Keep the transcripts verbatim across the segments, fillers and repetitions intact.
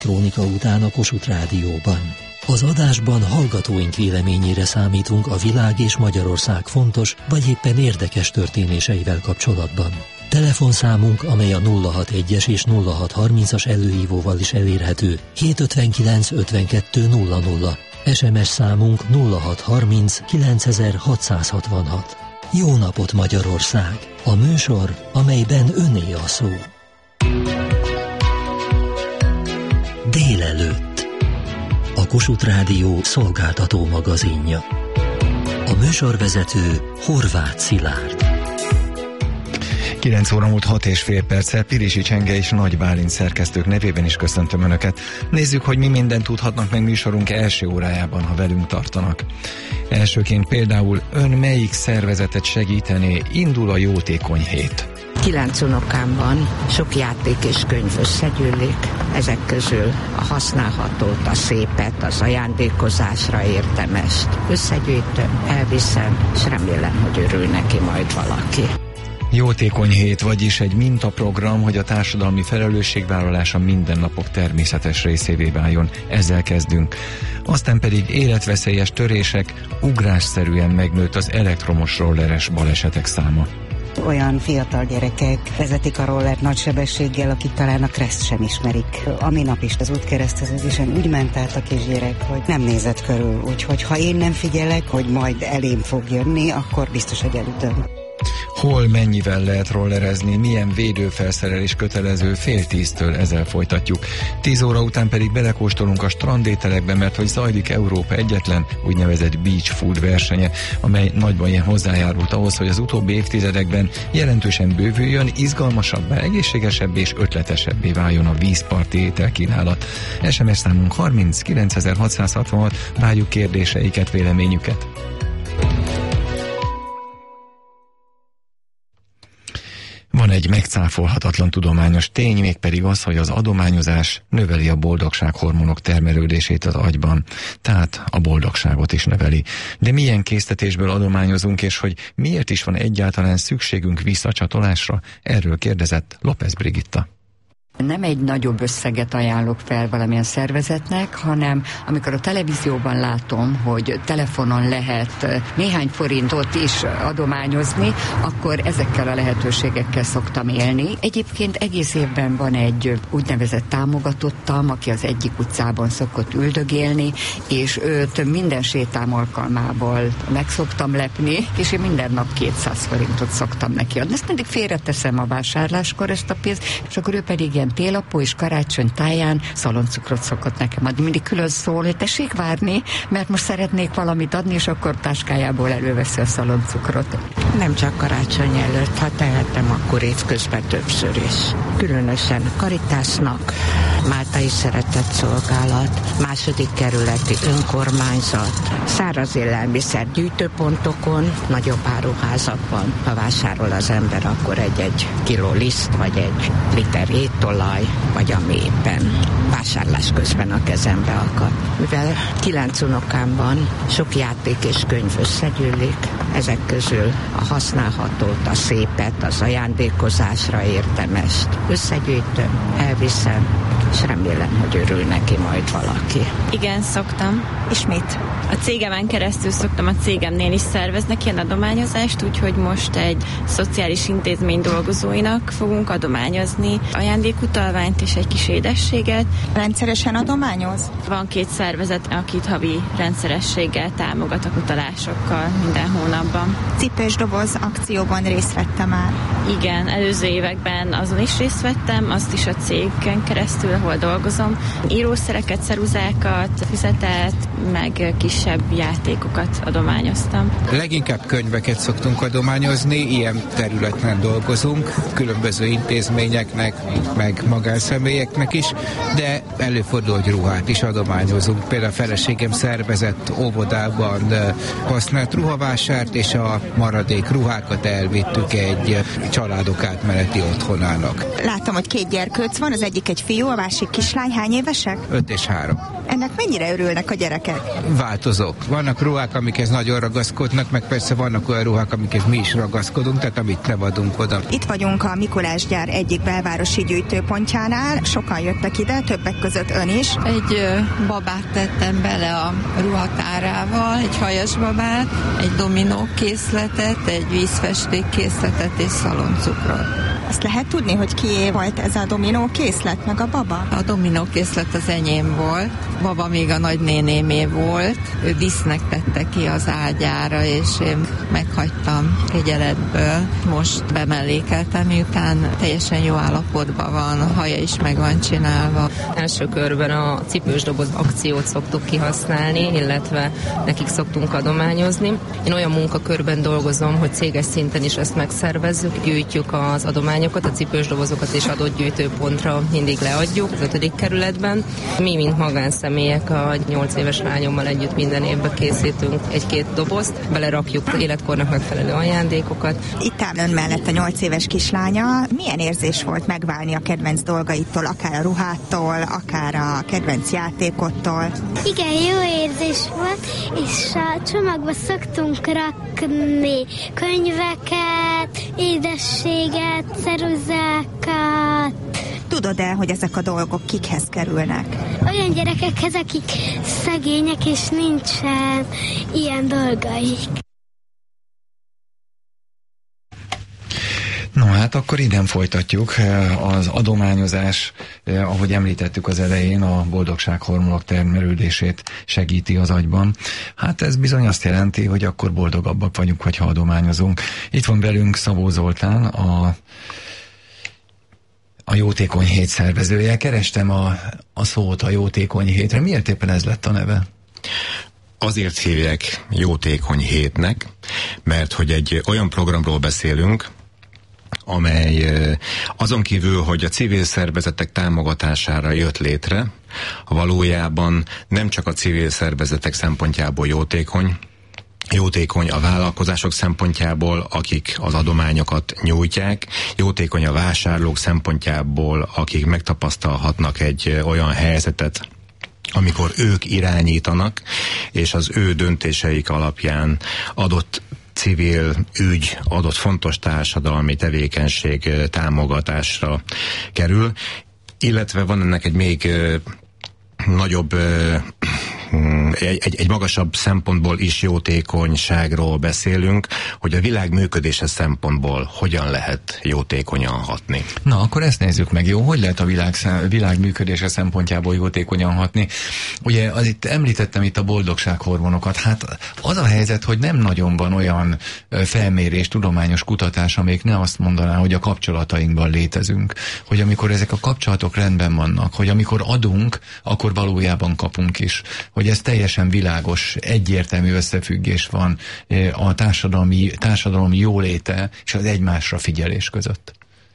Krónika után a Kossuth Rádióban. Az adásban hallgatóink véleményére számítunk a világ és Magyarország fontos, vagy éppen érdekes történéseivel kapcsolatban. Telefonszámunk, amely a nulla hatvanegy-es és nulla hatszázharmincas előhívóval is elérhető, hétszázötvenkilenc ötvenkettő nulla nulla. es em es számunk nulla hatszázharminc kilencezer-hatszázhatvanhat. Jó napot, Magyarország! A műsor, amelyben öné a szó. Délelőtt. A Kossuth Rádió szolgáltató magazinja. A műsorvezető Horváth Szilárd. kilenc óra múlt hat és fél perccel. Pirisi Csenge és Nagy Bálint szerkesztők nevében is köszöntöm Önöket. Nézzük, hogy mi mindent tudhatnak meg műsorunk első órájában, ha velünk tartanak. Elsőként például ön melyik szervezetet segítené? Indul a jótékony hét. Kilenc unokám van, sok játék és könyv összegyűlik, ezek közül a használhatót, a szépet, az ajándékozásra értemest összegyűjtöm, elviszem, és remélem, hogy örül neki majd valaki. Jótékony hét, vagyis egy mintaprogram, hogy a társadalmi felelősségvállalás a mindennapok természetes részévé váljon. Ezzel kezdünk. Aztán pedig életveszélyes törések, ugrásszerűen megnőtt az elektromos rolleres balesetek száma. Olyan fiatal gyerekek vezetik a rollert nagy sebességgel, akik talán a kreszt sem ismerik. A minap is az útkereszteződésen úgy ment át a kisgyerek, hogy nem nézett körül. Úgyhogy ha én nem figyelek, hogy majd elém fog jönni, akkor biztos, hogy elütöm. Hol, mennyivel lehet rollerezni, milyen védőfelszerelés kötelező, fél tíztől ezzel folytatjuk. Tíz óra után pedig belekóstolunk a strandételekbe, mert hogy zajlik Európa egyetlen úgynevezett beach food versenye, amely nagyban hozzájárult ahhoz, hogy az utóbbi évtizedekben jelentősen bővüljön, izgalmasabbá, egészségesebbé és ötletesebbé váljon a vízparti ételkínálat. es em es számunk harminc kilencezer-hatszázhatvanhat, várjuk kérdéseiket, véleményüket. Van egy megcáfolhatatlan tudományos tény, mégpedig az, hogy az adományozás növeli a boldogsághormonok termelődését az agyban, tehát a boldogságot is növeli. De milyen késztetésből adományozunk, és hogy miért is van egyáltalán szükségünk visszacsatolásra? Erről kérdezett López Brigitta. Nem egy nagyobb összeget ajánlok fel valamilyen szervezetnek, hanem amikor a televízióban látom, hogy telefonon lehet néhány forintot is adományozni, akkor ezekkel a lehetőségekkel szoktam élni. Egyébként egész évben van egy úgynevezett támogatottam, aki az egyik utcában szokott üldögélni, és őt minden sétám alkalmából meg szoktam lepni, és én minden nap kétszáz forintot szoktam neki adni. Ezt mindig félreteszem a vásárláskor, ezt a pénzt, és akkor ő pedig ilyen télapó és karácsony táján szaloncukrot szokott nekem adni. Mindig külön szól, hogy tessék várni, mert most szeretnék valamit adni, és akkor táskájából előveszi a szaloncukrot. Nem csak karácsony előtt, ha tehetem, akkor évközben többször is. Különösen Karitásnak, Máltai Szeretett Szolgálat, második kerületi önkormányzat, száraz élelmiszer gyűjtőpontokon, nagyobb áruházakban, ha vásárol az ember, akkor egy-egy kiló liszt, vagy egy liter étolaj, vagy ami éppen vásárlás közben a kezembe akad. Mivel kilenc unokám van, sok játék és könyv összegyűlik, ezek közül a használhatót, a szépet, az ajándékozásra értemest összegyűjtöm, elviszem, és remélem, hogy örül neki majd valaki. Igen, szoktam. És mit? A cégemen keresztül szoktam a cégemnél is szerveznek ilyen adományozást, úgyhogy most egy szociális intézmény dolgozóinak fogunk adományozni ajándékutalványt és egy kis édességet. Rendszeresen adományoz? Van két szervezet, akit havi rendszerességgel támogatok utalásokkal minden hónapban. Cipős doboz akcióban részt vettem már. Igen, előző években azon is részt vettem, azt is a cégen keresztül, ahol dolgozom. Írószereket, ceruzákat, füzetet, meg kisebb játékokat adományoztam. Leginkább könyveket szoktunk adományozni, ilyen területen dolgozunk, különböző intézményeknek, meg magánszemélyeknek is, de előfordul, hogy ruhát is adományozunk. Például a feleségem szervezett óvodában használt ruhavásárt, és a maradék ruhákat elvittük egy családok átmeneti otthonának. Látom, hogy két gyerkőc van, az egyik egy fiú, a másik kislány hány évesek? öt és három. Ennek mennyire örülnek a gyerekek? Változók. Vannak ruhák, amikhez nagyon ragaszkodnak, meg persze vannak olyan ruhák, amikhez mi is ragaszkodunk, tehát amit nem adunk oda. Itt vagyunk a Mikulásgyár egyik belvárosi gyűjtőpontjánál. Sokan jöttek ide, többek között ön is. Egy ö, babát tettem bele a ruhatárával, egy hajas babát, egy dominó készletet, egy vízfesték készletet és szaloncukrot. Azt lehet tudni, hogy kié volt ez a dominó készlet, meg a baba? A dominó készlet az enyém volt, baba még a nagynénémé volt, ő disznek tette ki az ágyára, és én meghagytam kegyeletből. Most bemellékeltem, miután teljesen jó állapotban van, a haja is meg van csinálva. Első körben a cipős doboz akciót szoktuk kihasználni, illetve nekik szoktunk adományozni. Én olyan munkakörben dolgozom, hogy céges szinten is ezt megszervezzük, gyűjtjük az adományokat, a cipős dobozokat és adott gyűjtőpontra mindig leadjuk az ötödik kerületben. Mi, mint magánszemélyek, a nyolc éves lányommal együtt minden évben készítünk egy-két dobozt, belerakjuk életkornak megfelelő ajándékokat. Itt áll ön mellett a nyolc éves kislánya. Milyen érzés volt megválni a kedvenc dolgaitól, akár a ruhától, akár a kedvenc játékottól? Igen, jó érzés volt, és a csomagba szoktunk rakni könyveket, édességet, ceruzákat. Tudod-e, hogy ezek a dolgok kikhez kerülnek? Olyan gyerekekhez, akik szegények, és nincsen ilyen dolgaik. No hát akkor innen folytatjuk. Az adományozás, ahogy említettük az elején, a boldogsághormonok termelődését segíti az agyban. Hát ez bizony azt jelenti, hogy akkor boldogabbak vagyunk, hogyha adományozunk. Itt van velünk Szabó Zoltán, a a Jótékony Hét szervezője. Kerestem a, a szót a Jótékony Hétre. Miért éppen ez lett a neve? Azért hívják Jótékony Hétnek, mert hogy egy olyan programról beszélünk, amely azon kívül, hogy a civil szervezetek támogatására jött létre, valójában nem csak a civil szervezetek szempontjából jótékony, jótékony a vállalkozások szempontjából, akik az adományokat nyújtják, jótékony a vásárlók szempontjából, akik megtapasztalhatnak egy olyan helyzetet, amikor ők irányítanak, és az ő döntéseik alapján adott civil ügy, adott fontos társadalmi tevékenység támogatásra kerül, illetve van ennek egy még nagyobb, egy, egy, egy magasabb szempontból is jótékonyságról beszélünk, hogy a világ működése szempontból hogyan lehet jótékonyan hatni. Na, akkor ezt nézzük meg, jó? Hogy lehet a világ, világ működése szempontjából jótékonyan hatni? Ugye, az itt említettem itt a boldogsághormonokat. Hát az a helyzet, hogy nem nagyon van olyan felmérés, tudományos kutatás, amelyik ne azt mondaná, hogy a kapcsolatainkban létezünk. Hogy amikor ezek a kapcsolatok rendben vannak, hogy amikor adunk, akkor valójában kapunk is. Hogy ez teljesen világos, egyértelmű összefüggés van a társadalmi, társadalom jóléte és az egymásra figyelés között.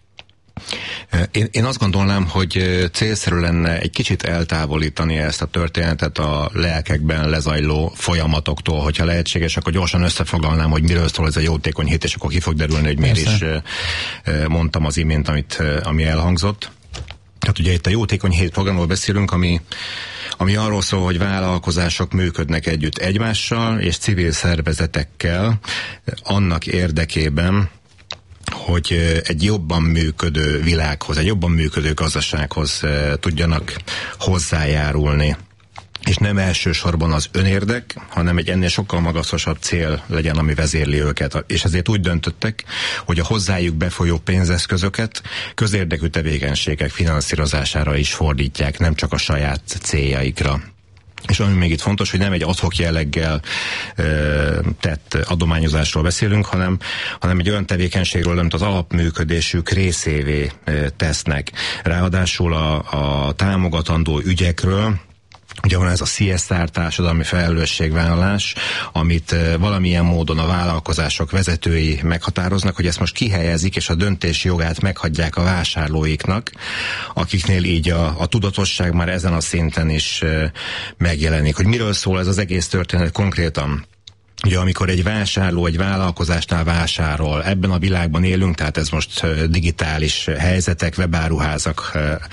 Én, én azt gondolnám, hogy célszerű lenne egy kicsit eltávolítani ezt a történetet a lelkekben lezajló folyamatoktól, hogyha lehetséges, akkor gyorsan összefoglalnám, hogy miről szól ez a Jótékony Hét, és akkor ki fog derülni, hogy miért is mondtam az imént, amit, ami elhangzott. Tehát ugye itt a Jótékony Hét programról beszélünk, ami, ami arról szól, hogy vállalkozások működnek együtt egymással és civil szervezetekkel annak érdekében, hogy egy jobban működő világhoz, egy jobban működő gazdasághoz tudjanak hozzájárulni. És nem elsősorban az önérdek, hanem egy ennél sokkal magasabb cél legyen, ami vezérli őket. És ezért úgy döntöttek, hogy a hozzájuk befolyó pénzeszközöket közérdekű tevékenységek finanszírozására is fordítják, nem csak a saját céljaikra. És ami még itt fontos, hogy nem egy ad-hoc jelleggel ö, tett adományozásról beszélünk, hanem, hanem egy olyan tevékenységről, amit az alapműködésük részévé ö, tesznek. Ráadásul a, a támogatandó ügyekről, ugye van ez a cé es er társadalmi felelősségvállalás, amit valamilyen módon a vállalkozások vezetői meghatároznak, hogy ezt most kihelyezik, és a döntési jogát meghagyják a vásárlóiknak, akiknél így a, a tudatosság már ezen a szinten is megjelenik. Hogy miről szól ez az egész történet konkrétan? Ugye amikor egy vásárló egy vállalkozásnál vásárol, ebben a világban élünk, tehát ez most digitális helyzetek, webáruházak,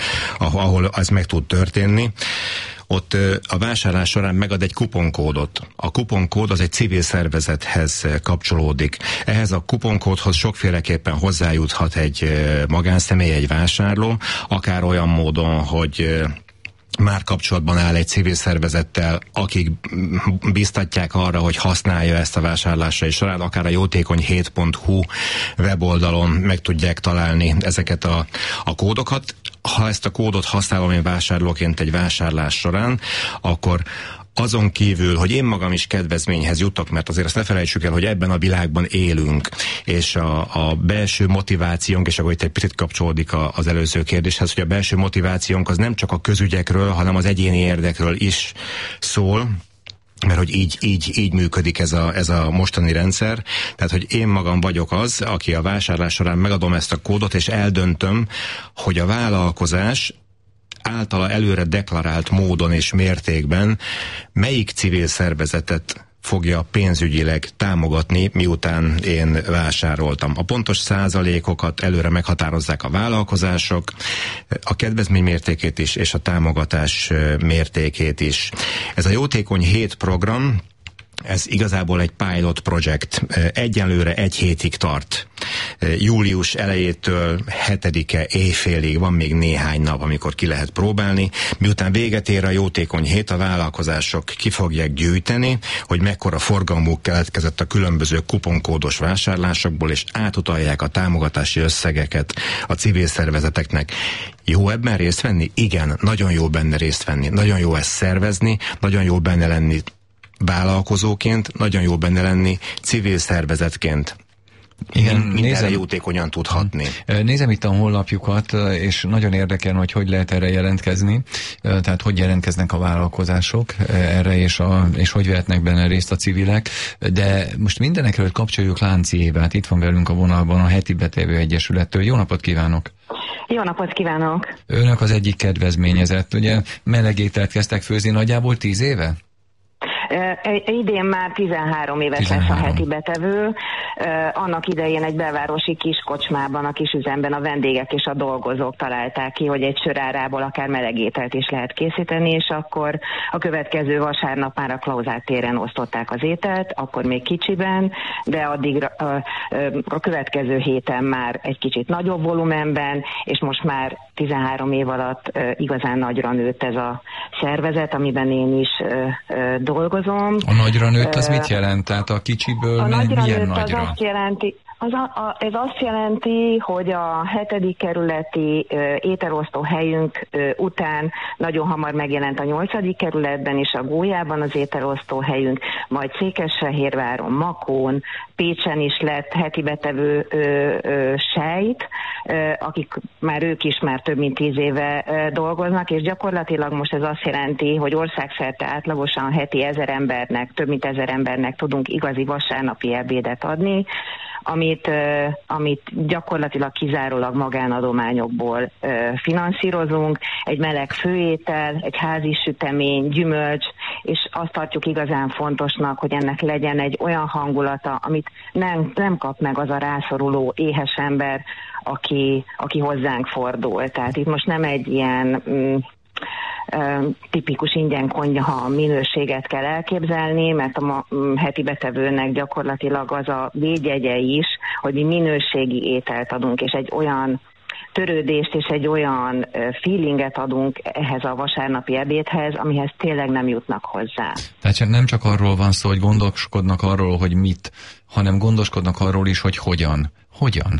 ahol ez meg tud történni, ott a vásárlás során megad egy kuponkódot. A kuponkód az egy civil szervezethez kapcsolódik. Ehhez a kuponkódhoz sokféleképpen hozzájuthat egy magánszemély, egy vásárló, akár olyan módon, hogy már kapcsolatban áll egy civil szervezettel, akik biztatják arra, hogy használja ezt a vásárlásai során, akár a jótékony hét pont hu weboldalon meg tudják találni ezeket a, a kódokat. Ha ezt a kódot használom én vásárlóként egy vásárlás során, akkor azon kívül, hogy én magam is kedvezményhez jutok, mert azért azt ne felejtsük el, hogy ebben a világban élünk, és a, a belső motivációnk, és akkor itt egy picit kapcsolódik a, az előző kérdéshez, hogy a belső motivációnk az nem csak a közügyekről, hanem az egyéni érdekről is szól, mert hogy így, így, így működik ez a, ez a mostani rendszer. Tehát, hogy én magam vagyok az, aki a vásárlás során megadom ezt a kódot, és eldöntöm, hogy a vállalkozás általa előre deklarált módon és mértékben melyik civil szervezetet fogja pénzügyileg támogatni, miután én vásároltam. A pontos százalékokat előre meghatározzák a vállalkozások, a kedvezmény mértékét is, és a támogatás mértékét is. Ez a Jótékony hét program, ez igazából egy pilot project. Egyelőre egy hétig tart. Július elejétől hetedike éjfélig van még néhány nap, amikor ki lehet próbálni. Miután véget ér a Jótékony hét, a vállalkozások ki fogják gyűjteni, hogy mekkora forgalmuk keletkezett a különböző kuponkódos vásárlásokból, és átutalják a támogatási összegeket a civil szervezeteknek. Jó ebben részt venni? Igen, nagyon jó benne részt venni. Nagyon jó ezt szervezni, nagyon jó benne lenni vállalkozóként, nagyon jó benne lenni civil szervezetként. Igen, mindenre jótékonyan tud hatni. Nézem itt a honlapjukat, és nagyon érdekel, hogy hogy lehet erre jelentkezni, tehát hogy jelentkeznek a vállalkozások erre, és, a, és hogy vehetnek benne részt a civilek, de most mindenekről kapcsoljuk Lánci Évát, itt van velünk a vonalban a Heti Betevő Egyesülettől. Jó napot kívánok! Jó napot kívánok! Önök az egyik kedvezményezett, ugye melegételt kezdtek főzni nagyjából tíz éve? Uh, idén már tizenhárom éves tizenhárom. Lesz a Heti Betevő. Uh, annak idején egy belvárosi kiskocsmában, a kisüzemben a vendégek és a dolgozók találták ki, hogy egy sörárából akár melegételt is lehet készíteni, és akkor a következő vasárnap már a Klauzát téren osztották az ételt, akkor még kicsiben, de addig uh, uh, a következő héten már egy kicsit nagyobb volumenben, és most már tizenhárom év alatt uh, igazán nagyra nőtt ez a szervezet, amiben én is uh, uh, dolgozom. A nagyra nőtt az mit jelent? Tehát a kicsiből a milyen nagyra? nagyra? Az azt jelenti, az a, a, ez azt jelenti, hogy a hetedik kerületi ö, ételosztó helyünk ö, után nagyon hamar megjelent a nyolcadik kerületben és a Gólyában az ételosztó helyünk, majd Székesfehérváron, Makón, Pécsen is lett Heti Betevő ö, ö, sejt, ö, akik már ők is már több mint tíz éve ö, dolgoznak, és gyakorlatilag most ez azt jelenti, hogy országszerte átlagosan heti ezer embernek, több mint ezer embernek tudunk igazi vasárnapi ebédet adni, amit, uh, amit gyakorlatilag kizárólag magánadományokból uh, finanszírozunk, egy meleg főétel, egy házi sütemény, gyümölcs, és azt tartjuk igazán fontosnak, hogy ennek legyen egy olyan hangulata, amit nem, nem kap meg az a rászoruló éhes ember, aki, aki hozzánk fordul. Tehát itt most nem egy ilyen... Mm, tipikus ingyen konyha minőséget kell elképzelni, mert a ma, Heti Betevőnek gyakorlatilag az a védjegye is, hogy mi minőségi ételt adunk, és egy olyan törődést és egy olyan feelinget adunk ehhez a vasárnapi ebédhez, amihez tényleg nem jutnak hozzá. Tehát nem csak arról van szó, hogy gondoskodnak arról, hogy mit, hanem gondoskodnak arról is, hogy hogyan. Hogyan?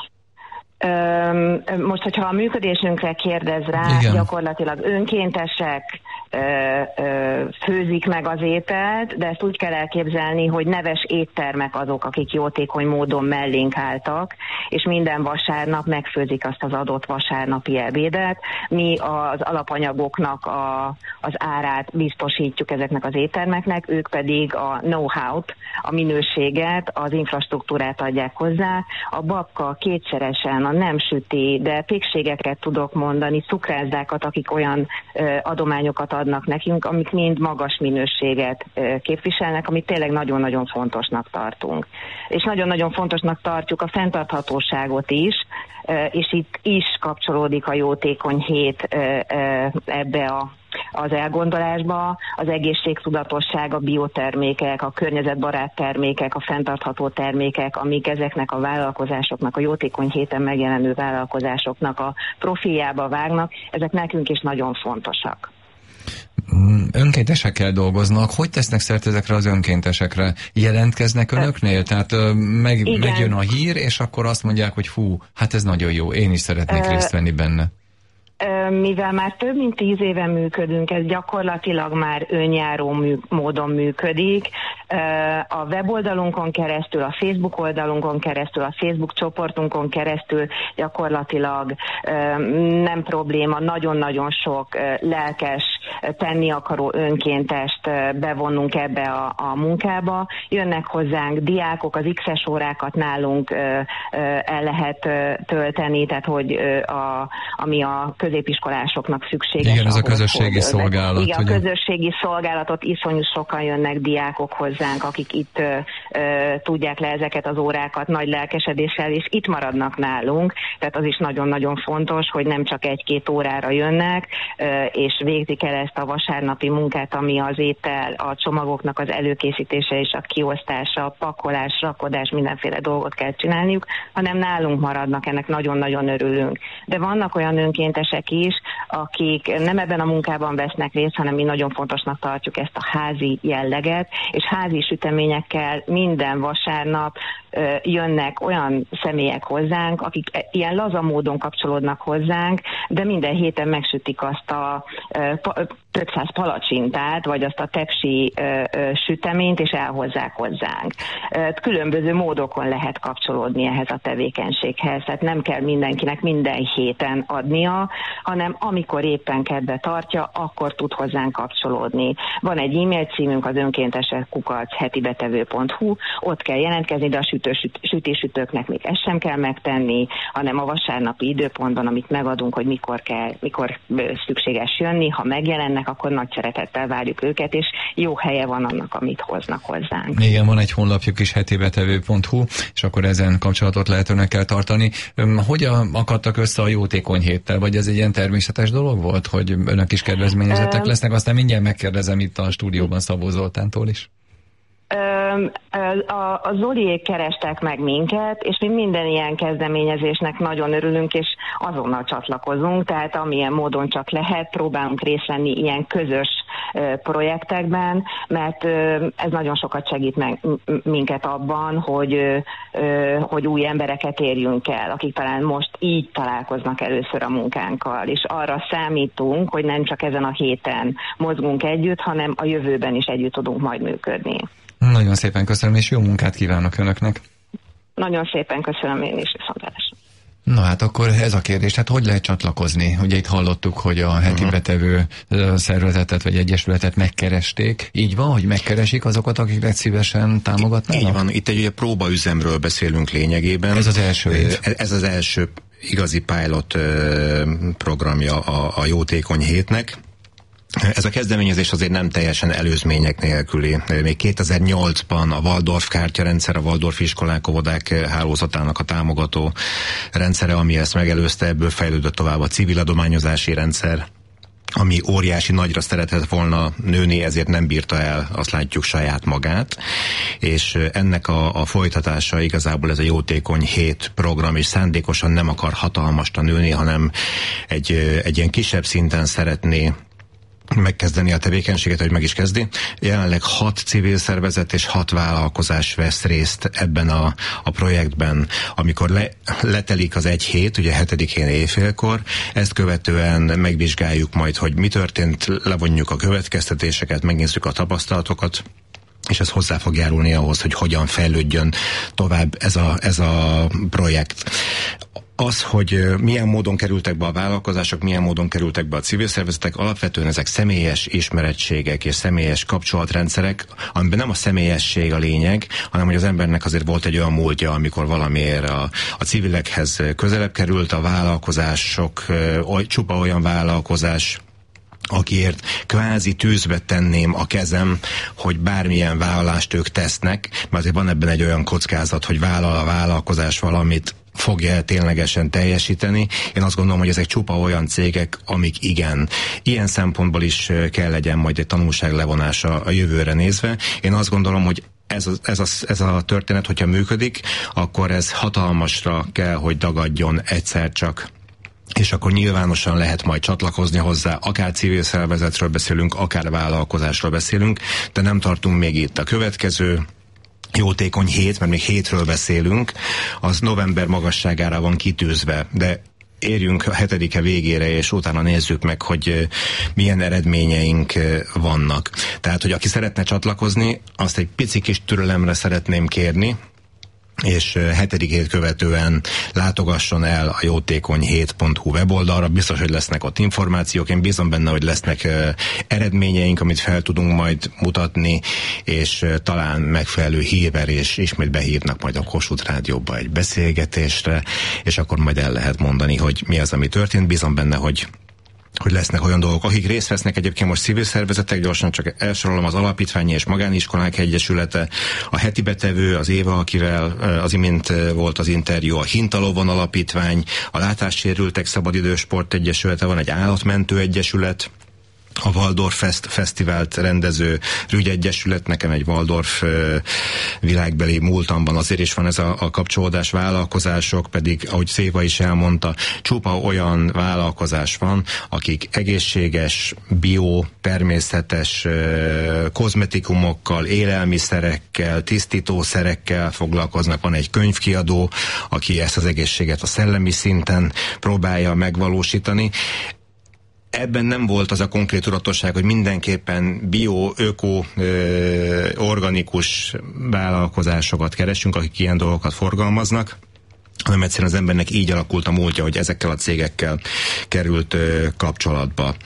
Most, hogyha a működésünkre kérdez rá, igen, gyakorlatilag önkéntesek főzik meg az ételt, de ezt úgy kell elképzelni, hogy neves éttermek azok, akik jótékony módon mellénk álltak, és minden vasárnap megfőzik azt az adott vasárnapi ebédet. Mi az alapanyagoknak a, az árát biztosítjuk ezeknek az éttermeknek, ők pedig a know-how-t, a minőséget, az infrastruktúrát adják hozzá. A babka kétszeresen, a pontosan nem süti, de pékségeket tudok mondani, cukrászdákat, akik olyan ö, adományokat adnak nekünk, amik mind magas minőséget ö, képviselnek, amit tényleg nagyon-nagyon fontosnak tartunk. És nagyon-nagyon fontosnak tartjuk a fenntarthatóságot is, ö, és itt is kapcsolódik a jótékony hét ö, ö, ebbe a az elgondolásba, az egészségtudatosság, a biotermékek, a környezetbarát termékek, a fenntartható termékek, amik ezeknek a vállalkozásoknak, a jótékony héten megjelenő vállalkozásoknak a profiljába vágnak, ezek nekünk is nagyon fontosak. Önkéntesekkel dolgoznak. Hogy tesznek szert ezekre az önkéntesekre? Jelentkeznek önöknél? Tehát meg, megjön a hír, és akkor azt mondják, hogy fú, hát ez nagyon jó, én is szeretnék részt venni benne. Mivel már több mint tíz éve működünk, ez gyakorlatilag már önjáró mű, módon működik. A weboldalunkon keresztül, a Facebook oldalunkon keresztül, a Facebook csoportunkon keresztül gyakorlatilag nem probléma, nagyon-nagyon sok lelkes, tenni akaró önkéntest bevonnunk ebbe a, a munkába. Jönnek hozzánk diákok, az X-es órákat nálunk el lehet tölteni, tehát hogy a, ami a középiskolásoknak szükséges. Igen, ez a közösségi szolgálat. Igen, a közösségi szolgálatot iszonyú sokan jönnek diákok hozzánk, akik itt ö, ö, tudják le ezeket az órákat nagy lelkesedéssel, és itt maradnak nálunk. Tehát az is nagyon-nagyon fontos, hogy nem csak egy-két órára jönnek, ö, és végzik el ezt a vasárnapi munkát, ami az étel, a csomagoknak az előkészítése és a kiosztása, a pakolás, rakodás, mindenféle dolgot kell csinálniuk, hanem nálunk maradnak, ennek nagyon-nagyon örülünk. De vannak olyan önkéntesek is, akik nem ebben a munkában vesznek részt, hanem mi nagyon fontosnak tartjuk ezt a házi jelleget, és házi süteményekkel minden vasárnap ö, jönnek olyan személyek hozzánk, akik ilyen laza módon kapcsolódnak hozzánk, de minden héten megsütik azt a ö, pa, több száz palacsintát, vagy azt a tepsi ö, ö, süteményt, és elhozzák hozzánk. Ö, különböző módokon lehet kapcsolódni ehhez a tevékenységhez, tehát nem kell mindenkinek minden héten adnia, hanem amikor éppen kedve tartja, akkor tud hozzánk kapcsolódni. Van egy e-mail címünk, az önkéntesek kukac hetibetevő pont hu, ott kell jelentkezni, de a sütősüt, sütésütőknek még ezt sem kell megtenni, hanem a vasárnapi időpontban, amit megadunk, hogy mikor kell, mikor szükséges jönni, ha megjelennek, akkor nagy szeretettel várjuk őket, és jó helye van annak, amit hoznak hozzánk. Igen, van egy honlapjuk is, hetibetevő pont hu, és akkor ezen kapcsolatot lehet önökkel tartani. Hogyan akadtak össze a jótékony héttel, vagy ez egy ilyen természetes dolog volt, hogy önök is kedvezményezettek lesznek? Aztán mindjárt megkérdezem itt a stúdióban Szabó Zoltántól is. A, a Zoliék kerestek meg minket, és mi minden ilyen kezdeményezésnek nagyon örülünk, és azonnal csatlakozunk, tehát amilyen módon csak lehet, próbálunk részt venni ilyen közös projektekben, mert ez nagyon sokat segít meg minket abban, hogy, hogy új embereket érjünk el, akik talán most így találkoznak először a munkánkkal, és arra számítunk, hogy nem csak ezen a héten mozgunk együtt, hanem a jövőben is együtt tudunk majd működni. Nagyon szépen köszönöm, és jó munkát kívánok önöknek. Nagyon szépen köszönöm én is, viszontlátásra. Na hát akkor ez a kérdés, hát hogy lehet csatlakozni? Ugye itt hallottuk, hogy a heti betevő szervezetet vagy egyesületet megkeresték. Így van, hogy megkeresik azokat, akiket szívesen támogatnának? Így van, itt egy ugye próbaüzemről beszélünk lényegében. Ez az első év. Ez az első igazi pilot programja a, a jótékony hétnek. Ez a kezdeményezés azért nem teljesen előzmények nélküli. Még kétezer-nyolcban a Waldorf kártyarendszer, a Waldorf iskolák, óvodák hálózatának a támogató rendszere, ami ezt megelőzte, ebből fejlődött tovább a civil adományozási rendszer, ami óriási nagyra szeretett volna nőni, ezért nem bírta el, azt látjuk, saját magát, és ennek a, a folytatása igazából ez a jótékony hét program, és szándékosan nem akar hatalmasra nőni, hanem egy, egy ilyen kisebb szinten szeretné megkezdeni a tevékenységet, hogy meg is kezdi. Jelenleg hat civil szervezet és hat vállalkozás vesz részt ebben a, a projektben, amikor le, letelik az egy hét, ugye hetedikén éjfélkor, ezt követően megvizsgáljuk majd, hogy mi történt, levonjuk a következtetéseket, megnézzük a tapasztalatokat, és ez hozzá fog járulni ahhoz, hogy hogyan fejlődjön tovább ez a, ez a projekt. Az, hogy milyen módon kerültek be a vállalkozások, milyen módon kerültek be a civil szervezetek, alapvetően ezek személyes ismerettségek és személyes kapcsolatrendszerek, amiben nem a személyesség a lényeg, hanem hogy az embernek azért volt egy olyan múltja, amikor valamiért a, a civilekhez közelebb került, a vállalkozások, oly, csupa olyan vállalkozás, akiért kvázi tűzbe tenném a kezem, hogy bármilyen vállalást ők tesznek, mert azért van ebben egy olyan kockázat, hogy vállal a vállalkozás valamit, fogja ténylegesen teljesíteni. Én azt gondolom, hogy ezek csupa olyan cégek, amik igen. Ilyen szempontból is kell legyen majd egy tanulság levonása a jövőre nézve. Én azt gondolom, hogy ez a, ez, a, ez a történet, hogyha működik, akkor ez hatalmasra kell, hogy dagadjon egyszer csak. És akkor nyilvánosan lehet majd csatlakozni hozzá, akár civil szervezetről beszélünk, akár vállalkozásról beszélünk, de nem tartunk még itt. A következő jótékony hét, mert még hétről beszélünk, az november magasságára van kitűzve, de érjünk a hetedike végére, és utána nézzük meg, hogy milyen eredményeink vannak. Tehát, hogy aki szeretne csatlakozni, azt egy pici kis türelemre szeretném kérni, és hetedikét követően látogasson el a jótékony hét pont hu weboldalra, biztos, hogy lesznek ott információk, én bízom benne, hogy lesznek eredményeink, amit fel tudunk majd mutatni, és talán megfelelő hírverés ismét behívnak majd a Kossuth Rádióba egy beszélgetésre, és akkor majd el lehet mondani, hogy mi az, ami történt. Bízom benne, hogy hogy lesznek olyan dolgok, akik részt vesznek egyébként most civil szervezetek, gyorsan csak elsorolom: az Alapítványi és Magániskolák Egyesülete, a Heti Betevő, az Éva, akivel az imént volt az interjú, a Hintalovon Alapítvány, a Látássérültek Szabadidős Sport Egyesülete, van egy Állatmentő Egyesület, a Waldorf Fest, Fesztivált rendező Rügy Egyesület, nekem egy Waldorf uh, világbeli múltamban azért is van ez a, a kapcsolódás. Vállalkozások pedig, ahogy Széva is elmondta, csupa olyan vállalkozás van, akik egészséges, bio, természetes uh, kozmetikumokkal, élelmiszerekkel, tisztítószerekkel foglalkoznak. Van egy könyvkiadó, aki ezt az egészséget a szellemi szinten próbálja megvalósítani. Ebben nem volt az a konkrét tudatosság, hogy mindenképpen bio, öko, ö, organikus vállalkozásokat keresünk, akik ilyen dolgokat forgalmaznak, hanem egyszerűen az embernek így alakult a múltja, hogy ezekkel a cégekkel került ö, kapcsolatba.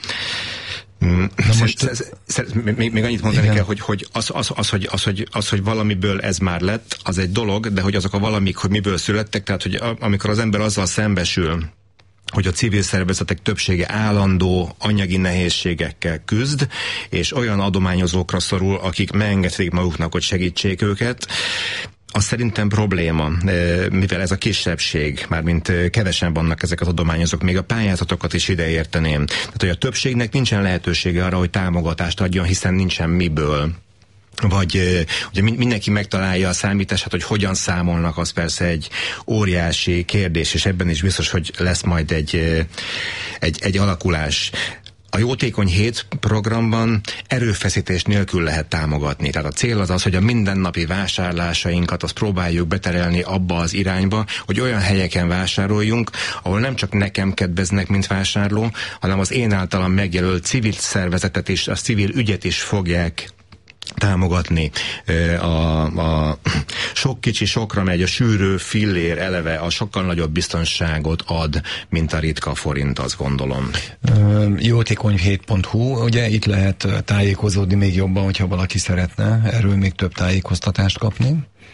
Na most, ez, ez, még, még annyit mondani igen. kell, hogy, hogy, az, az, az, hogy, az, hogy az, hogy valamiből ez már lett, az egy dolog, de hogy azok a valamik, hogy miből születtek, tehát hogy amikor az ember azzal szembesül, hogy a civil szervezetek többsége állandó anyagi nehézségekkel küzd, és olyan adományozókra szorul, akik megengedték maguknak, hogy segítsék őket, az szerintem probléma, mivel ez a kisebbség, mármint kevesen vannak ezek az adományozók, még a pályázatokat is ide érteném. Tehát, hogy a többségnek nincsen lehetősége arra, hogy támogatást adjon, hiszen nincsen miből. Vagy ugye mindenki megtalálja a számítását, hogy hogyan számolnak, az persze egy óriási kérdés, és ebben is biztos, hogy lesz majd egy, egy, egy alakulás. A Jótékony hét programban erőfeszítés nélkül lehet támogatni. Tehát a cél az az, hogy a mindennapi vásárlásainkat azt próbáljuk beterelni abba az irányba, hogy olyan helyeken vásároljunk, ahol nem csak nekem kedveznek, mint vásárló, hanem az én általam megjelölt civil szervezetet és a civil ügyet is fogják támogatni. A, a sok kicsi sokra megy, a sűrű fillér eleve a sokkal nagyobb biztonságot ad, mint a ritka forint, azt gondolom. Jótékony hét pont hu, ugye itt lehet tájékozódni még jobban, hogyha valaki szeretne erről még több tájékoztatást kapni.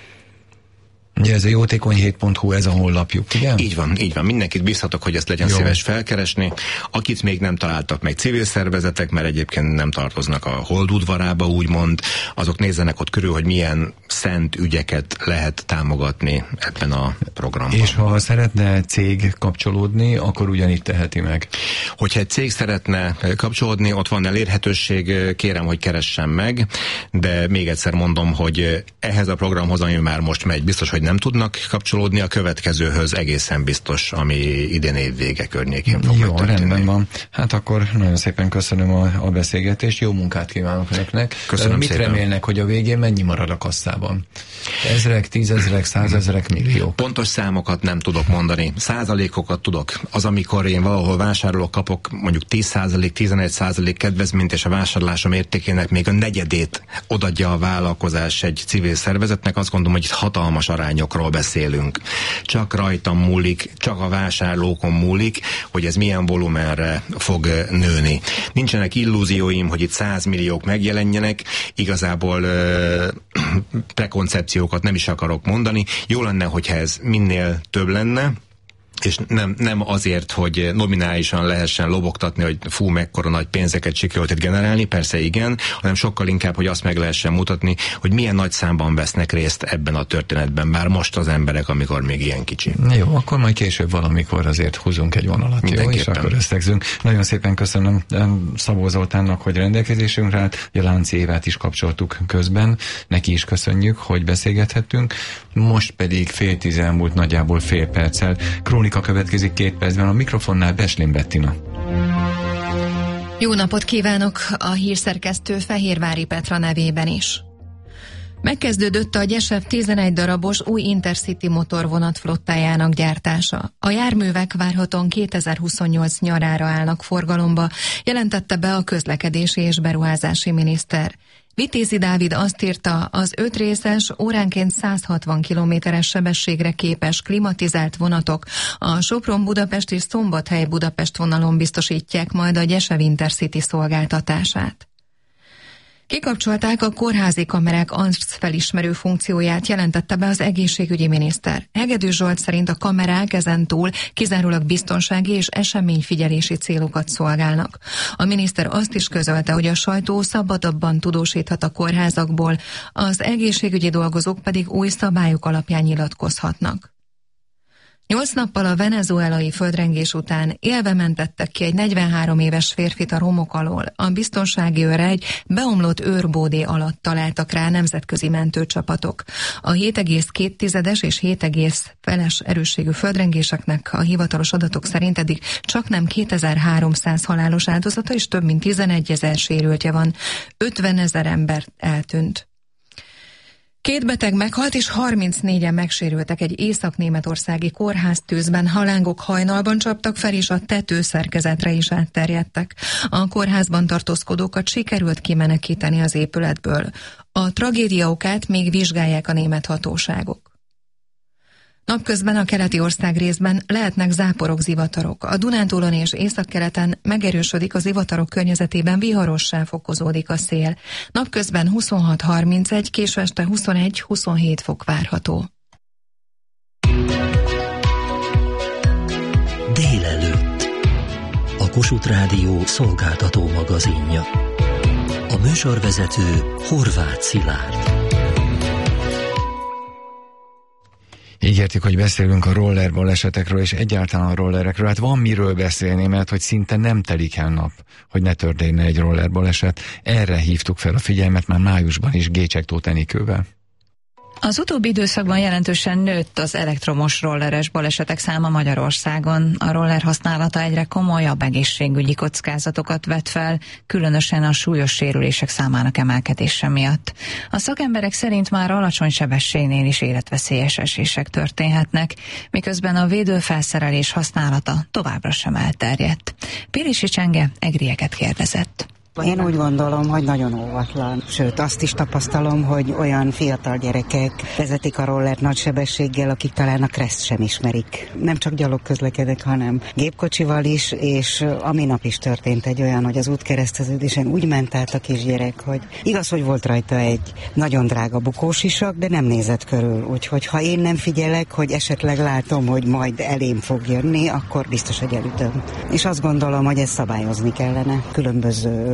Ugye ez a jótékony hét pont hu, ez a honlapjuk, igen? Így van, így van. Mindenkit bízhatok, hogy ezt legyen Jó. szíves felkeresni. Akit még nem találtak meg civil szervezetek, mert egyébként nem tartoznak a holdudvarába, úgymond, azok nézzenek ott körül, hogy milyen szent ügyeket lehet támogatni ebben a programban. És ha szeretne cég kapcsolódni, akkor ugyanígy teheti meg? Hogyha egy cég szeretne kapcsolódni, ott van elérhetőség, kérem, hogy keressen meg, de még egyszer mondom, hogy ehhez a programhoz, ami már most megy, biztos, hogy nem tudnak kapcsolódni, a következőhöz egészen biztos, ami idén év vége környékén fog Jó, történni. rendben van. Hát akkor nagyon szépen köszönöm a, a beszélgetést, jó munkát kívánok önöknek. Köszönöm Mit szépen. remélnek, hogy a végén mennyi marad a kasszában? Ezrek, tízezrek, százezrek, millió? Pontos számokat nem tudok mondani, százalékokat tudok. Az, amikor én valahol vásárolok, kapok mondjuk tíz százalék, tizenegy százalék kedvezményt, és a vásárlásom értékének még a negyedét odadja a vállalkozás egy civil szervezetnek, azt gondolom, hogy itt hatalmas arányokról beszélünk. Csak rajtam múlik, csak a vásárlókon múlik, hogy ez milyen volumenre fog nőni. Nincsenek illúzióim, hogy itt százmilliók megjelenjenek, igazából ö, prekoncepciókat nem is akarok mondani. Jó lenne, hogyha ez minél több lenne, és nem, nem azért, hogy nominálisan lehessen lobogtatni, hogy fú, mekkora nagy pénzeket sikerült itt generálni, persze igen, hanem sokkal inkább, hogy azt meg lehessen mutatni, hogy milyen nagy számban vesznek részt ebben a történetben, már most az emberek, amikor még ilyen kicsi. Jó, akkor majd később valamikor azért húzunk egy vonalat, jó, és akkor összegzünk. Nagyon szépen köszönöm Szabó Zoltánnak, hogy rendelkezésünkre állt, a Lánci Évát is kapcsoltuk közben, neki is köszönjük, hogy beszélgethettünk, most pedig fél tíz elmúlt nagyjából fél perccel. Krónika következik két percben, a mikrofonnál Beslin Bettina. Jó napot kívánok a hírszerkesztő Fehérvári Petra nevében is. Megkezdődött a Gyesev tizenegy darabos új Intercity motorvonat flottájának gyártása. A járművek várhatóan kétezer-huszonnyolc nyarára állnak forgalomba, jelentette be a közlekedési és beruházási miniszter. Vitézi Dávid azt írta, az öt részes, óránként száz hatvan kilométeres sebességre képes klimatizált vonatok a Sopron-Budapest és Szombathely-Budapest vonalon biztosítják majd a Gyesev Intercity szolgáltatását. Kikapcsolták a kórházi kamerák arcfelismerő funkcióját, jelentette be az egészségügyi miniszter. Hegedű Zsolt szerint a kamerák ezentúl kizárólag biztonsági és eseményfigyelési célokat szolgálnak. A miniszter azt is közölte, hogy a sajtó szabadabban tudósíthat a kórházakból, az egészségügyi dolgozók pedig új szabályok alapján nyilatkozhatnak. Nyolc nappal a venezuelai földrengés után élve mentettek ki egy negyvenhárom éves férfit a romok alól. A biztonsági őre egy beomlott őrbódé alatt találtak rá nemzetközi mentőcsapatok. A hét egész két tizedes és hét egész feles erősségű földrengéseknek a hivatalos adatok szerint eddig csaknem kétezer-háromszáz halálos áldozata és több mint tizenegyezer sérültje van. ötvenezer ember eltűnt. Két beteg meghalt és harmincnégyen megsérültek egy észak-németországi kórháztűzben. Halángok hajnalban csaptak fel, és a tetőszerkezetre is átterjedtek. A kórházban tartózkodókat sikerült kimenekíteni az épületből. A tragédia okát még vizsgálják a német hatóságok. Napközben a keleti ország részben lehetnek záporok, zivatarok. A Dunántúlon és északkeleten megerősödik a zivatarok környezetében, viharossá fokozódik a szél. Napközben huszonhat harmincegy, késő este huszonegy-huszonhét fok várható. Délelőtt. A Kossuth Rádió szolgáltató magazinja. A műsorvezető Horváth Szilárd. Ígértük, hogy beszélünk a roller balesetekről, és egyáltalán a rollerekről. Hát van miről beszélni, mert hogy szinte nem telik el nap, hogy ne történne egy roller baleset. Erre hívtuk fel a figyelmet már májusban is Gécsek-Tóth Enikővel. Az utóbbi időszakban jelentősen nőtt az elektromos rolleres balesetek száma Magyarországon. A roller használata egyre komolyabb egészségügyi kockázatokat vet fel, különösen a súlyos sérülések számának emelkedése miatt. A szakemberek szerint már alacsony sebességnél is életveszélyes esések történhetnek, miközben a védőfelszerelés használata továbbra sem elterjedt. Pélisi Csenge egrieket kérdezett. Én úgy gondolom, hogy nagyon óvatlan. Sőt, azt is tapasztalom, hogy olyan fiatal gyerekek vezetik a rollert nagy sebességgel, akik talán a kreszt sem ismerik. Nem csak gyalog közlekedek, hanem gépkocsival is, és a minap is történt egy olyan, hogy az útkereszteződésen úgy ment át a kisgyerek, hogy igaz, hogy volt rajta egy nagyon drága bukósisak, de nem nézett körül. Úgyhogy ha én nem figyelek, hogy esetleg látom, hogy majd elém fog jönni, akkor biztos, hogy elütöm. És azt gondolom, hogy ezt szabályozni kellene. Különböző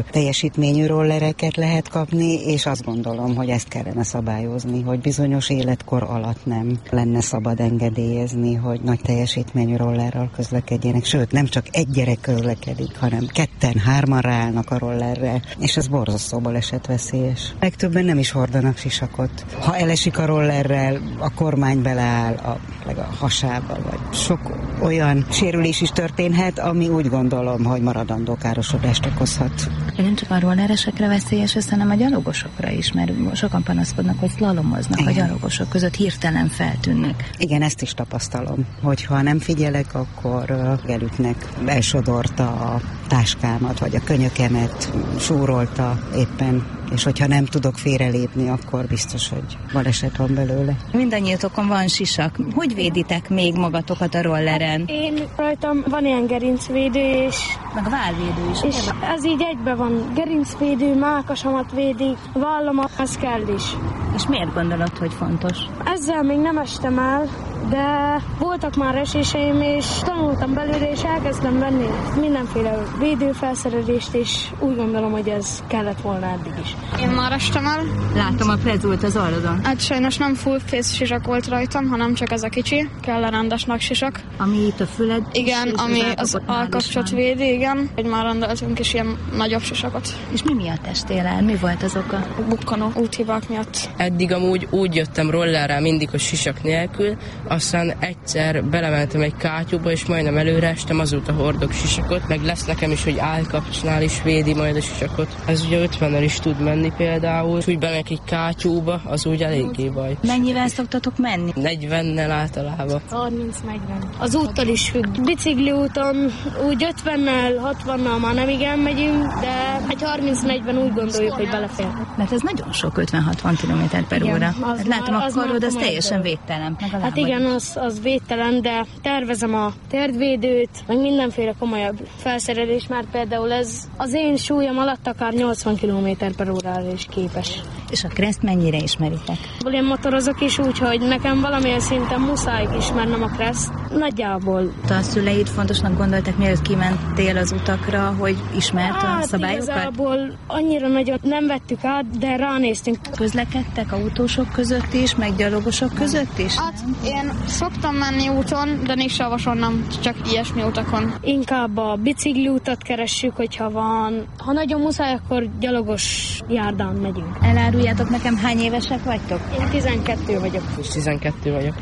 teljesítményű rollereket lehet kapni, és azt gondolom, hogy ezt kellene szabályozni, hogy bizonyos életkor alatt nem lenne szabad engedélyezni, hogy nagy teljesítményű rollerrel közlekedjenek, sőt, nem csak egy gyerek közlekedik, hanem ketten, hárman ráállnak a rollerre, és ez borzasztó balesetveszélyes. Legtöbben nem is hordanak sisakot. Ha elesik a rollerrel, a kormány beleáll a, a hasába, vagy sok olyan sérülés is történhet, ami úgy gondolom, hogy maradandó károsodást okozhat. Nem csak a rolleresekre veszélyes, hanem a gyalogosokra is, mert sokan panaszkodnak, hogy szlalomoznak. Igen. A gyalogosok között hirtelen feltűnnek. Igen, ezt is tapasztalom, hogyha nem figyelek, akkor elütnek, elsodorta a táskámat, vagy a könyökemet, súrolta éppen, és hogyha nem tudok félrelépni, akkor biztos, hogy baleset van belőle. Mindannyiatokon van sisak. Hogy véditek még magatokat a rolleren? Én rajtam van ilyen gerincvédő, és... meg a vállvédő is. És ez így egyben van. Gerincvédő, mákasamat védik, vállamat, ez kell is. És miért gondolod, hogy fontos? Ezzel még nem estem el, de voltak már eséseim, és tanultam belőle, és elkezdtem venni mindenféle védőfelszerelést, és úgy gondolom, hogy ez kellett volna eddig is. Én már estem el. Látom a prezult az orrodon. Hát sajnos nem full face sisak volt rajtam, hanem csak ez a kicsi, kell a rendes nagy sisak. Ami itt a füled? Igen, ami az állkapcsot védi, igen. Hogy már rendeltünk is ilyen nagyobb sisakot. És mi miatt estél el? Mi volt az oka? Bukkanó úthibák miatt. Eddig amúgy úgy jöttem rollerrel mindig, hogy sisak nélkül, aztán egyszer belementem egy kátyúba, és majdnem előre estem, azóta hordok sisakot, meg lesz nekem is, hogy állkapcsnál is védi majd a sisakot. Ez ugye ötvennel is tud menni például, és úgy bemegyek egy kátyúba, az úgy eléggé baj. Mennyivel szoktatok menni? negyvennel általában. harminc-negyven. Az úttal is függ. Bicikliúton úgy ötvennel, hatvannal már nem igen megyünk, de egy harminc-negyven úgy gondoljuk, hogy belefér. Mert ez nagyon sok, ötven-hatvan kilométer per óra. Hát látom, a karod az teljesen védtelen. Hát igen, az, az védtelen, de tervezem a térdvédőt, meg mindenféle komolyabb felszerelés, mert például ez az én súlyom alatt akár nyolcvan kilométer per órára is képes. És a Kreszt mennyire ismeritek? Én motorozok is úgy, hogy nekem valamilyen szinten muszáj ismernem a Kreszt. Nagyjából. A szüleid fontosnak gondoltak, mielőtt kimentél az utakra, hogy ismert hát, a szabályokat? Igazából annyira nagyon nem vettük át, de ránéztünk. Közlekedtek autósok között is, meg gyalogosok között is? Hát én szoktam menni úton, de nincs savason, nem, csak ilyesmi utakon. Inkább a bicikliutat keressük, hogyha van. Ha nagyon muszáj, akkor gyalogos járdán megyünk. Eláruljátok nekem, hány évesek vagytok? Én tizenkettő vagyok. És tizenkettő vagyok.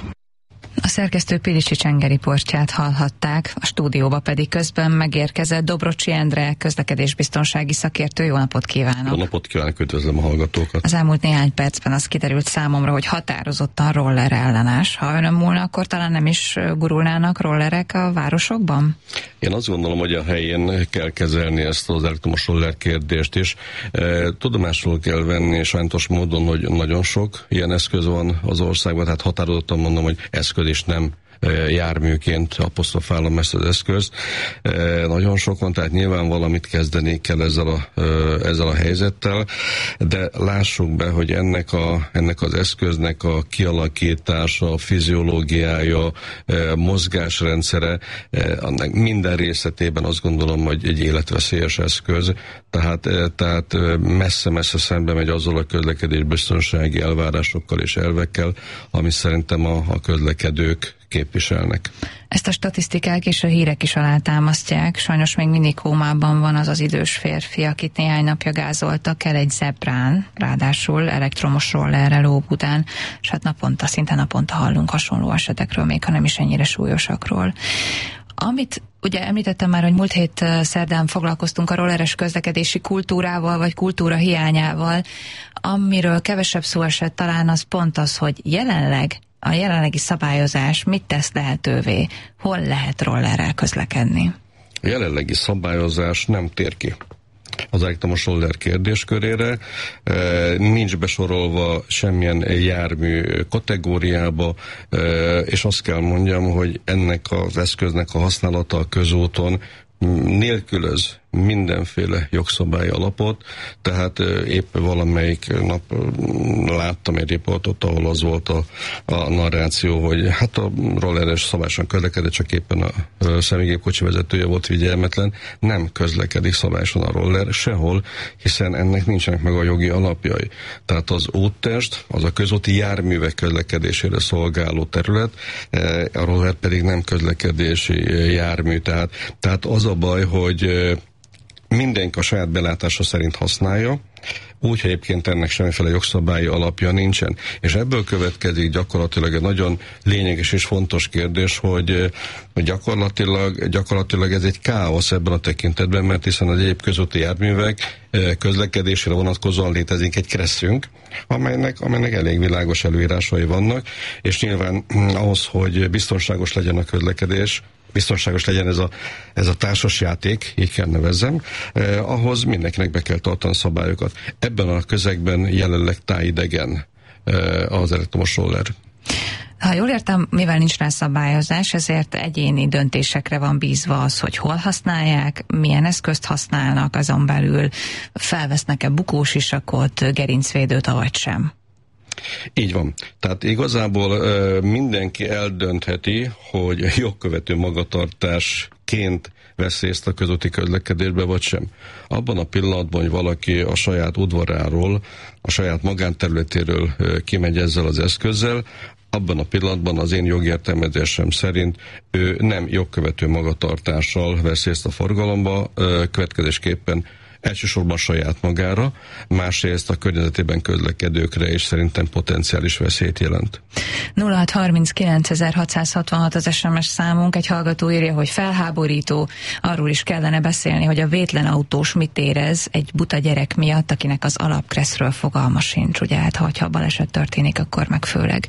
A szerkesztő Pilicsi Csengeri portját hallhatták, a stúdióba pedig közben megérkezett Dobrocsi Endre, közlekedésbiztonsági szakértő. Jó napot kívánok! Jó napot kívánok, üdvözlöm a hallgatókat! Az elmúlt néhány percben az kiderült számomra, hogy határozottan roller ellenes. Ha önön múlna, akkor talán nem is gurulnának rollerek a városokban? Én azt gondolom, hogy a helyén kell kezelni ezt az elektromos roller kérdést is. Tudomásul kell venni sajnos módon, hogy nagyon sok ilyen eszköz van az országban, tehát határozottan mondom, hogy eszköz és nem járműként apostrofálom ezt az eszközt. Nagyon sok van, tehát nyilván valamit kezdeni kell ezzel a, ezzel a helyzettel, de lássuk be, hogy ennek, a, ennek az eszköznek a kialakítása, a fiziológiája, mozgásrendszere, annak minden részletében azt gondolom, hogy egy életveszélyes eszköz, tehát, tehát messze-messze szembe megy azzal a közlekedésbiztonsági elvárásokkal és elvekkel, ami szerintem a, a közlekedők képviselnek. Ezt a statisztikák és a hírek is alátámasztják. Sajnos még mindig kómában van az az idős férfi, akit néhány napja gázoltak el egy zebrán, ráadásul elektromos rollerrel Óbudán, és hát naponta, szinte naponta hallunk hasonló esetekről, még ha nem is ennyire súlyosakról. Amit ugye említettem már, hogy múlt hét szerdán foglalkoztunk a rolleres közlekedési kultúrával, vagy kultúra hiányával, amiről kevesebb szó esett talán az pont az, hogy jelenleg a jelenlegi szabályozás mit tesz lehetővé? Hol lehet rollerrel közlekedni? A jelenlegi szabályozás nem tér ki az elektromos roller kérdéskörére, nincs besorolva semmilyen jármű kategóriába, és azt kell mondjam, hogy ennek az eszköznek a használata a közúton nélkülöz mindenféle jogszabályi alapot, tehát épp valamelyik nap láttam egy riportot, ahol az volt a, a narráció, hogy hát a rolleres szabályosan közlekedett, csak éppen a személygépkocsi vezetője volt figyelmetlen. Nem közlekedik szabályosan a roller sehol, hiszen ennek nincsenek meg a jogi alapjai. Tehát az úttest, az a közúti járművek közlekedésére szolgáló terület, a roller pedig nem közlekedési jármű. Tehát, tehát az a baj, hogy mindenki a saját belátása szerint használja, úgy, hogy egyébként ennek semmiféle jogszabályi alapja nincsen. És ebből következik gyakorlatilag egy nagyon lényeges és fontos kérdés, hogy gyakorlatilag, gyakorlatilag ez egy káosz ebben a tekintetben, mert hiszen az egyéb közúti járművek közlekedésére vonatkozóan létezik egy kresszünk, amelynek, amelynek elég világos előírásai vannak, és nyilván ahhoz, hogy biztonságos legyen a közlekedés, biztonságos legyen ez a, ez a társasjáték, így kell nevezzem, eh, ahhoz mindenkinek be kell tartani szabályokat. Ebben a közegben jelenleg tájidegen eh, az elektromos roller. Ha jól értem, mivel nincs rá szabályozás, ezért egyéni döntésekre van bízva az, hogy hol használják, milyen eszközt használnak, azon belül felvesznek-e bukósisakot, gerincvédőt, avagy sem. Így van. Tehát igazából uh, mindenki eldöntheti, hogy jogkövető magatartásként vesz részt a közúti közlekedésbe, vagy sem. Abban a pillanatban, hogy valaki a saját udvaráról, a saját magánterületéről uh, kimegy ezzel az eszközzel, abban a pillanatban az én jogértelmezésem szerint ő nem jogkövető magatartással vesz részt a forgalomba, uh, következésképpen elsősorban saját magára, másrészt a környezetében közlekedőkre, és szerintem potenciális veszélyt jelent. nulla hat harminckilenc hatszázhatvanhat az es em es számunk, egy hallgató írja, hogy felháborító, arról is kellene beszélni, hogy a vétlen autós mit érez egy buta gyerek miatt, akinek az alapkresszről fogalma sincs, ugye, hát ha baleset történik, akkor meg főleg.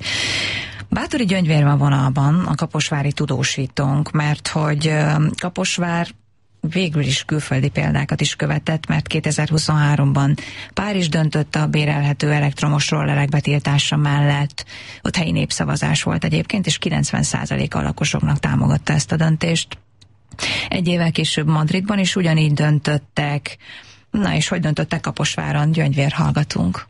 Bátori Gyöngyvér van vonalban, a kaposvári tudósítónk, mert hogy Kaposvár végül is külföldi példákat is követett, mert kétezer-huszonháromban Párizs döntött a bérelhető elektromos rollerek betiltása mellett. Ott helyi népszavazás volt egyébként, és kilencven százaléka a lakosoknak támogatta ezt a döntést. Egy évvel később Madridban is ugyanígy döntöttek. Na és hogy döntöttek Kaposváron? Gyöngyvér, hallgatunk.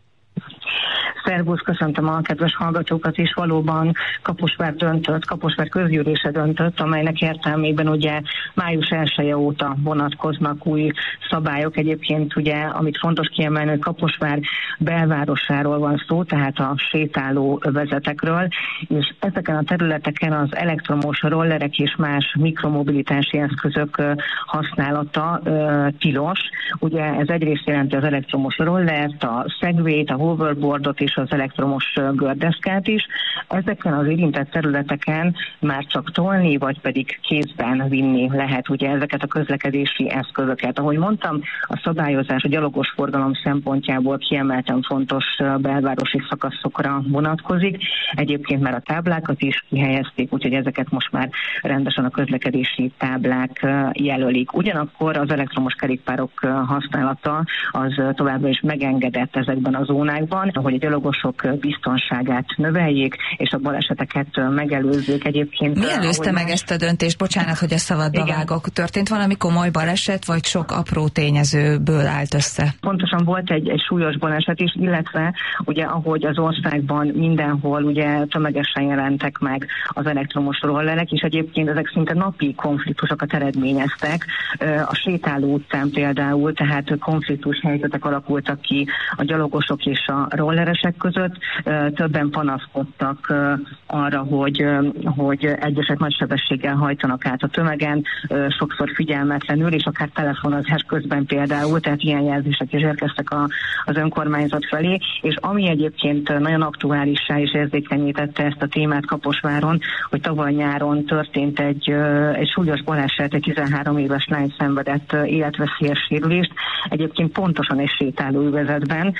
Szervusz, köszöntöm a kedves hallgatókat is. Valóban Kaposvár döntött, Kaposvár közgyűlése döntött, amelynek értelmében ugye május elseje óta vonatkoznak új szabályok. Egyébként ugye, amit fontos kiemelni, hogy Kaposvár belvárosáról van szó, tehát a sétáló övezetekről, és ezeken a területeken az elektromos rollerek és más mikromobilitási eszközök használata tilos. Ugye ez egyrészt jelenti az elektromos rollert, a segwayt, a hoverboardot és az elektromos gördeszkát is. Ezeken az érintett területeken már csak tolni, vagy pedig kézben vinni lehet ugye ezeket a közlekedési eszközöket. Ahogy mondtam, a szabályozás a gyalogos forgalom szempontjából kiemelten fontos belvárosi szakaszokra vonatkozik. Egyébként már a táblákat is kihelyezték, úgyhogy ezeket most már rendesen a közlekedési táblák jelölik. Ugyanakkor az elektromos kerékpárok használata az továbbra is megengedett ezekben a zónákban, hogy a gyalogosok biztonságát növeljék, és a baleseteket megelőzzék. Egyébként. Mi előzte meg más... ezt a döntést? Bocsánat, hogy a szabadba vágok. Történt valami komoly baleset, vagy sok apró tényezőből állt össze? Pontosan volt egy, egy súlyos baleset is, illetve ugye ahogy az országban mindenhol ugye tömegesen jelentek meg az elektromos rollerek, és egyébként ezek szinte napi konfliktusokat eredményeztek. A sétáló utcán például, tehát konfliktus helyzetek alakultak ki a gyalogosok és a rolleresek között. Többen panaszkodtak arra, hogy, hogy egyesek nagy sebességgel hajtanak át a tömegen, sokszor figyelmetlenül, és akár telefonozás közben például, tehát ilyen jelzések is érkeztek a, az önkormányzat felé, és ami egyébként nagyon aktuálissá és érzékenyítette ezt a témát Kaposváron, hogy tavaly nyáron történt egy, egy súlyos baleset, egy tizenhárom éves lány szenvedett életveszélyes sérülést, egyébként pontosan egy sétálóövezetben,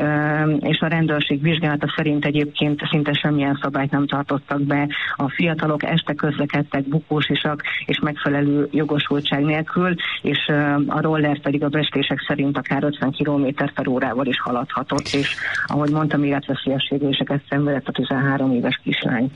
és a rendőrség vizsgálata szerint egyébként szinte semmilyen szabályt nem tartottak be. A fiatalok este közlekedtek bukósisak és megfelelő jogosultság nélkül, és a roller pedig a becslések szerint akár ötven kilométer per órával is haladhatott, és ahogy mondtam, életveszélyes sérüléseket szenvedett a tizenhárom éves kislány.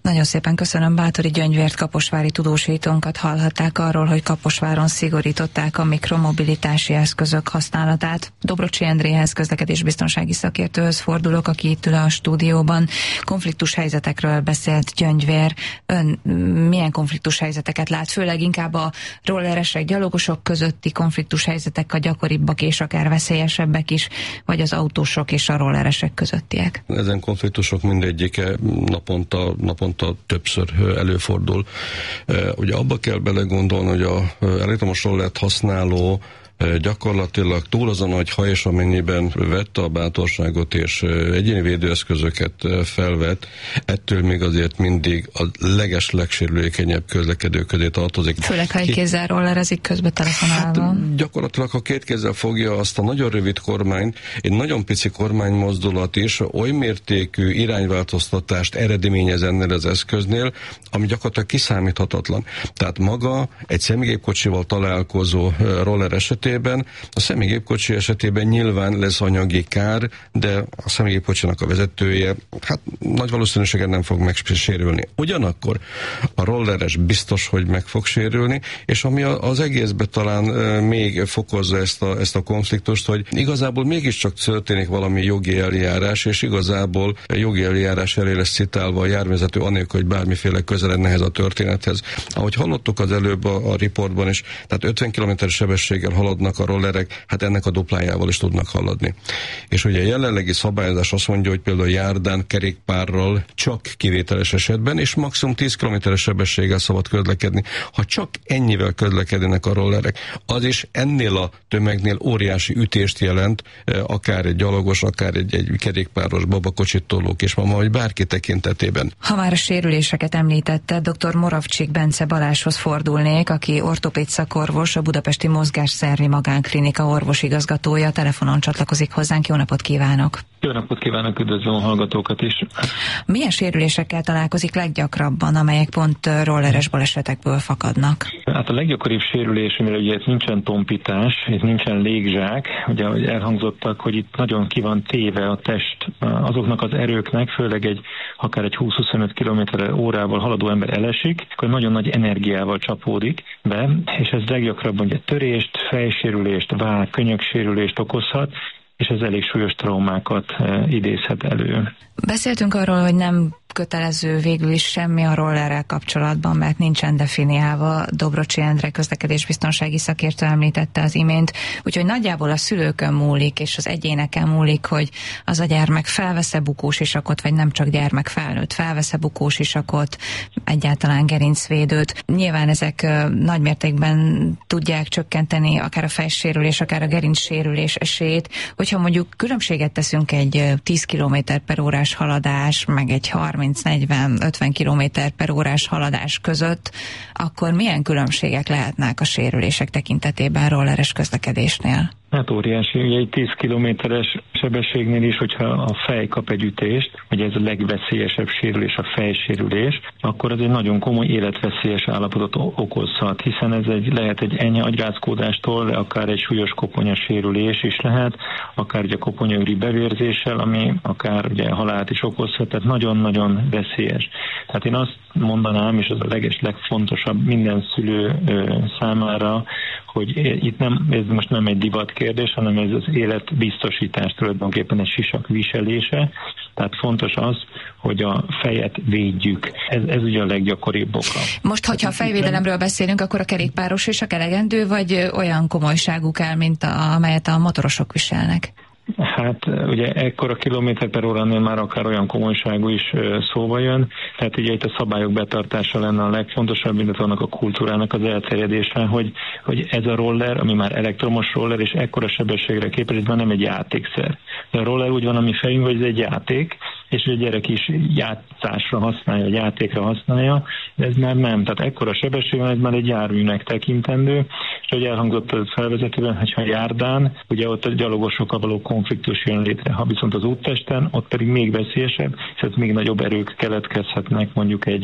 Nagyon szépen köszönöm. Báthori Gyöngyvért, kaposvári tudósítónkat hallhatták arról, hogy Kaposváron szigorították a mikromobilitási eszközök használatát. Dobrocsi Endréhez, közlekedésbiztonsági szakértőhöz fordulok, aki itt ül a stúdióban. Konfliktus helyzetekről beszélt Gyöngyvér. Ön milyen konfliktus helyzeteket lát? Főleg inkább a rolleresek, gyalogosok közötti konfliktus helyzetek a gyakoribbak és akár veszélyesebbek is, vagy az autósok és a rolleresek közöttiek? Ezen konfliktusok mindegyike naponta, naponta többször előfordul. Ugye abba kell belegondolni, hogy a elektromos rollert használó gyakorlatilag túl azon, hogy ha és amennyiben vette a bátorságot és egyéni védőeszközöket felvett, ettől még azért mindig a leges legsérülékenyebb közlekedők közé tartozik. Főleg, ha egy kézzel rollerezik közben telefonálva. Hát, gyakorlatilag, ha két kézzel fogja azt a nagyon rövid kormányt, egy nagyon pici kormánymozdulat is oly mértékű irányváltoztatást eredményez ennél az eszköznél, ami gyakorlatilag kiszámíthatatlan. Tehát maga egy személygépkocsival találkozó roller esetében a személygépkocsi esetében nyilván lesz anyagi kár, de a személygépkocsinak a vezetője hát nagy valószínűséggel nem fog megsérülni. Ugyanakkor a rolleres biztos, hogy meg fog sérülni, és ami az egészben talán még fokozza ezt a, ezt a konfliktust, hogy igazából mégiscsak történik valami jogi eljárás, és igazából jogi eljárás elé lesz citálva a járművezető anélkül, hogy bármiféle köze lenne ehhez a történethez. Ahogy hallottuk az előbb a, a riportban is, tehát ötven kilométeres sebességgel halad a rollerek, hát ennek a duplájával is tudnak haladni. És ugye a jelenlegi szabályozás azt mondja, hogy például járdán kerékpárral csak kivételes esetben, és maximum tíz kilométeres sebességgel szabad közlekedni. Ha csak ennyivel közlekednek a rollerek, az is ennél a tömegnél óriási ütést jelent, akár egy gyalogos, akár egy, egy kerékpáros, babakocsit tolók és mama, vagy bárki tekintetében. Ha már a sérüléseket említette, dr. Moravcsik Bence Balázshoz fordulnék, aki ortopéd szakorvos, a Budapesti Mozgásszervi Magánklinika orvosigazgatója, telefonon csatlakozik hozzánk. Jó napot kívánok! Jó napot kívánok, üdvözlöm a hallgatókat is! Milyen sérülésekkel találkozik leggyakrabban, amelyek pont rolleres balesetekből fakadnak? Hát a leggyakoribb sérülés, mivel ugye itt nincsen tompítás, itt nincsen légzsák, ugye ahogy elhangzottak, hogy itt nagyon ki van téve a test azoknak az erőknek, főleg egy akár egy húsz-huszonöt kilométer órával haladó ember elesik, akkor nagyon nagy energiával csapódik be, és ez leggyakrabban ugye törést, fejsérülést, vág, könyöksérülést okozhat, és ez elég súlyos traumákat idézhet elő. Beszéltünk arról, hogy nem kötelező végül is semmi a rollerrel kapcsolatban, mert nincsen definiálva. Dobrocsi Endre közlekedésbiztonsági szakértő említette az imént, úgyhogy nagyjából a szülőkön múlik, és az egyéneken múlik, hogy az a gyermek felvesz-e bukósisakot, vagy nem csak gyermek, felnőtt felvesz-e bukósisakot, egyáltalán gerincvédőt. Nyilván ezek nagymértékben tudják csökkenteni akár a fejsérülés, akár a gerincsérülés esélyét, hogyha mondjuk különbséget teszünk egy tíz kilométer per órás haladás, meg egy harminc-negyven-ötven kilométer per órás haladás között, akkor milyen különbségek lehetnek a sérülések tekintetében rolleres közlekedésnél? Hát óriási, ugye egy tíz kilométeres sebességnél is, hogyha a fej kap egy ütést, ugye ez a legveszélyesebb sérülés, a fejsérülés, akkor az egy nagyon komoly életveszélyes állapotot okozhat, hiszen ez egy, lehet egy enyhe agyrázkódástól, de akár egy súlyos koponyasérülés is lehet, akár ugye koponyaüri bevérzéssel, ami akár ugye halált is okozhat, tehát nagyon-nagyon veszélyes. Tehát én azt mondanám, és az a leges, legfontosabb minden szülő ö, számára, hogy itt nem, ez most nem egy divat kérdés, hanem ez az életbiztosítás tulajdonképpen egy sisak viselése. Tehát fontos az, hogy a fejet védjük. Ez, ez ugye a leggyakoribb oka. Most, hogyha a fejvédelemről beszélünk, akkor a kerékpáros is a elegendő, vagy olyan komolyságú kell, mint a, amelyet a motorosok viselnek? Hát ugye ekkor a kilométer per óránál már akár olyan komolyságú is szóba jön, tehát ugye itt a szabályok betartása lenne a legfontosabb, illetve annak a kultúrának az elterjedése, hogy, hogy ez a roller, ami már elektromos roller, és ekkora sebességre képes, ez már nem egy játékszer. De a roller úgy van, ami fejünk, hogy ez egy játék, és a gyerek is játszásra használja, vagy játékra használja, de ez már nem. Tehát ekkora sebesség van, ez már egy járműnek tekintendő, és hogy elhangzott a felvezetőben, hogyha járdán, ugye ott a gyalogosokkal való konfliktus jön létre, ha viszont az úttesten, ott pedig még veszélyesebb, és ott még nagyobb erők keletkezhetnek mondjuk egy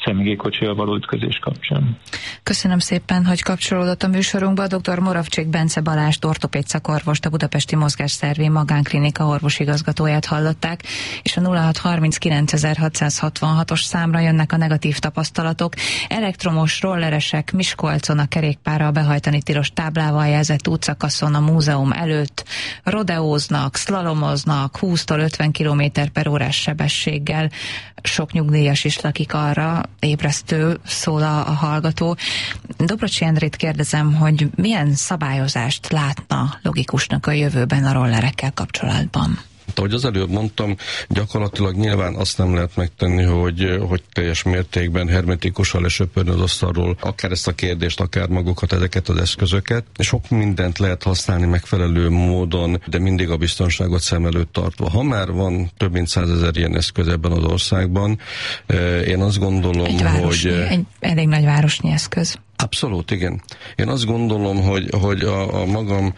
személygépkocsival való ütközés kapcsán. Köszönöm szépen, hogy kapcsolódott a műsorunkba. dr. Moravcsik Bence Balást, ortopéd szakorvost, a Budapesti Mozgásszervi Magánklinika orvosigazgatóját hallották, és a nulla hat harminckilencezer-hatszázhatvanhatos számra jönnek a negatív tapasztalatok. Elektromos rolleresek Miskolcon a kerékpárral behajtani tilos táblával jelzett útszakaszon a múzeum előtt rodeóznak, szlalomoznak húsztól ötven kilométer per órás sebességgel. Sok nyugdíjas is lakik arra, ébresztő szól a, a hallgató. Dobrocsi Endrét kérdezem, hogy milyen szabályozást látna logikusnak a jövőben a rollerekkel kapcsolatban? Ahogy az előbb mondtam, gyakorlatilag nyilván azt nem lehet megtenni, hogy, hogy teljes mértékben hermetikusan lesöpörni az asztalról akár ezt a kérdést, akár magukat, ezeket az eszközöket. Sok mindent lehet használni megfelelő módon, de mindig a biztonságot szem előtt tartva. Ha már van több mint százezer ilyen eszköz ebben az országban, én azt gondolom, egy városnyi, hogy... Egy elég nagy városnyi eszköz. Abszolút, igen. Én azt gondolom, hogy, hogy a, a magam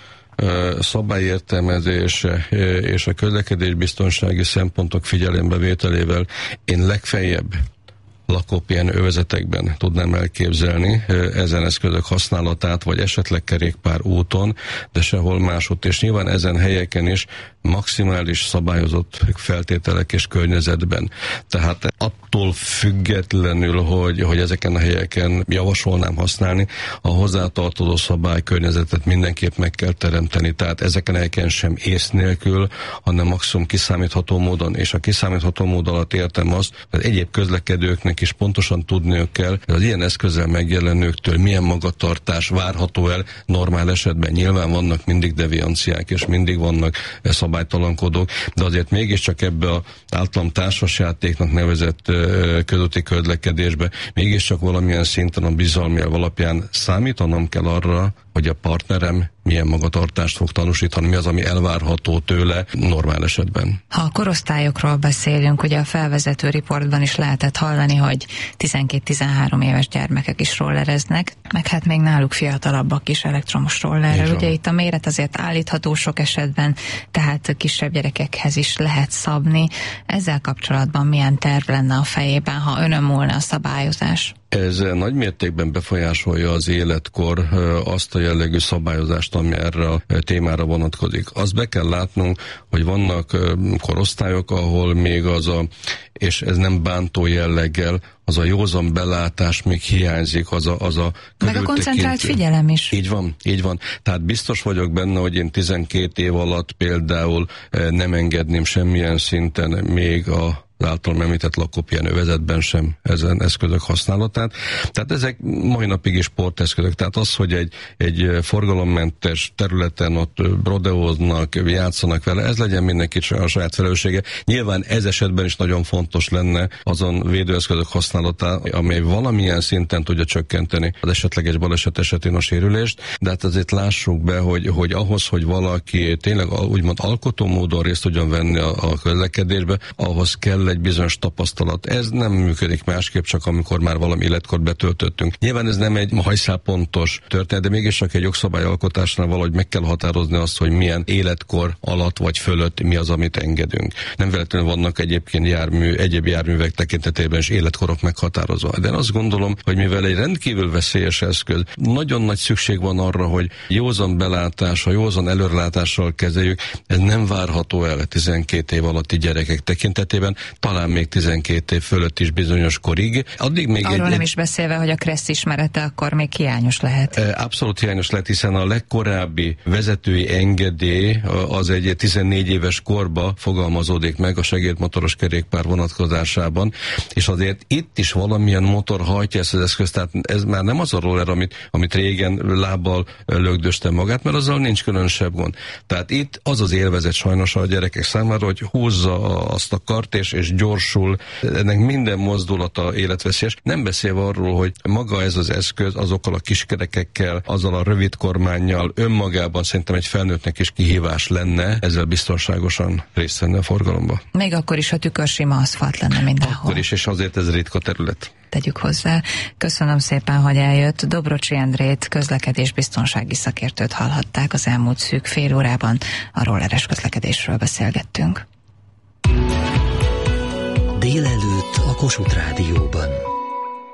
szabályértelmezése és a közlekedésbiztonsági szempontok figyelembevételével én legfeljebb lakópilyen övezetekben tudnám elképzelni ezen eszközök használatát, vagy esetleg kerékpár úton, de sehol máshogy. És nyilván ezen helyeken is maximális szabályozott feltételek és környezetben. Tehát attól függetlenül, hogy, hogy ezeken a helyeken javasolnám használni, a hozzátartozó szabálykörnyezetet mindenképp meg kell teremteni. Tehát ezeken a helyeken sem ész nélkül, hanem maximum kiszámítható módon. És a kiszámítható mód alatt értem azt, hogy egyéb közlekedőknek is pontosan tudniuk kell, hogy az ilyen eszközzel megjelenőktől milyen magatartás várható el normál esetben. Nyilván vannak mindig devianciák, és mindig vannak szabálytalankodók, de azért mégiscsak ebbe az általam társasjátéknak nevezett uh, közúti közlekedésbe mégiscsak valamilyen szinten a bizalmi elv alapján számítanom kell arra, hogy a partnerem milyen magatartást fog tanúsítani, mi az, ami elvárható tőle normál esetben. Ha a korosztályokról beszélünk, ugye a felvezető riportban is lehetett hallani, hogy tizenkét-tizenhárom éves gyermekek is rollereznek, meg hát még náluk fiatalabbak is elektromos rollerrel. Ugye itt a méret azért állítható sok esetben, tehát kisebb gyerekekhez is lehet szabni. Ezzel kapcsolatban milyen terv lenne a fejében, ha önön múlna a szabályozás? Ez nagy mértékben befolyásolja az életkor azt a jellegű szabályozást, ami erre a témára vonatkozik. Azt be kell látnunk, hogy vannak korosztályok, ahol még az a, és ez nem bántó jelleggel, az a józan belátás még hiányzik, az a, az a meg a koncentrált figyelem is. Így van, így van. Tehát biztos vagyok benne, hogy én tizenkét év alatt például nem engedném semmilyen szinten még a az általam említett lakópilyen övezetben sem ezen eszközök használatát. Tehát ezek mai napig is sporteszközök. Tehát az, hogy egy, egy forgalommentes területen ott rodeóznak, játszanak vele, ez legyen mindenki a saját felelőssége. Nyilván ez esetben is nagyon fontos lenne azon védőeszközök használata, amely valamilyen szinten tudja csökkenteni az esetleges baleset esetén a sérülést, de hát azért lássuk be, hogy, hogy ahhoz, hogy valaki tényleg úgymond alkotó módon részt tudjon venni a, a közlekedésbe, ahhoz kell egy bizonyos tapasztalat. Ez nem működik másképp, csak amikor már valami életkort betöltöttünk. Nyilván ez nem egy hajszálpontos történet, de mégis csak egy jogszabályalkotásnál valahogy meg kell határozni azt, hogy milyen életkor alatt vagy fölött mi az, amit engedünk. Nem véletlenül vannak egyébként jármű, egyéb járművek tekintetében is életkorok meghatározva. De én azt gondolom, hogy mivel egy rendkívül veszélyes eszköz, nagyon nagy szükség van arra, hogy józan belátással, józan előrelátással kezeljük. Ez nem várható el tizenkét év alatti gyerekek tekintetében, talán még tizenkét év fölött is bizonyos korig. Addig még Arról egy, nem is beszélve, hogy a kressz ismerete akkor még hiányos lehet. Abszolút hiányos lehet, hiszen a legkorábbi vezetői engedély az egy tizennégy éves korba fogalmazódik meg a segédmotoros kerékpár vonatkozásában, és azért itt is valamilyen motor hajtja ezt az eszközt, tehát ez már nem az a roller, amit, amit régen lábbal lögdöste magát, mert azzal nincs különösebb gond. Tehát itt az az élvezet sajnos a gyerekek számára, hogy húzza azt a kart, és, és gyorsul, ennek minden mozdulata életveszélyes. Nem beszélve arról, hogy maga ez az eszköz azokkal a kiskerekekkel, azzal a rövid kormánnyal önmagában szerintem egy felnőttnek is kihívás lenne ezzel biztonságosan részt venni a forgalomba. Még akkor is, ha tükörsima aszfalt lenne mindenhol. Akkor is, és azért ez ritka terület. Tegyük hozzá. Köszönöm szépen, hogy eljött. Dobrocsi Endrét, közlekedésbiztonsági szakértőt hallhatták az elmúlt szűk fél órában. A rolleres közlekedésről beszélgettünk. Délelőtt a Kossuth Rádióban.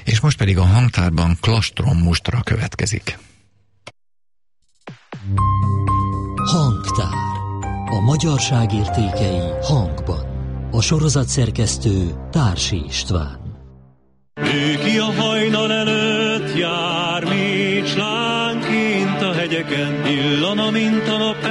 És most pedig a hangtárban Klastrom mustra következik. Hangtár. A magyarság értékei hangban. A sorozat szerkesztő Társi István. Ő ki a hajnal előtt jár, Mécs lánként a hegyeken, illana, mint a nap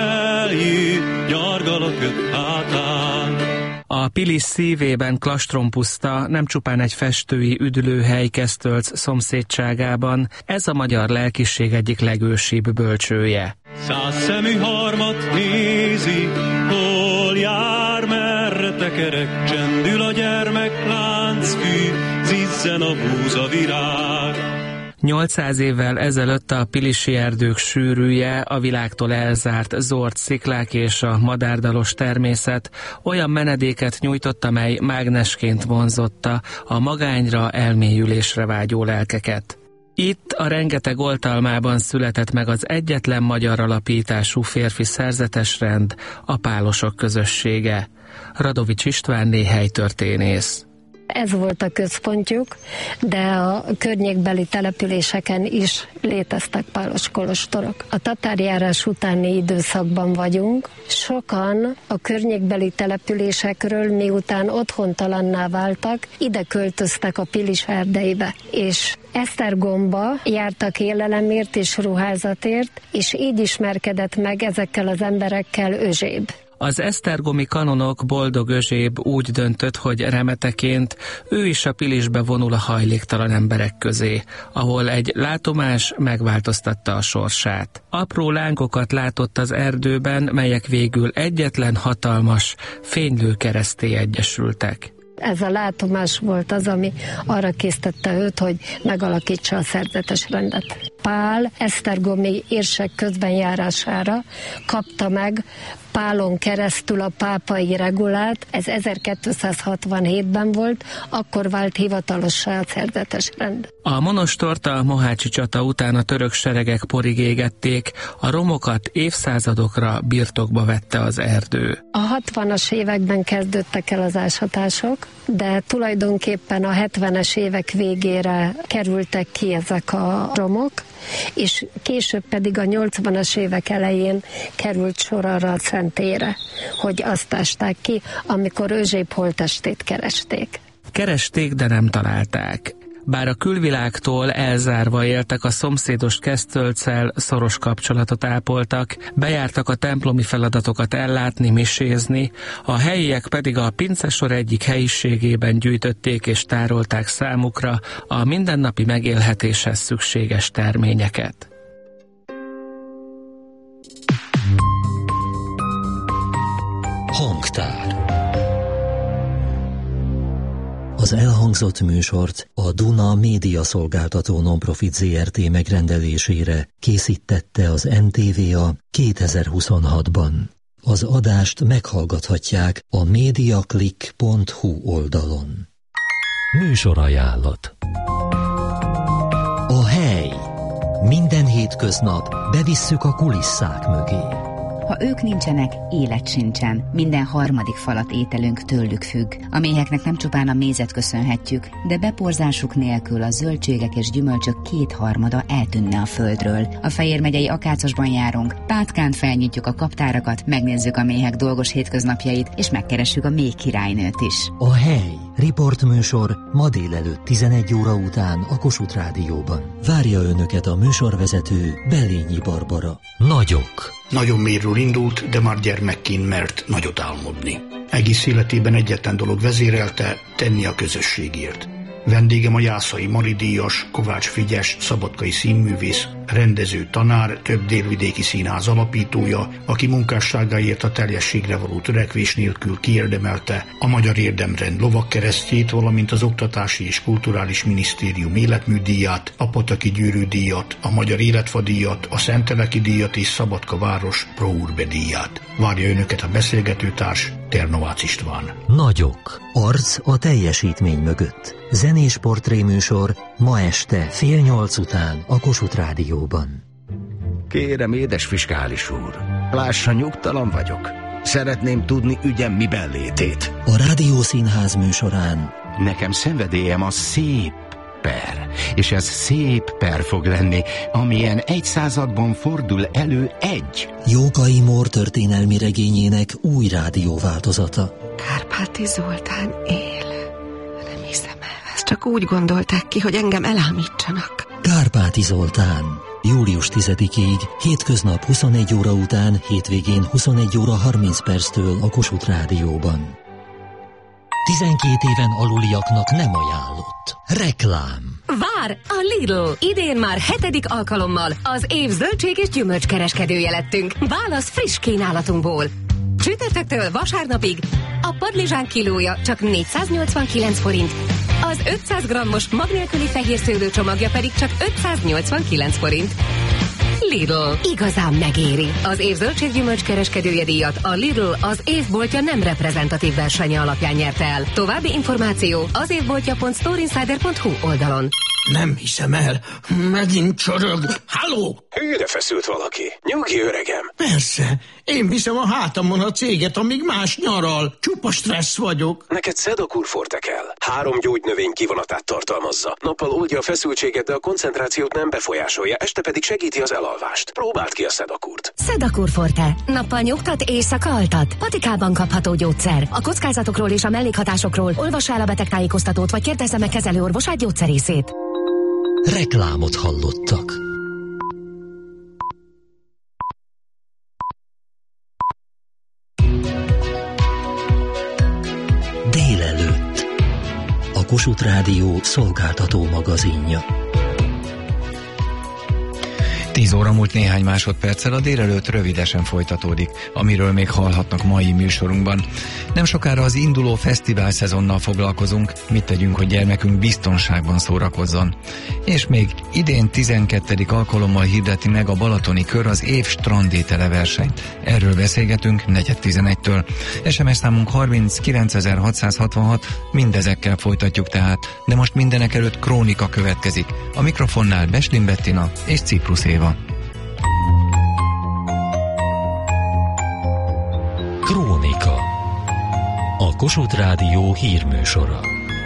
eljött, nyargal a köt hátán. A Pilis szívében Klastrompuszta nem csupán egy festői üdülőhely Kesztölc szomszédságában, ez a magyar lelkiség egyik legősibb bölcsője. Száz szemű harmat nézi, hol jár, merre tekerek, csendül a gyermek láncfű, zizzen a búzavirág. nyolcszáz évvel ezelőtt a pilisi erdők sűrűje, a világtól elzárt zord sziklák és a madárdalos természet olyan menedéket nyújtott, amely mágnesként vonzotta a magányra, elmélyülésre vágyó lelkeket. Itt a rengeteg oltalmában született meg az egyetlen magyar alapítású férfi szerzetesrend, a pálosok közössége. Radovics István helytörténész. Ez volt a központjuk, de a környékbeli településeken is léteztek pálos kolostorok. A tatárjárás utáni időszakban vagyunk. Sokan a környékbeli településekről, miután otthontalanná váltak, ide költöztek a Pilis erdeibe, és Esztergomba jártak élelemért és ruházatért, és így ismerkedett meg ezekkel az emberekkel Özséb. Az esztergomi kanonok Boldog Özséb úgy döntött, hogy remeteként ő is a Pilisbe vonul a hajléktalan emberek közé, ahol egy látomás megváltoztatta a sorsát. Apró lángokat látott az erdőben, melyek végül egyetlen hatalmas, fénylő kereszté egyesültek. Ez a látomás volt az, ami arra késztette őt, hogy megalakítsa a szerzetes rendet. Pál esztergomi érsek közbenjárására kapta meg Pálon keresztül a pápai regulát, ez ezerkétszázhatvanhétben volt, akkor vált hivatalossá a szerzetes rend. A monostort a mohácsi csata után a török seregek porig égették, a romokat évszázadokra birtokba vette az erdő. A hatvanas években kezdődtek el az ásatások, de tulajdonképpen a hetvenes évek végére kerültek ki ezek a romok, és később pedig a nyolcvanas évek elején került sor arra a szentére, hogy azt ásták ki, amikor Özséb holttestét keresték. Keresték, de nem találták. Bár a külvilágtól elzárva éltek, a szomszédos Kesztölccel szoros kapcsolatot ápoltak, bejártak a templomi feladatokat ellátni, misézni, a helyiek pedig a pincesor egyik helyiségében gyűjtötték és tárolták számukra a mindennapi megélhetéshez szükséges terményeket. Hangtár. Az elhangzott műsort a Duna Média Szolgáltató Nonprofit zé er té megrendelésére készítette az en té vé á kétezer-huszonhatban. Az adást meghallgathatják a mediaclick pont hu oldalon. Műsorajánlat. A hely. Minden hétköznap bevisszük a kulisszák mögé. Ha ők nincsenek, élet sincsen. Minden harmadik falat ételünk tőlük függ. A méheknek nem csupán a mézet köszönhetjük, de beporzásuk nélkül a zöldségek és gyümölcsök kétharmada eltűnne a földről. A Fejér megyei Akácosban járunk, Pátkán felnyitjuk a kaptárakat, megnézzük a méhek dolgos hétköznapjait, és megkeressük a méh királynőt is. A hely. Riportműsor ma délelőtt tizenegy óra után a Kossuth Rádióban. Várja önöket a műsorvezető Bellényi Barbara. Nagyok. Nagyon mélyről indult, de már gyermekként mert nagyot álmodni. Egész életében egyetlen dolog vezérelte, tenni a közösségért. Vendégem a Jászai Mari díjas, Kovács Frigyes, szabadkai színművész, rendező, tanár, több délvidéki színház alapítója, aki munkásságáért a teljességre való törekvés nélkül kiérdemelte a Magyar Érdemrend lovagkeresztjét, valamint az Oktatási és Kulturális Minisztérium életműdíját, a Pataki Gyűrű díjat, a Magyar Életfa díjat, a Szenteleki díjat és Szabadka város Pro Urbe díját. Várja önöket a beszélgetőtárs, Ternovácz István. Nagyok. Arc a teljesítmény mögött. Zenés portréműsor ma este fél nyolc után a Kossuth Rádióban. Kérem, édes fiskális úr, lássa, nyugtalan vagyok. Szeretném tudni ügyem miben létét. A Rádiószínház műsorán nekem szenvedélyem a szép per. és ez szép per fog lenni, amilyen egy században fordul elő egy. Jókai Mór történelmi regényének új rádióváltozata. Kárpáti Zoltán él. Nem hiszem el, ezt csak úgy gondolták ki, hogy engem elámítsanak. Kárpáti Zoltán. július tizedikéig, hétköznap huszonegy óra után, hétvégén huszonegy óra harminc perctől a Kossuth Rádióban. tizenkét éven aluliaknak nem ajánlott. Reklám. Vár! A Lidl! Idén már hetedik alkalommal az év zöldség és gyümölcskereskedője lettünk. Válasz friss kínálatunkból. Csütörtöktől vasárnapig a padlizsán kilója csak négyszáznyolcvankilenc forint, az ötszáz grammos mag nélküli fehér szőlőcsomagja pedig csak ötszáznyolcvankilenc forint. Lidl. Igazán megéri. Az év zöldséggyümölcs kereskedője díjat a Lidl az évboltja nem reprezentatív versenye alapján nyerte el. További információ az évboltja pont storeinsider pont hu oldalon. Nem hiszem el. Megint csorog. Halló! Hűre feszült valaki. Nyugi, öregem. Persze. Én viszem a hátamon a céget, amíg más nyaral. Csupa stressz vagyok. Neked Sedakur Forte kell. Három gyógynövény kivonatát tartalmazza. Nappal oldja a feszültséget, de a koncentrációt nem befolyásolja, este pedig segíti az elalvást. Próbáld ki a Sedakurt. Sedakur Forte. Nappal nyugtat, éjszaka altat. Patikában kapható gyógyszer. A kockázatokról és a mellékhatásokról olvassa el a betegtájékoztatót, vagy kérdezze meg kezelőorvosát, gyógyszerészét. Reklámot hallottak. Délelőtt. A Kossuth Rádió szolgáltató magazinja. tíz óra múlt néhány másodperccel, a délelőtt rövidesen folytatódik, amiről még hallhatnak mai műsorunkban. Nem sokára az induló fesztivál szezonnal foglalkozunk, mit tegyünk, hogy gyermekünk biztonságban szórakozzon. És még idén tizenkettedik alkalommal hirdeti meg a Balatoni Kör az év strandétele versenyt. Erről beszélgetünk negyed tizenegytől. es em es számunk harminckilencezer-hatszázhatvanhat, mindezekkel folytatjuk tehát, de most mindenek előtt krónika következik. A mikrofonnál Beslin Bettina és Ciprus Éva. Krónika. A Kossuth Rádió hírműsora.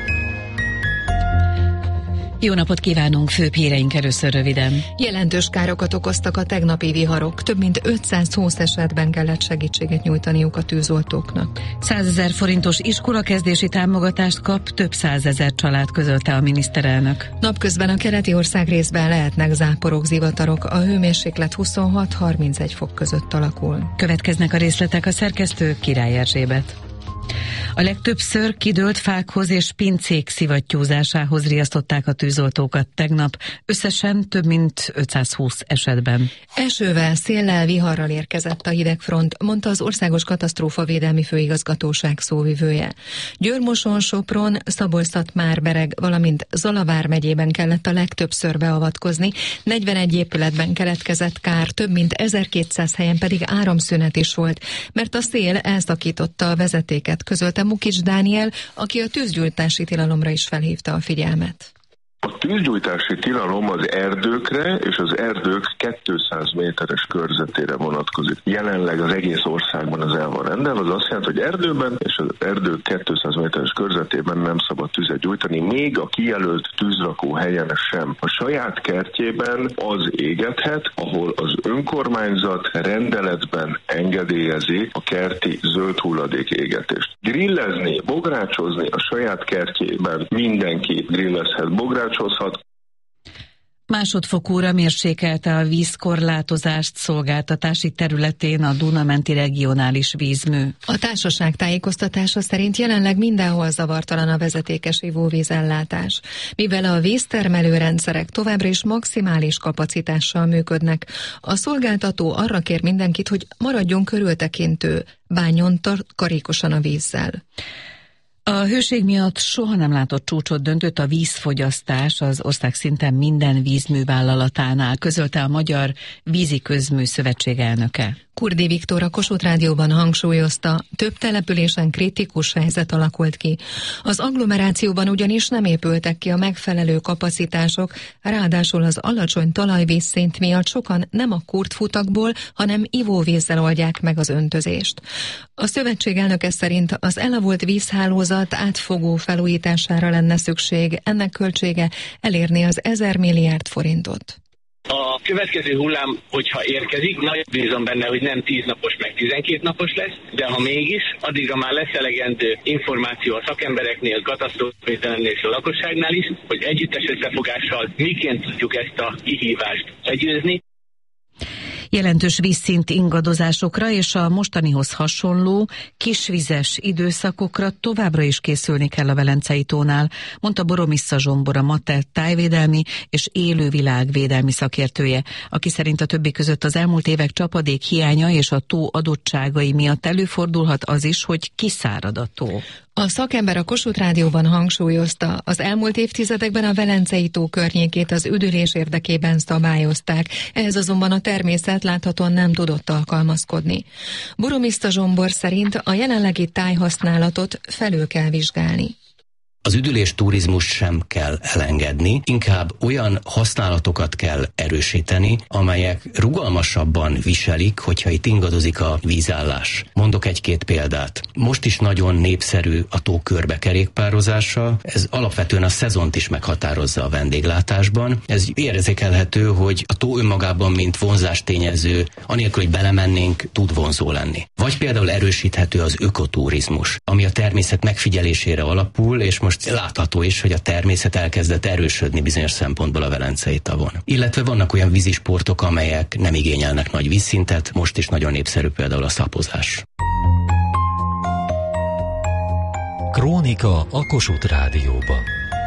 Jó napot kívánunk, főbb híreink először röviden. Jelentős károkat okoztak a tegnapi viharok. Több mint ötszázhúsz esetben kellett segítséget nyújtaniuk a tűzoltóknak. százezer forintos iskolakezdési támogatást kap több százezer család, közölte a miniszterelnök. Napközben a keleti ország részben lehetnek záporok, zivatarok. A hőmérséklet huszonhat-harmincegy fok között alakul. Következnek a részletek, a szerkesztő Király Erzsébet. A legtöbbször kidőlt fákhoz és pincék szivattyúzásához riasztották a tűzoltókat tegnap, összesen több mint ötszázhúsz esetben. Esővel, széllel, viharral érkezett a hidegfront, mondta az Országos Katasztrófavédelmi Főigazgatóság szóvivője. Győr-Moson, Sopron, Szabolcs-Szatmár-Bereg, valamint Zalavár megyében kellett a legtöbbször beavatkozni, negyvenegy épületben keletkezett kár, több mint ezerkétszáz helyen pedig áramszünet is volt, mert a szél elszakította a vezetéket, közölte Mukics Dániel, aki a tűzgyújtási tilalomra is felhívta a figyelmet. A tűzgyújtási tilalom az erdőkre és az erdők kétszáz méteres körzetére vonatkozik. Jelenleg az egész országban az el van rendelve, az azt jelenti, hogy erdőben és az erdők kétszáz méteres körzetében nem szabad tüzet gyújtani, még a kijelölt tűzrakó helyen sem. A saját kertjében az égethet, ahol az önkormányzat rendeletben engedélyezi a kerti zöld hulladék égetést. Grillezni, bográcsozni a saját kertjében mindenki grillezhet, bográcsozni, Másodfokúra mérsékelte a vízkorlátozást szolgáltatási területén a Duna-menti regionális vízmű. A társaság tájékoztatása szerint jelenleg mindenhol zavartalan a vezetékes ivóvízellátás, mivel a víztermelő rendszerek továbbra is maximális kapacitással működnek. A szolgáltató arra kér mindenkit, hogy maradjon körültekintő, bánjon takarékosan a vízzel. A hőség miatt soha nem látott csúcsot döntött a vízfogyasztás az ország szinten minden vízművállalatánál, közölte a Magyar Vízi Közmű Szövetség elnöke. Kurdi Viktor a Kossuth Rádióban hangsúlyozta, több településen kritikus helyzet alakult ki. Az agglomerációban ugyanis nem épültek ki a megfelelő kapacitások, ráadásul az alacsony talajvízszint miatt sokan nem a kurtfutakból, hanem ivóvízzel oldják meg az öntözést. A szövetség elnöke szerint az elavult vízhálózat hálózat átfogó felújítására lenne szükség. Ennek költsége elérni az ezer milliárd forintot. A következő hullám, hogyha érkezik, nagyon bízom benne, hogy nem tíz napos, meg tizenkét napos lesz, de ha mégis, addigra már lesz elegendő információ a szakembereknél, a katasztrófavédelemnél és a lakosságnál is, hogy együttes összefogással miként tudjuk ezt a kihívást legyőzni. Jelentős vízszint ingadozásokra és a mostanihoz hasonló kisvizes időszakokra továbbra is készülni kell a Velencei tónál, mondta Boromissza Zsombor, a Matel tájvédelmi és élővilágvédelmi szakértője, aki szerint a többi között az elmúlt évek csapadék hiánya és a tó adottságai miatt előfordulhat az is, hogy kiszárad a tó. A szakember a Kossuth Rádióban hangsúlyozta, az elmúlt évtizedekben a Velencei tó környékét az üdülés érdekében szabályozták, ehhez azonban a természet láthatóan nem tudott alkalmazkodni. Boromissza Zsombor szerint a jelenlegi tájhasználatot felül kell vizsgálni. Az üdülés turizmus sem kell elengedni, inkább olyan használatokat kell erősíteni, amelyek rugalmasabban viselik, hogyha itt ingadozik a vízállás. Mondok egy-két példát. Most is nagyon népszerű a tó körbekerékpározása, ez alapvetően a szezont is meghatározza a vendéglátásban. Ez érzékelhető, hogy a tó önmagában, mint vonzás tényező, anélkül, hogy belemennénk, tud vonzó lenni. Vagy például erősíthető az ökoturizmus, ami a természet megfigyelésére alapul, és most most látható is, hogy a természet elkezdett erősödni bizonyos szempontból a Velencei tavon. Illetve vannak olyan vízisportok, amelyek nem igényelnek nagy vízszintet, most is nagyon népszerű például a szapozás. Krónika a Kossuth Rádióban.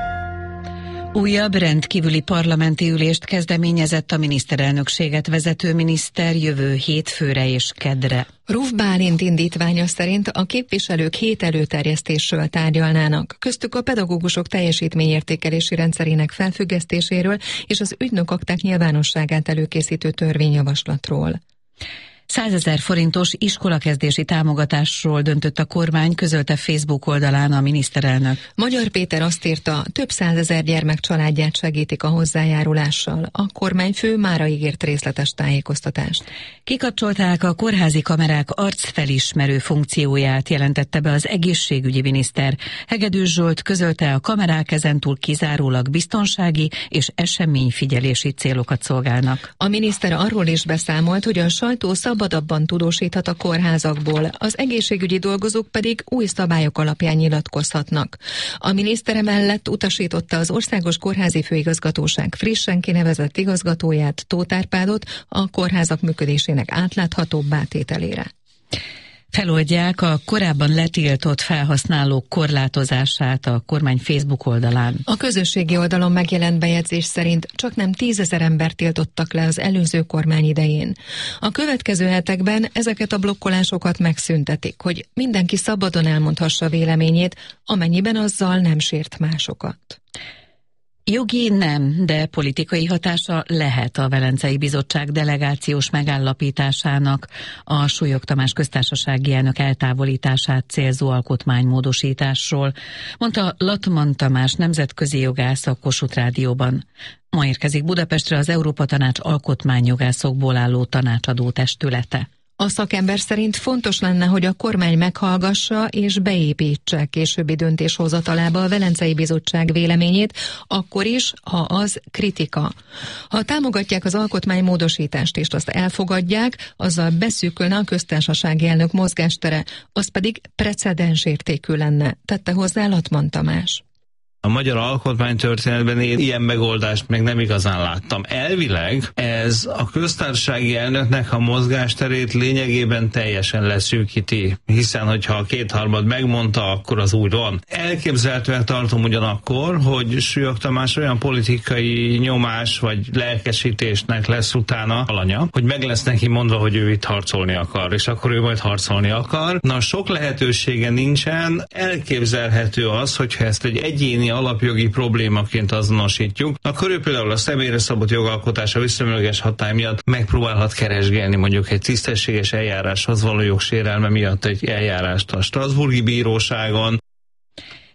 Újabb rendkívüli parlamenti ülést kezdeményezett a miniszterelnökséget vezető miniszter jövő hétfőre és keddre. Ruf Bálint indítványa szerint a képviselők hét előterjesztésről tárgyalnának, köztük a pedagógusok teljesítményértékelési rendszerének felfüggesztéséről és az ügynökakták nyilvánosságát előkészítő törvényjavaslatról. százezer forintos iskolakezdési támogatásról döntött a kormány, közölte Facebook oldalán a miniszterelnök. Magyar Péter azt írta, több százezer gyermek családját segítik a hozzájárulással. A kormányfő mára ígért részletes tájékoztatást. Kikapcsolták a kórházi kamerák arcfelismerő funkcióját, jelentette be az egészségügyi miniszter. Hegedűs Zsolt közölte, a kamerák ezentúl kizárólag biztonsági és eseményfigyelési célokat szolgálnak. A miniszter arról is beszámolt, hogy a sajtó szabadabban tudósíthat a kórházakból, az egészségügyi dolgozók pedig új szabályok alapján nyilatkozhatnak. A miniszter emellett utasította az Országos Kórházi Főigazgatóság frissen kinevezett igazgatóját, Tóth Árpádot a kórházak működésének átláthatóbbá tételére. Feloldják a korábban letiltott felhasználók korlátozását a kormány Facebook oldalán. A közösségi oldalon megjelent bejegyzés szerint csaknem tízezer embert tiltottak le az előző kormány idején. A következő hetekben ezeket a blokkolásokat megszüntetik, hogy mindenki szabadon elmondhassa véleményét, amennyiben azzal nem sért másokat. Jogi nem, de politikai hatása lehet a Velencei Bizottság delegációs megállapításának, a Súlyog Tamás köztársasági elnök eltávolítását célzó alkotmánymódosításról, mondta Latman Tamás nemzetközi jogász a Kossuth Rádióban. Ma érkezik Budapestre az Európa Tanács alkotmányjogászokból álló tanácsadó testülete. A szakember szerint fontos lenne, hogy a kormány meghallgassa és beépítse későbbi döntéshozatalába a Velencei Bizottság véleményét, akkor is, ha az kritika. Ha támogatják az alkotmánymódosítást és azt elfogadják, azzal beszűkülne a köztársasági elnök mozgástere, az pedig precedensértékű lenne, tette hozzá Latman Tamás. A magyar alkotmánytörténetben én ilyen megoldást még nem igazán láttam. Elvileg ez a köztársasági elnöknek a mozgásterét lényegében teljesen leszűkíti, hiszen hogyha a kétharmad megmondta, akkor az úgy van. Elképzelhetően tartom ugyanakkor, hogy Súlyog Tamás olyan politikai nyomás vagy lelkesítésnek lesz utána alanya, hogy meg lesz neki mondva, hogy ő itt harcolni akar, és akkor ő majd harcolni akar. Na, sok lehetősége nincsen, elképzelhető az, hogyha ezt egy egyéni alapjogi problémaként azonosítjuk, akkor ő például a személyre szabott jogalkotás a visszamenőleges hatály miatt megpróbálhat keresgélni mondjuk egy tisztességes eljáráshoz való jogsérelme miatt egy eljárást a Strasbourgi Bíróságon.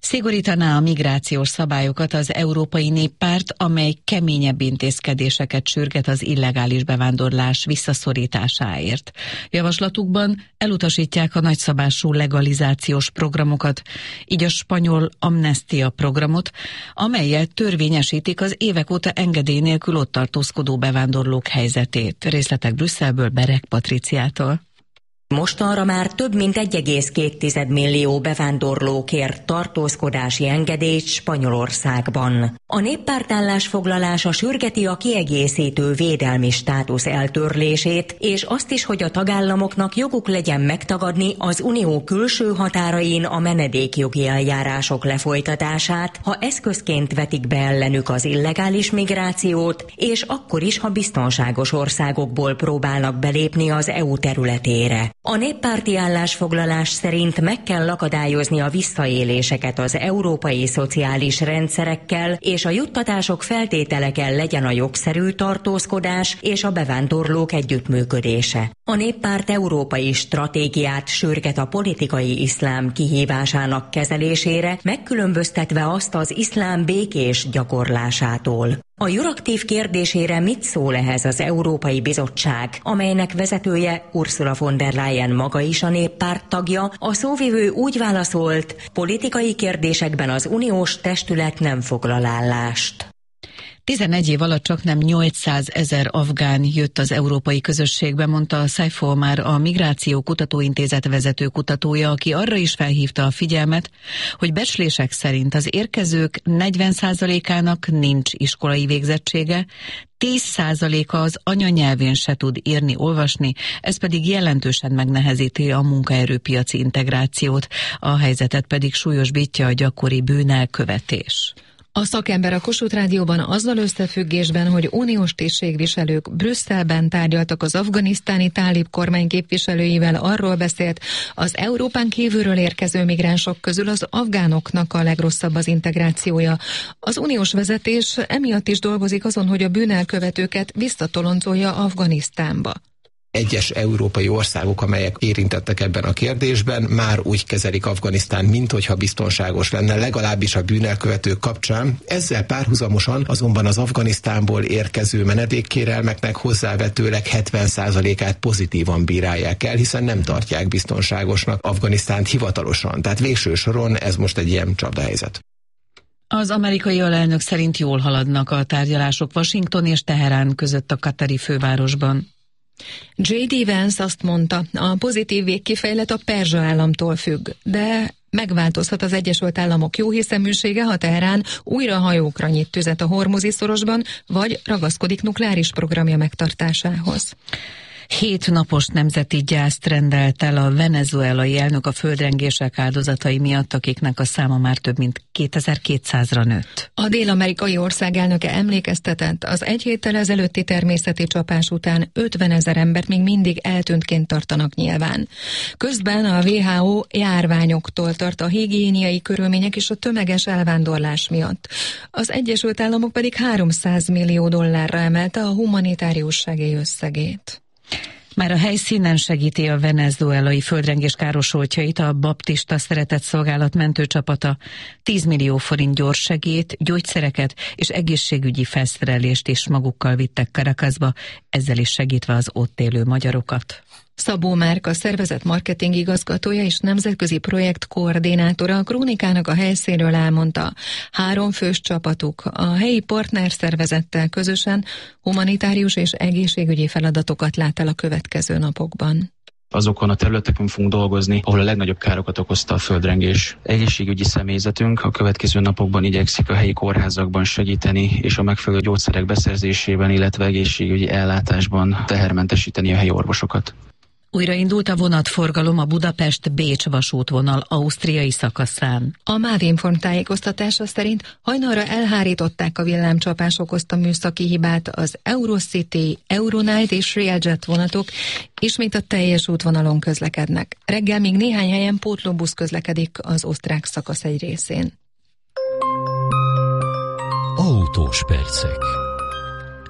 Szigorítaná a migrációs szabályokat az Európai Néppárt, amely keményebb intézkedéseket sürget az illegális bevándorlás visszaszorításáért. Javaslatukban elutasítják a nagyszabású legalizációs programokat, így a spanyol amnestia programot, amellyel törvényesítik az évek óta engedély nélkül ott tartózkodó bevándorlók helyzetét. Részletek Brüsszelből, Berek Patriciától. Mostanra már több mint egy egész két millió bevándorló kért tartózkodási engedélyt Spanyolországban. A néppárt állásfoglalása sürgeti a kiegészítő védelmi státusz eltörlését, és azt is, hogy a tagállamoknak joguk legyen megtagadni az unió külső határain a menedékjogi eljárások lefolytatását, ha eszközként vetik be ellenük az illegális migrációt, és akkor is, ha biztonságos országokból próbálnak belépni az é u területére. A néppárti állásfoglalás szerint meg kell akadályozni a visszaéléseket az európai szociális rendszerekkel, és a juttatások feltétele kell legyen a jogszerű tartózkodás és a bevándorlók együttműködése. A néppárt európai stratégiát sürget a politikai iszlám kihívásának kezelésére, megkülönböztetve azt az iszlám békés gyakorlásától. A Euraktív kérdésére mit szól ehhez az Európai Bizottság, amelynek vezetője Ursula von der Leyen maga is a néppárt tagja, a szóvivő úgy válaszolt, politikai kérdésekben az uniós testület nem foglal állást. tizenegy év alatt csaknem nyolcszázezer afgán jött az európai közösségbe, mondta Saifo Omar, a Migráció Kutatóintézet vezető kutatója, aki arra is felhívta a figyelmet, hogy becslések szerint az érkezők negyven százalékának nincs iskolai végzettsége, tíz százaléka az anyanyelvén se tud írni, olvasni, ez pedig jelentősen megnehezíti a munkaerőpiaci integrációt, a helyzetet pedig súlyosbítja a gyakori bűnelkövetés. A szakember a Kossuth Rádióban azzal összefüggésben, hogy uniós tisztségviselők Brüsszelben tárgyaltak az afganisztáni tálib kormány képviselőivel, arról beszélt, az Európán kívülről érkező migránsok közül az afgánoknak a legrosszabb az integrációja. Az uniós vezetés emiatt is dolgozik azon, hogy a bűnelkövetőket visszatoloncolja Afganisztánba. Egyes európai országok, amelyek érintettek ebben a kérdésben, már úgy kezelik Afganisztán, minthogyha biztonságos lenne, legalábbis a bűnelkövetők kapcsán. Ezzel párhuzamosan azonban az Afganisztánból érkező menedékkérelmeknek hozzávetőleg hetven százalékát pozitívan bírálják el, hiszen nem tartják biztonságosnak Afganisztánt hivatalosan. Tehát végső soron ez most egy ilyen csapdahelyzet. Az amerikai alelnök szerint jól haladnak a tárgyalások Washington és Teherán között a katari fővárosban. jé dé Vance azt mondta, a pozitív végkifejlet a Perzsa államtól függ, de megváltozhat az Egyesült Államok jóhiszeműsége, ha Teherán újra hajókra nyit tüzet a Hormuzi szorosban, vagy ragaszkodik nukleáris programja megtartásához. Hét napos nemzeti gyászt rendelt el a venezuelai elnök a földrengések áldozatai miatt, akiknek a száma már több mint kétezer-kétszázra nőtt. A dél-amerikai ország elnöke emlékeztetett, az egy héttel ezelőtti természeti csapás után ötvenezer embert még mindig eltűntként tartanak nyilván. Közben a vé há o járványoktól tart a higiéniai körülmények és a tömeges elvándorlás miatt. Az Egyesült Államok pedig háromszáz millió dollárra emelte a humanitárius segély összegét. Már a helyszínen segíti a venezuelai földrengés károsultjait a Baptista Szeretetszolgálat mentőcsapata. tíz millió forint gyors segélyt, gyógyszereket és egészségügyi felszerelést is magukkal vittek Caracasba, ezzel is segítve az ott élő magyarokat. Szabó Márka, szervezet marketing igazgatója és nemzetközi projekt koordinátora a Krónikának a helyszínről elmondta. Három fős csapatuk a helyi partnerszervezettel közösen humanitárius és egészségügyi feladatokat lát el a következő napokban. Azokon a területeken fogunk dolgozni, ahol a legnagyobb károkat okozta a földrengés. Egészségügyi személyzetünk a következő napokban igyekszik a helyi kórházakban segíteni, és a megfelelő gyógyszerek beszerzésében, illetve egészségügyi ellátásban tehermentesíteni a helyi orvosokat. Újraindult a vonatforgalom a Budapest-Bécs vasútvonal ausztriai szakaszán. A Mávinform tájékoztatása szerint hajnalra elhárították a villámcsapás okozta műszaki hibát, az Eurocity, Euronight és Railjet vonatok ismét a teljes útvonalon közlekednek. Reggel még néhány helyen pótlóbusz közlekedik az osztrák szakasz egy részén. Autós percek.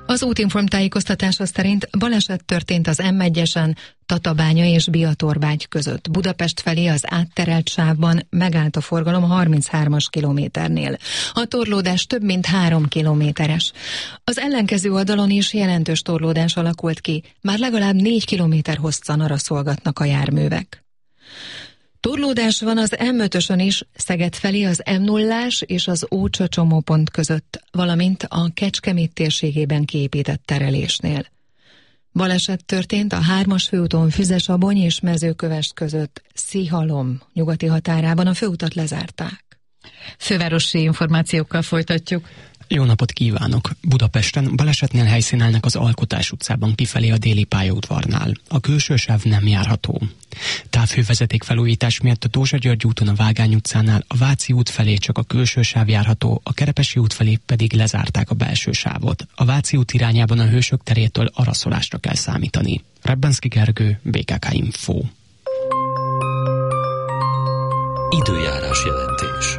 Az Útinform tájékoztatása szerint baleset történt az M egyesen Tatabánya és Biatorbágy között. Budapest felé az átterelt sávban megállt a forgalom a harminchármas kilométernél. A torlódás több mint három kilométeres. Az ellenkező oldalon is jelentős torlódás alakult ki, már legalább négy kilométer hosszan arra szolgatnak a járművek. Torlódás van az M ötösön is, Szeged felé az M nullás és az Ócsa csomópont között, valamint a Kecskemét térségében kiépített terelésnél. Baleset történt a hármas főúton Füzesabony és Mezőkövesd között, Szihalom nyugati határában, a főutat lezárták. Fővárosi információkkal folytatjuk. Jó napot kívánok! Budapesten balesetnél helyszínelnek az Alkotás utcában kifelé a déli pályaudvarnál. A külső sáv nem járható. Távhővezeték felújítás miatt a Dózsa-György úton a Vágány utcánál a Váci út felé csak a külső sáv járható, a Kerepesi út felé pedig lezárták a belső sávot. A Váci út irányában a Hősök terétől araszolásra kell számítani. Rebbenszky Gergő, bé ká ká Info. Időjárás jelentés.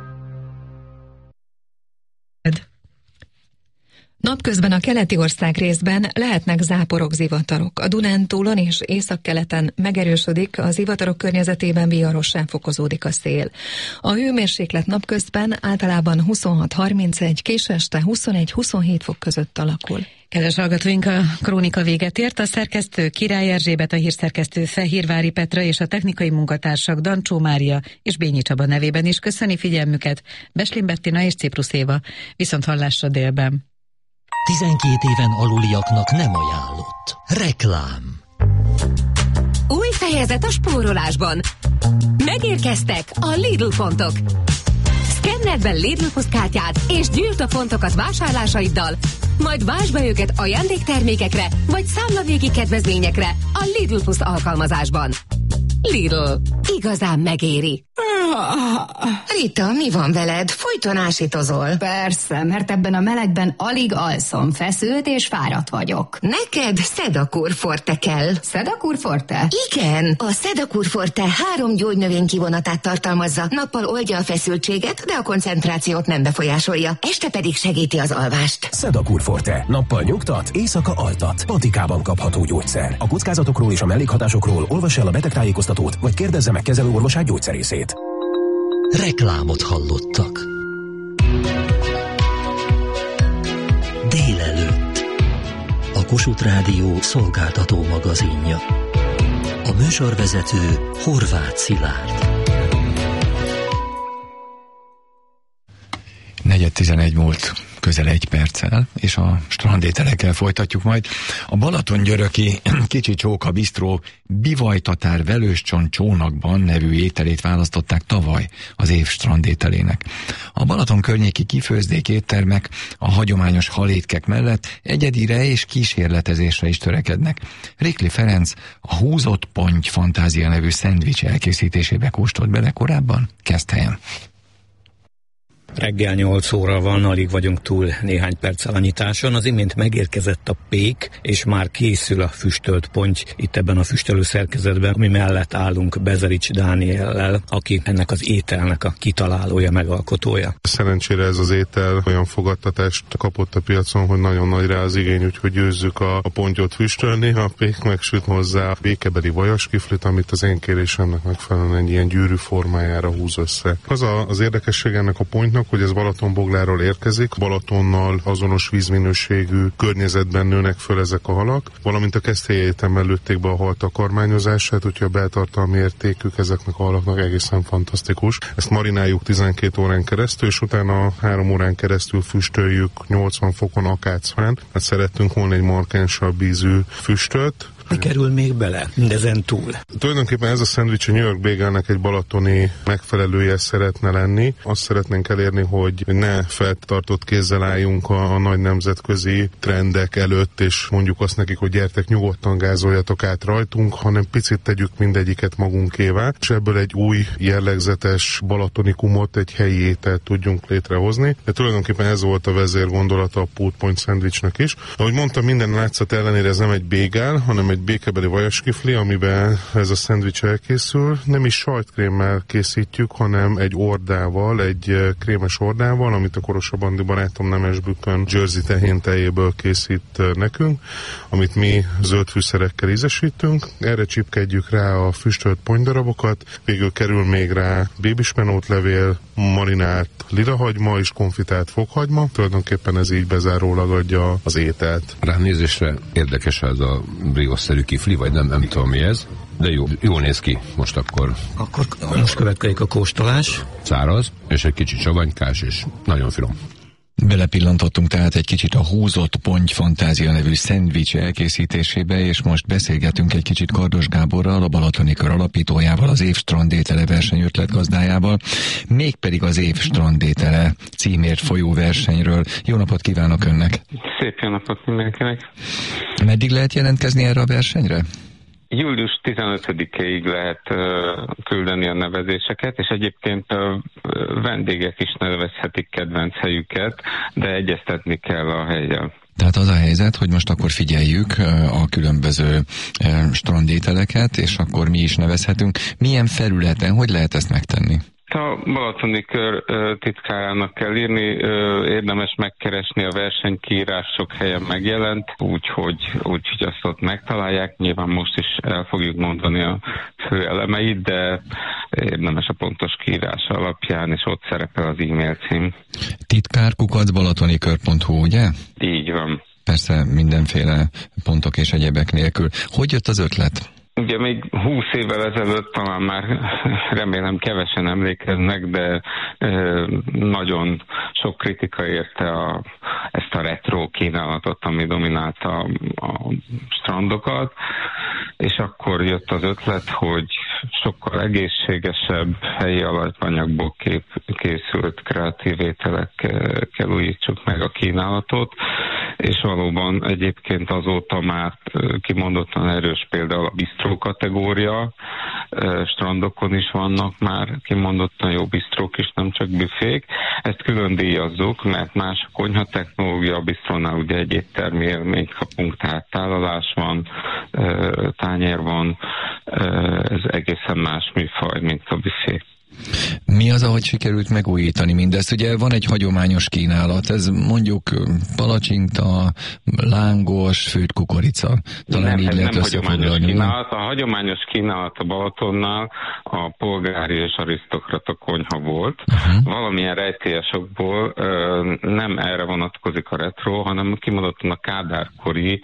Napközben a keleti ország részben lehetnek záporok, zivatarok. A Dunántúlon és északkeleten megerősödik, a zivatarok környezetében viharossá fokozódik a szél. A hőmérséklet napközben általában huszonhat harmincegy, késeste huszonegy-huszonhét fok között alakul. Kedves hallgatóink, a krónika véget ért. A szerkesztő Király Erzsébet, a hírszerkesztő Fehérvári Petra és a technikai munkatársak Dancsó Mária és Bényi Csaba nevében is köszöni figyelmüket Beslin Bettina és Ciprus Éva. Viszont hallásra délben. tizenkét éven aluliaknak nem ajánlott. Reklám. Új fejezet a spórolásban. Megérkeztek a Lidl pontok. Szkenneld be Lidl Plus kártyád és gyűjtsd a pontokat vásárlásaiddal, majd váltsd be őket ajándéktermékekre vagy számlavégi kedvezményekre a Lidl Plus alkalmazásban. Lidl. Igazán megéri. Rita, mi van veled? Folyton ásítozol. Persze, mert ebben a melegben alig alszom, feszült és fáradt vagyok. Neked Sedakur Forte kell. Sedakur Forte? Igen, a Sedakur Forte három gyógynövény kivonatát tartalmazza. Nappal oldja a feszültséget, de a koncentrációt nem befolyásolja. Este pedig segíti az alvást. Sedakur Forte. Nappal nyugtat, éjszaka altat. Patikában kapható gyógyszer. A kockázatokról és a mellékhatásokról olvassa el a betegtájékoztatót, vagy kérdezze meg kezelőorvosát, gyógyszerészét. Reklámot hallottak. Délelőtt. A Kossuth Rádió szolgáltató magazinja. A műsorvezető Horváth Szilárd. negyven tizenegy múlt közel egy perccel, és a strandételekkel folytatjuk majd. A Balatongyöröki Kicsi Csóka Bisztró Bivajtatár Velőscsont csónakban nevű ételét választották tavaly az év strandételének. A Balaton környéki kifőzdék éttermek a hagyományos halétkek mellett egyedire és kísérletezésre is törekednek. Rikli Ferenc a Húzott Ponty Fantázia nevű szendvics elkészítésébe kóstolt bele korábban Keszthelyen. Reggel nyolc óra van, alig vagyunk túl néhány perccel a nyitáson. Az imént megérkezett a pék, és már készül a füstölt ponty itt ebben a füstölő szerkezetben, ami mellett állunk Bezerics Dániellel, aki ennek az ételnek a kitalálója, megalkotója. Szerencsére ez az étel olyan fogadtatást kapott a piacon, hogy nagyon nagy rá az igény, úgyhogy győzzük a, a pontyot füstölni, a pék megsüt hozzá a békebeli vajaskiflit, amit az én kérésemnek megfelelően egy ilyen gyűrű formájára húz össze. Az a, az érdekesség ennek a pontynak, hogy ez Balatonbogláról érkezik, Balatonnal azonos vízminőségű környezetben nőnek föl ezek a halak, valamint a Keszthelyi Egyetem lőtték be a hal takarmányozását, úgyhogy a beltartalmi értékük ezeknek a halaknak egészen fantasztikus. Ezt marináljuk tizenkét órán keresztül, és utána három órán keresztül füstöljük nyolcvan fokon akácfán, mert szerettünk volna egy markánsabb ízű füstöt. Mi kerül még bele mindezen túl? Tulajdonképpen ez a szendvics a New York Bagelnek egy balatoni megfelelője szeretne lenni. Azt szeretnénk elérni, hogy ne feltartott kézzel álljunk a, a nagy nemzetközi trendek előtt, és mondjuk azt nekik, hogy gyertek, nyugodtan gázoljatok át rajtunk, hanem picit tegyük mindegyiket magunkévá, és ebből egy új jellegzetes balatonikumot, egy helyi ételt tudjunk létrehozni. De tulajdonképpen ez volt a vezérgondolata a Pulled Ponty szendvicsnek is. Ahogy mondtam, minden látszat ellenére ez nem egy bagel, hanem egy egy békebeli vajaskifli, amiben ez a szendvics elkészül. Nem is sajtkrémmel készítjük, hanem egy ordával, egy krémes ordával, amit a Korosa Bandi barátom Nemesbükkön Jersey tehén tejéből készít nekünk, amit mi zöld fűszerekkel ízesítünk. Erre csipkedjük rá a füstölt ponydarabokat, végül kerül még rá bébismenótlevél, marinált lirahagyma és konfitált fokhagyma. Tulajdonképpen ez így bezárólag adja az ételt. Ránézésre érdekes ez a brioche-szerű kifli, vagy nem, nem tudom mi ez, de jó, jól néz ki most akkor. Akkor most következik a kóstolás. Száraz, és egy kicsit savanykás, és nagyon finom. Belepillantottunk tehát egy kicsit a Húzott Ponty Fantázia nevű szendvics elkészítésébe, és most beszélgetünk egy kicsit Kardos Gáborral, a Balatoni Kör alapítójával, az Év strandétele verseny ötletgazdájával, mégpedig az Év strandétele címért folyó versenyről. Jó napot kívánok önnek! Szép jó napot mindenkinek! Meddig lehet jelentkezni erre a versenyre? július tizenötödikéig lehet uh, küldeni a nevezéseket, és egyébként a uh, vendégek is nevezhetik kedvenc helyüket, de egyeztetni kell a hellyel. Tehát az a helyzet, hogy most akkor figyeljük a különböző strandételeket, és akkor mi is nevezhetünk. Milyen felületen, hogy lehet ezt megtenni? A Balatoni Kör titkárának kell írni, érdemes megkeresni, a versenykiírás sok helyen megjelent, úgyhogy úgy, azt ott megtalálják. Nyilván most is el fogjuk mondani a fő elemeit, de érdemes a pontos kiírás alapján, és ott szerepel az e-mail cím. titkár kukac balatonikör pont hu, ugye? Így van. Persze mindenféle pontok és egyebek nélkül. Hogy jött az ötlet? Ugye még húsz évvel ezelőtt talán már remélem kevesen emlékeznek, de e, nagyon sok kritika érte a, ezt a retro kínálatot, ami dominálta a, a strandokat, és akkor jött az ötlet, hogy sokkal egészségesebb helyi alapanyagból kép, készült kreatív ételekkel újítsuk meg a kínálatot, és valóban egyébként azóta már kimondottan erős például a bistró kategória, strandokon is vannak már kimondottan jó bistrók is, nem csak büfék. Ezt külön díjazzuk, mert más a konyhatechnológia, a bistrónál ugye egy éttermi élményt kapunk, tehát tálalás van, tányér van, ez egészen más műfaj, mint a büfé. Mi az, ahogy sikerült megújítani mindezt? Ugye van egy hagyományos kínálat, ez mondjuk palacsinta, lángos, főtt kukorica. Talán nem, így ez lehet nem hagyományos kínálat. A hagyományos kínálat a Balatonnál a polgári és arisztokrata konyha volt. Uh-huh. Valamilyen rejtélyesokból nem erre vonatkozik a retro, hanem kimondottan a kádárkori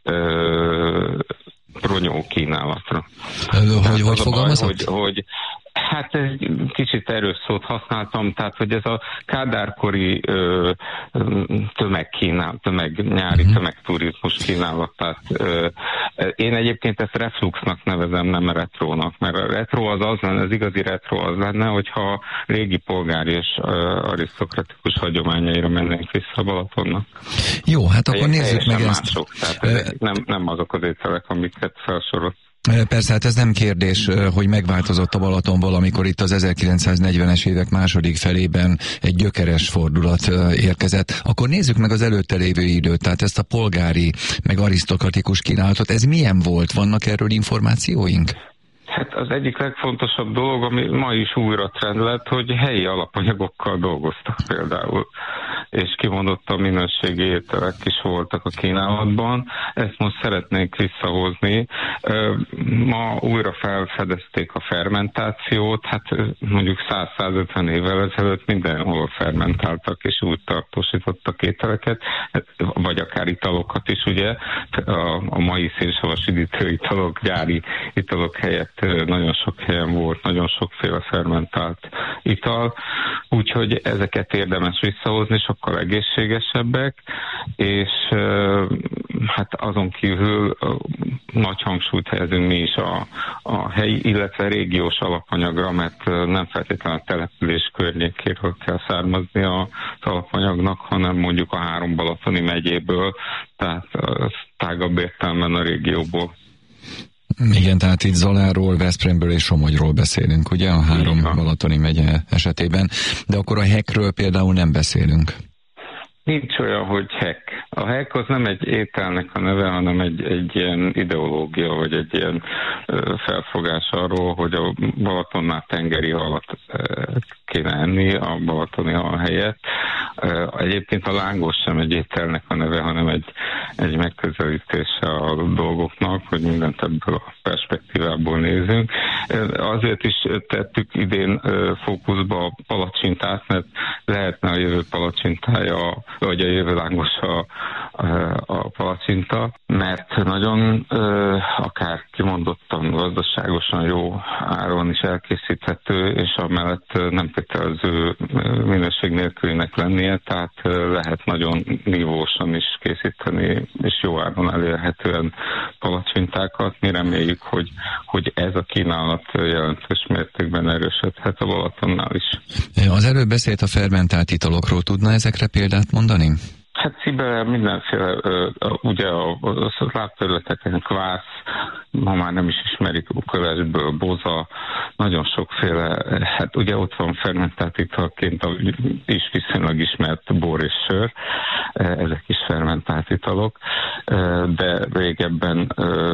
bronyó kínálatra. Hogy, hogy fogalmazott? Hogy, hogy hát egy kicsit erős szót használtam, tehát hogy ez a kádárkori ö, tömegkínál, tömeg, nyári uh-huh. tömegturizmus kínálat. Tehát, ö, én egyébként ezt refluxnak nevezem, nem retrónak, mert a retro az az lenne, az igazi retro az lenne, hogyha régi polgári és ö, arisztokratikus hagyományaira mennénk vissza a Balatonnak. Jó, hát akkor Egy, nézzük meg ezt. Mások, tehát nem, nem azok az ételek, amiket felsorolt. Persze, hát ez nem kérdés, hogy megváltozott a Balaton valamikor itt az ezerkilencszáznegyvenes évek második felében egy gyökeres fordulat érkezett. Akkor nézzük meg az előtte lévő időt, tehát ezt a polgári, meg arisztokratikus kínálatot. Ez milyen volt? Vannak erről információink? Hát az egyik legfontosabb dolog, ami ma is újra trend lett, hogy helyi alapanyagokkal dolgoztak például, és kimondottan minőségi ételek is voltak a kínálatban. Ezt most szeretnénk visszahozni. Ma újra felfedezték a fermentációt, hát mondjuk száz-százötven évvel ezelőtt mindenhol fermentáltak, és úgy tartósítottak ételeket, vagy akár italokat is, ugye. A, a mai szénsavas üdítő italok, gyári italok helyett nagyon sok helyen volt, nagyon sokféle fermentált ital, úgyhogy ezeket érdemes visszahozni, sokkal egészségesebbek, és hát azon kívül nagy hangsúlyt helyezünk mi is a, a helyi, illetve régiós alapanyagra, mert nem feltétlenül a település környékéről kell származni az alapanyagnak, hanem mondjuk a három balatoni megyéből, tehát tágabb értelemben a régióból. Igen, tehát itt Zaláról, Veszprémből és Somogyról beszélünk, ugye, a három balatoni megye esetében, de akkor a hekről például nem beszélünk. Nincs olyan, hogy hek. A hek az nem egy ételnek a neve, hanem egy, egy ilyen ideológia, vagy egy ilyen felfogás arról, hogy a Balatonnál tengeri halat kéne enni a balatoni hal helyett. Egyébként a lángos sem egy ételnek a neve, hanem egy, egy megközelítése a dolgoknak, hogy mindent ebből a perspektívából nézünk. Azért is tettük idén fókuszba a palacsintát, mert lehetne a jövő palacsintája, vagy a jövő lángosa a palacsinta, mert nagyon akár kimondottan gazdaságosan jó áron is elkészíthető, és amellett nem kötelező minőség nélkülinek lennie, tehát lehet nagyon nívósan is készíteni, és jó áron elérhetően palacsintákat. Mi reméljük, hogy, hogy ez a kínálat jelentős mértékben erősödhet a Balatonnál is. Az előbb beszélt a fermentált italokról, tudna ezekre példát mondani? Hát szíve mindenféle, ugye a, a lábterületeken kvász, ma már nem is ismerik, kövesből, boza, nagyon sokféle, hát ugye ott van fermentált italként is viszonylag ismert bor és sör, ezek is fermentált italok, de régebben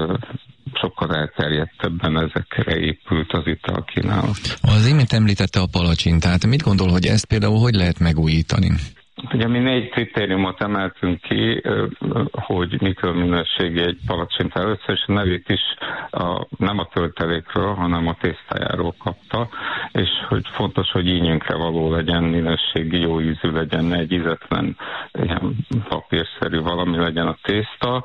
sokkal elterjedtebben ezekre épült az italkínálat. Az imént említette a palacsintát, mit gondol, hogy ezt például hogy lehet megújítani? Ugye mi négy kritériumot emeltünk ki, hogy mitől minőségi egy palacsinta. Először is a nevét is a, nem a töltelékről, hanem a tésztájáról kapta, és hogy fontos, hogy ínyünkre való legyen, minőségi, jó ízű legyen, ne egy ízetlen, ilyen papírszerű valami legyen a tészta.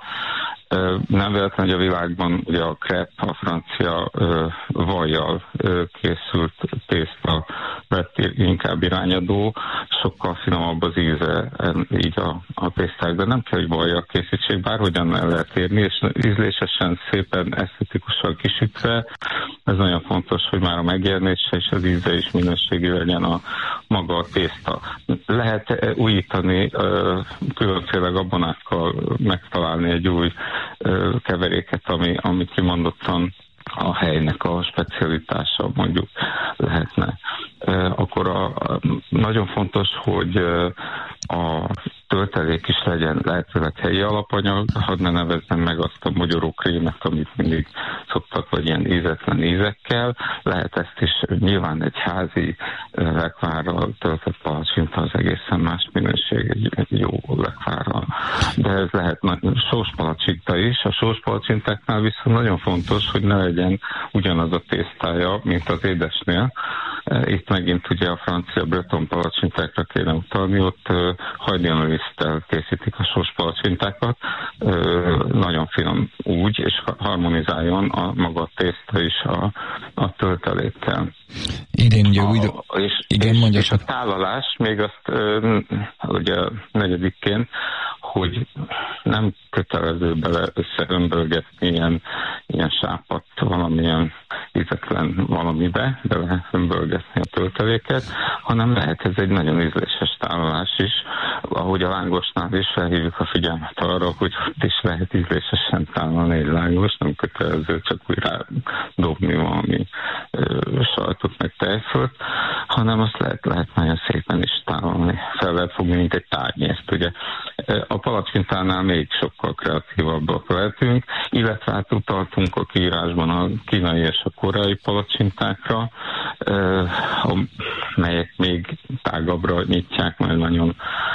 Nem véletlen, hogy a világban ugye a crepe, a francia vajjal készült tészta lett inkább irányadó, sokkal finomabb az íze így a, a tésztákban. Nem kell, hogy vajjal készítsék, bárhogyan el lehet érni, és ízlésesen, szépen, esztetikusan kisütve. Ez nagyon fontos, hogy már a megjelenése és az íze is minőségi legyen a maga a tészta. Lehet újítani, különféle gabonákkal megtalálni egy új keveréket, ami, ami kimondottan a helynek a specialitása mondjuk lehetne. Akkor a, a, nagyon fontos, hogy a töltelék is legyen lehetőleg helyi alapanyag, hadd ne nevezzem meg azt a mogyorókrémet, amit mindig szoktak, vagy ilyen ízetlen ízekkel. Lehet ezt is nyilván egy házi lekvárral töltött palacsinta, az egészen más minőség, egy, egy jó lekvárral. De ez lehet sós palacsinta is. A sós palacsintáknál viszont nagyon fontos, hogy ne legyen ugyanaz a tésztája, mint az édesnél. Itt megint ugye a francia breton palacsintákra kéne utalni, ott hagyjánliszttel készítik a sós palacsintákat, nagyon finom úgy, és harmonizáljon a maga a tészta is a, a töltelékkel. Idén ugye úgy... A, és, igen, és, és a tálalás, még azt ugye negyedikként, hogy nem kötelező bele összehömbölgetni ilyen, ilyen sápat valamilyen ízetlen valamibe, bele hömbölgetni a tölteléket, hanem lehet ez egy nagyon ízléses tálalás is, ahogy a lángosnál is felhívjuk a figyelmet arra, hogy ott is lehet ízlésesen tálalni egy lángos, nem kötelező csak úgy rá dobni valami ö, sajtot meg tejfölt, hanem azt lehet, lehet nagyon szépen is tálalni, fel lehet fogni, mint egy tárgyészt, ugye. A palacsintánál még sokkal kreatívabbak lehetünk, illetve hát utaltunk a kiírásban a kínai és a koreai palacsintákra, melyek még tágabbra nyitják, majd nagyon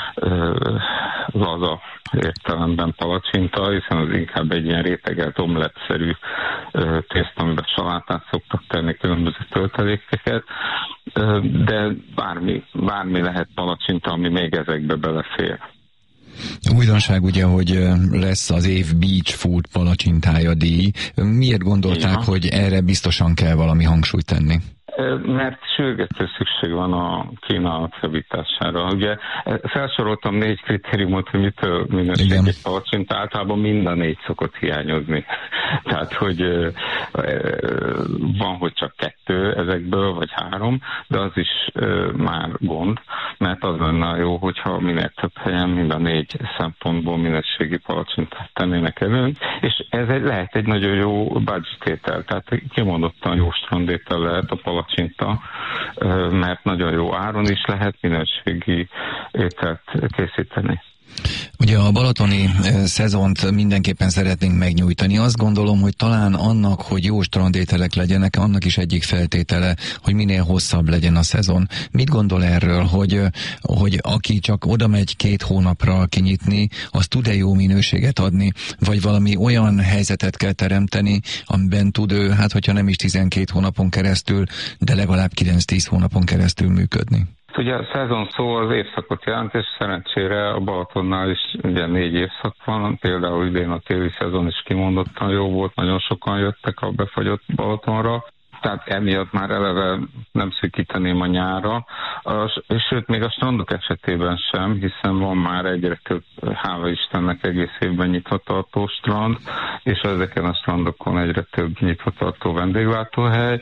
laza értelemben palacsinta, hiszen az inkább egy ilyen rétegelt omlettszerű tészta, amiben salátát szoktak tenni, különböző töltelékeket, de bármi, bármi lehet palacsinta, ami még ezekbe belefér. Újdonság ugye, hogy lesz az év Beach Food palacsintája díj. Miért gondolták, ja. hogy erre biztosan kell valami hangsúlyt tenni? Mert sürgető szükség van a kínálat javítására. Ugye felsoroltam négy kritériumot, hogy mitől minőség egy palacsinta, általában mind a négy szokott hiányozni. Tehát, hogy van, hogy csak kettő ezekből, vagy három, de az is már gond, mert az lenne jó, hogyha minél több helyen mind a négy szempontból minőségi palacsintát tennének előn, és ez egy, lehet egy nagyon jó budgetétel, tehát kimondottan jó strandétel lehet a palacsinta, mert nagyon jó áron is lehet minőségi ételt készíteni. Ugye a balatoni szezont mindenképpen szeretnénk megnyújtani. Azt gondolom, hogy talán annak, hogy jó strandételek legyenek, annak is egyik feltétele, hogy minél hosszabb legyen a szezon. Mit gondol erről, hogy, hogy aki csak oda megy két hónapra kinyitni, az tud-e jó minőséget adni, vagy valami olyan helyzetet kell teremteni, amiben tud ő, hát hogyha nem is tizenkét hónapon keresztül, de legalább kilenc-tíz hónapon keresztül működni? Ugye a szezon szó az évszakot jelent, és szerencsére a Balatonnál is ugye négy évszak van, például idén a téli szezon is kimondottan jó volt, nagyon sokan jöttek a befagyott Balatonra, tehát emiatt már eleve nem szűkíteném a nyárra, és sőt még a strandok esetében sem, hiszen van már egyre több, hála Istennek, egész évben nyitvatartó strand, és ezeken a strandokon egyre több nyitvatartó vendéglátóhely.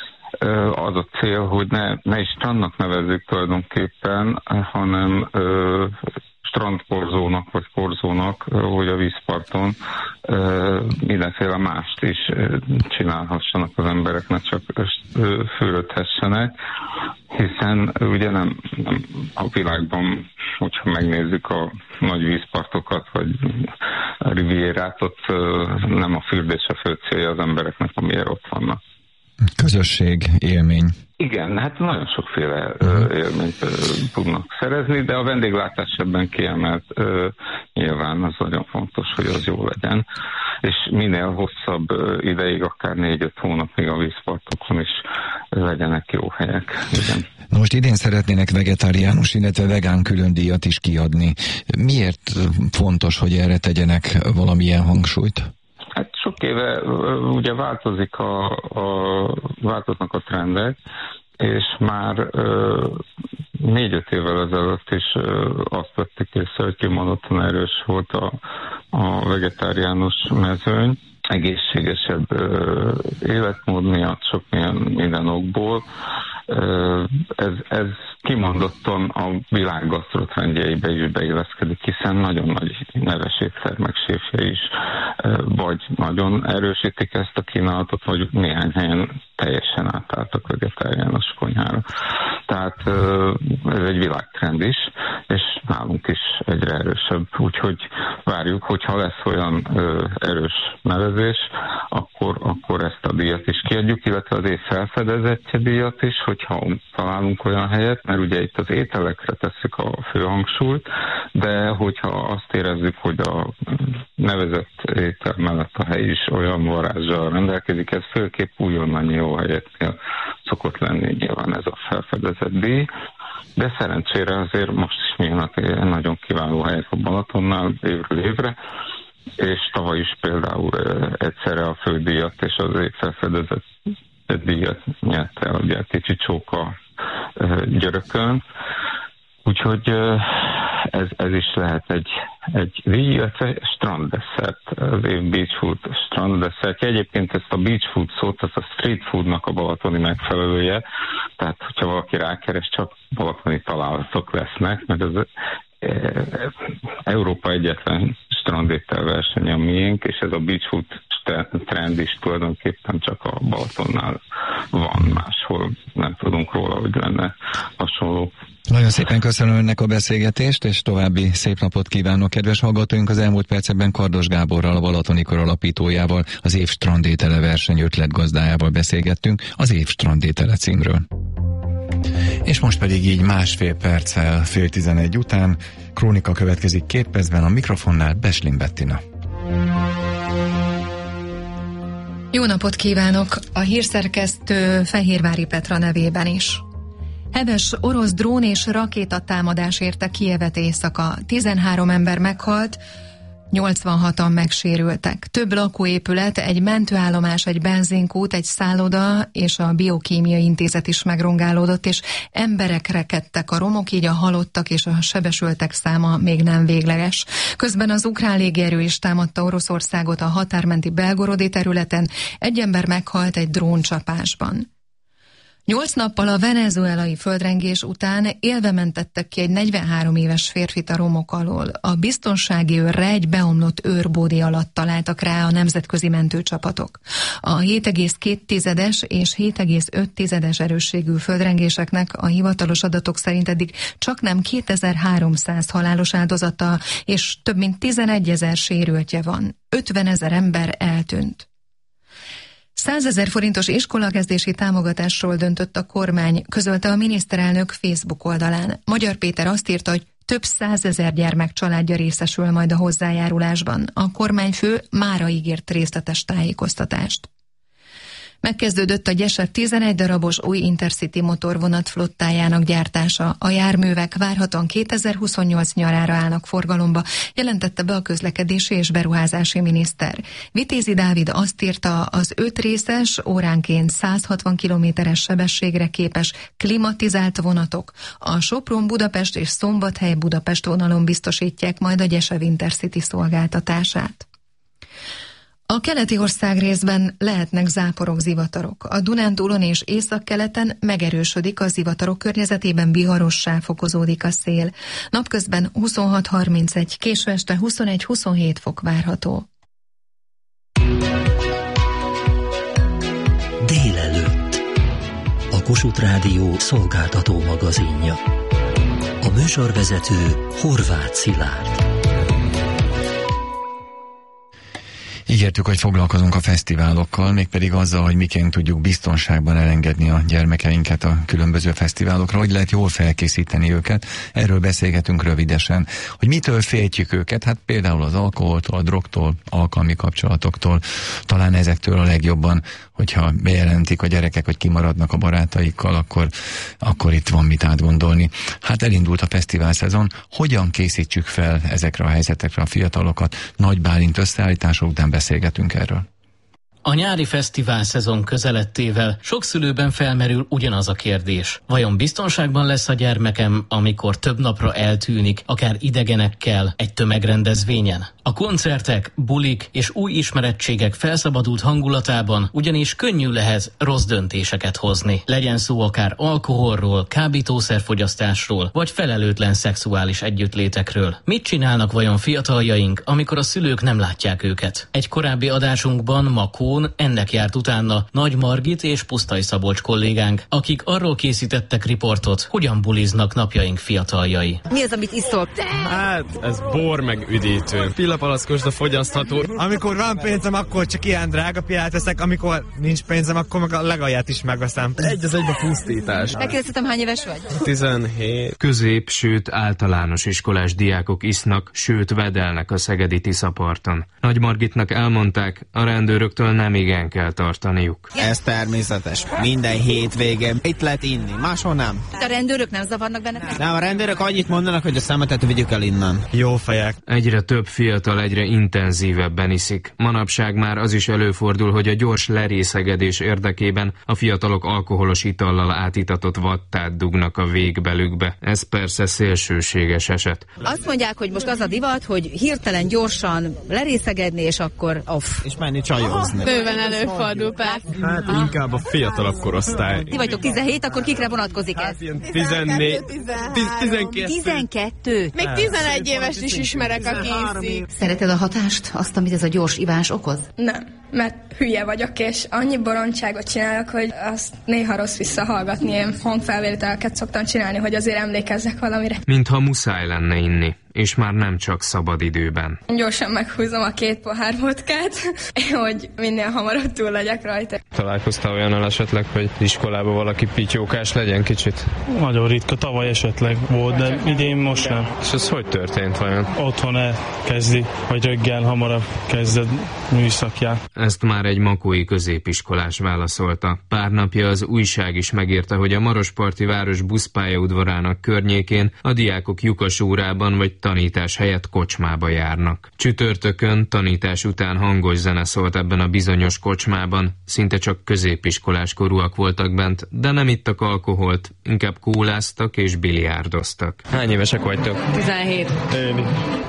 Az a cél, hogy ne, ne is strandnak nevezzük tulajdonképpen, hanem ö, strandkorzónak vagy korzónak, hogy a vízparton ö, mindenféle mást is csinálhassanak az emberek, ne csak fürödhessenek, hiszen ugye nem, nem a világban, hogyha megnézzük a nagy vízpartokat, vagy a rivierát, ott ö, nem a fürdés a fő célja az embereknek, amiért ott vannak. Közösség, élmény. Igen, hát nagyon sokféle uh-huh. élményt uh, tudnak szerezni, de a vendéglátás ebben kiemelt uh, nyilván az nagyon fontos, hogy az jó legyen. És minél hosszabb uh, ideig, akár négy-öt hónapig a vízpartokon is legyenek jó helyek. Igen. Na most idén szeretnének vegetáriánus, illetve vegán külön díjat is kiadni. Miért fontos, hogy erre tegyenek valamilyen hangsúlyt? Hát sok éve ugye változik a, a, változnak a trendek, és már négy-öt évvel ezelőtt is azt vették észre, hogy kimondottan erős volt a, a vegetáriánus mezőny, egészségesebb életmód miatt, sok milyen minden okból. Ez, ez kimondottan a világ gasztrotrendjeibe is beilleszkedik, hiszen nagyon nagy neves éttermek séfje is vagy nagyon erősítik ezt a kínálatot, vagy néhány helyen teljesen átálltak vegetáriánus konyhára. Tehát ez egy világtrend is, és nálunk is egyre erősebb. Úgyhogy várjuk, hogyha lesz olyan erős nevezés, akkor, akkor ezt a díjat is kiadjuk, illetve az év felfedezetje díjat is, hogyha találunk olyan helyet, mert ugye itt az ételekre tesszük a fő hangsúlyt, de hogyha azt érezzük, hogy a nevezett étel mellett a hely is olyan varázssal rendelkezik, ez főképp újonnannyi jó helyeknél szokott lenni nyilván ez a felfedezett díj, de szerencsére azért most is milyenek nagyon kiváló helyek a Balatonnál évről évre, és tavaly is például egyszerre a fődíjat és az év felfedezett díjat nyerte a Gyertécsi Csóka Györökön. Úgyhogy ez, ez is lehet egy, egy díj, illetve stranddesszert, az év beach food stranddesszert. Egyébként ezt a beach food szót, ez a street foodnak a balatoni megfelelője, tehát hogyha valaki rákeres, csak balatoni találatok lesznek, mert ez Európa egyetlen strandétel verseny a miénk, és ez a beach food trend is tulajdonképpen csak a Balatonnál van, máshol nem tudunk róla, hogy lenne hasonló. Nagyon szépen köszönöm önnek a beszélgetést, és további szép napot kívánok, kedves hallgatóink! Az elmúlt percekben Kardos Gáborral, a Balatoni Kör alapítójával, az év strandétele verseny ötletgazdájával beszélgettünk az év strandétele címről. És most pedig így másfél perccel fél tizenegy után Krónika következik két percben, a mikrofonnál Beslin Bettina. Jó napot kívánok! A hírszerkesztő Fehérvári Petra nevében is. Heves orosz drón és rakétatámadás érte Kijevet éjszaka. tizenhárom ember meghalt, nyolcvanhatan megsérültek. Több lakóépület, egy mentőállomás, egy benzinkút, egy szálloda és a biokémiai intézet is megrongálódott, és emberek rekedtek a romok, így a halottak és a sebesültek száma még nem végleges. Közben az ukrán légierő is támadta Oroszországot a határmenti Belgorodi területen, egy ember meghalt egy dróncsapásban. Nyolc nappal a venezuelai földrengés után élve mentettek ki egy negyvenhárom éves férfit a romok alól. A biztonsági őrre egy beomlott őrbódi alatt találtak rá a nemzetközi mentőcsapatok. A hét egész két és hét egész öt erősségű földrengéseknek a hivatalos adatok szerint eddig csaknem kétezer-háromszáz halálos áldozata és több mint tizenegyezer sérültje van. ötvenezer ember eltűnt. százezer forintos iskolakezdési támogatásról döntött a kormány, közölte a miniszterelnök Facebook oldalán. Magyar Péter azt írta, hogy több százezer gyermek családja részesül majd a hozzájárulásban. A kormányfő mára ígért részletes tájékoztatást. Megkezdődött a Gyesef tizenegy darabos új Intercity motorvonat flottájának gyártása. A járművek várhatóan kétezer-huszonnyolc nyarára állnak forgalomba, jelentette be a közlekedési és beruházási miniszter. Vitézi Dávid azt írta, az öt részes, óránként száz hatvan kilométeres sebességre képes klimatizált vonatok a Sopron-Budapest és Szombathely-Budapest vonalon biztosítják majd a Gyesef Intercity szolgáltatását. A keleti országrészben lehetnek záporok, zivatarok. A Dunántúlon és északkeleten megerősödik a zivatarok környezetében, viharossá fokozódik a szél. Napközben huszonhat harmincegy, késő este huszonegy huszonhét fok várható. Délelőtt. A Kossuth Rádió szolgáltató magazinja. A műsorvezető Horváth Szilárd. Ígértük, hogy foglalkozunk a fesztiválokkal, mégpedig azzal, hogy miként tudjuk biztonságban elengedni a gyermekeinket a különböző fesztiválokra, hogy lehet jól felkészíteni őket. Erről beszélgetünk rövidesen, hogy mitől féltjük őket, hát például az alkoholtól, a drogtól, alkalmi kapcsolatoktól, talán ezektől a legjobban, hogyha bejelentik a gyerekek, hogy kimaradnak a barátaikkal, akkor, akkor itt van mit átgondolni. Hát elindult a fesztivál szezon, hogyan készítsük fel ezekre a helyzetekre a fiatalokat? Nagy Bálint összeállítások után beszélgetünk erről. A nyári fesztivál szezon közelettével sok szülőben felmerül ugyanaz a kérdés. Vajon biztonságban lesz a gyermekem, amikor több napra eltűnik, akár idegenekkel, egy tömegrendezvényen? A koncertek, bulik és új ismerettségek felszabadult hangulatában ugyanis könnyű lehet rossz döntéseket hozni. Legyen szó akár alkoholról, kábítószerfogyasztásról, vagy felelőtlen szexuális együttlétekről. Mit csinálnak vajon fiataljaink, amikor a szülők nem látják őket? Egy korábbi adásunkban Makó ennek járt utána Nagy Margit és Pusztai Szabolcs kollégánk, akik arról készítettek riportot, hogyan buliznak napjaink fiataljai. Mi az, amit iszol? Hát, ez bor meg üdítő. Pillapalackos, de fogyasztható. Amikor van pénzem, akkor csak ilyen drága pillát veszek, amikor nincs pénzem, akkor meg a legalját is megveszem. Egy az egybe pusztítás. Megkérdeztetem, hány éves vagy? tizenhét. Közép, sőt általános iskolás diákok isznak, sőt vedelnek a szegedi Tiszaparton. Nagy Margitnak elmondták, a rendőröktől nem igen kell tartaniuk. Ez természetes. Minden hétvégén itt lehet inni, máshol nem. A rendőrök nem zavarnak benneteket? Nem, a rendőrök annyit mondanak, hogy a szemetet vigyük el innen. Jó fejek. Egyre több fiatal egyre intenzívebben iszik. Manapság már az is előfordul, hogy a gyors lerészegedés érdekében a fiatalok alkoholos itallal átítatott vattát dugnak a végbelükbe. Ez persze szélsőséges eset. Azt mondják, hogy most az a divat, hogy hirtelen gyorsan lerészegedni, és akkor off. És menni csajozni. Bőven előfordul, persze. Hát inkább a fiatalabb korosztály. Ti vagytok tizenhét, akkor kikre vonatkozik ez? tizennégy, tizenkettő. tizenkettő? Még tizenegy éves is ismerek, aki iszik. Szereted a hatást, azt, amit ez a gyors ivás okoz? Nem, mert hülye vagyok, és annyi bolondságot csinálok, hogy azt néha rossz visszahallgatni. Én hangfelvételeket szoktam csinálni, hogy azért emlékezzek valamire. Mintha muszáj lenne inni, és már nem csak szabad időben. Gyorsan meghúzom a két pohár vodkát, hogy minél hamarabb túl legyek rajta. Találkoztál olyannal esetleg, hogy iskolában valaki pityókás legyen kicsit? Nagyon ritka, tavaly esetleg volt, de idén most nem. És ez hogy történt vajon? Otthon elkezdi, vagy reggel hamarabb kezded műszakját. Ezt már egy makói középiskolás válaszolta. Pár napja az újság is megírta, hogy a Marosparti város buszpályaudvarának környékén a diákok lyukasórában vagy tanítás helyett kocsmába járnak. Csütörtökön tanítás után hangos zene szólt ebben a bizonyos kocsmában, szinte csak középiskolás korúak voltak bent, de nem ittak alkoholt, inkább kóláztak és biliárdoztak. Hány évesek vagytok? tizenhét. Én.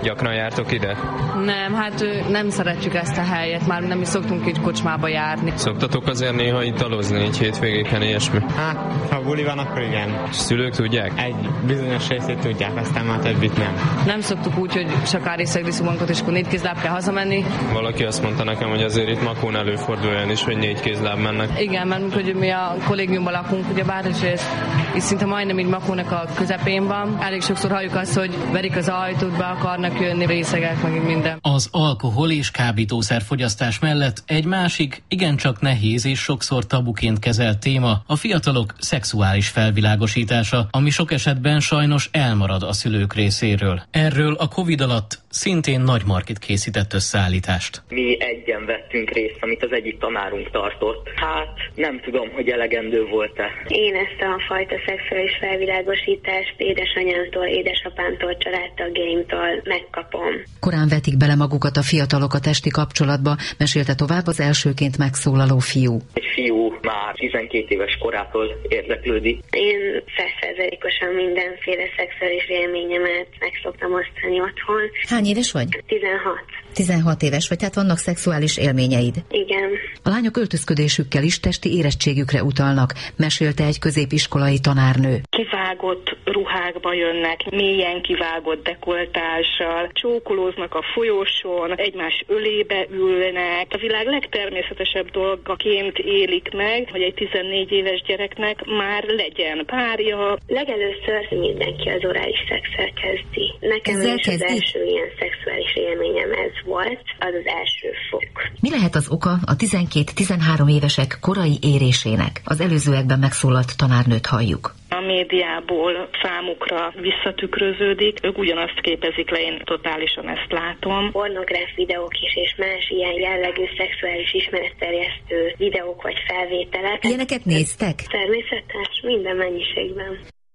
Gyakran jártok ide? Nem, hát nem szeretjük ezt a helyet, már nem is szoktunk így kocsmába járni. Szoktatok azért néha italozni, így hétvégéken ilyesmi? Hát, ha buli van, akkor igen. És szülők tudják? Egy bizonyos részét tudják, aztán már többit nem. Nem szoktuk úgy, hogy csak részegdíszúbankot, és akkor négy kézláb kell hazamenni. Valaki azt mondta nekem, hogy azért itt Makón előfordul olyan is, hogy négy kézláb mennek. Igen, mert hogy mi a kollégiumban lakunk, ugye bár is ez itt szinte majdnem így Makónak a közepén van. Elég sokszor halljuk azt, hogy verik az ajtót, be akarnak jönni, részegek, meg minden. Az alkohol és kábítószer fogyasztás mellett egy másik, igencsak nehéz és sokszor tabuként kezelt téma a fiatalok szexuális felvilágosítása, ami sok esetben sajnos elmarad a szülők részéről. Erről a Covid alatt szintén Nagy Margit készített összeállítást. Mi egyen vettünk részt, amit az egyik tanárunk tartott. Hát nem tudom, hogy elegendő volt-e. Én ezt a fajta szexuális felvilágosítást édesanyámtól, édesapámtól, családtagjaimtól megkapom. Korán vetik bele magukat a fiatalok a testi kapcsolatba, mesélte tovább az elsőként megszólaló fiú. Egy fiú már tizenkét éves korától érdeklődik. Én százszerzalékosan mindenféle szexuális élményemet meg szoktam osztani otthon. Hány éves vagy? tizenhat. tizenhat éves vagy, tehát vannak szexuális élményeid. Igen. A lányok öltözködésükkel is testi érettségükre utalnak, mesélte egy középiskolai tanárnő. Kivágott ruhákba jönnek, mélyen kivágott dekoltással, csókolóznak a folyosón, egymás ölébe ülnek. A világ legtermészetesebb dolgaként élik meg, hogy egy tizennégy éves gyereknek már legyen párja. Legelőször mindenki az orális szexel kezdi. Nekem Ezzel is kezdik? Az első ilyen szexuális élményem ez volt, az az első fok. Mi lehet az oka a tizenkét-tizenhárom évesek korai érésének? Az előzőekben megszólalt tanárnőt halljuk. A médiából számukra visszatükröződik, ők ugyanazt képezik le, én totálisan ezt látom. Pornográf videók is, és más ilyen jellegű szexuális ismeretterjesztő videók vagy felvételek. Ilyeneket néztek? Természetes, minden mennyiségben.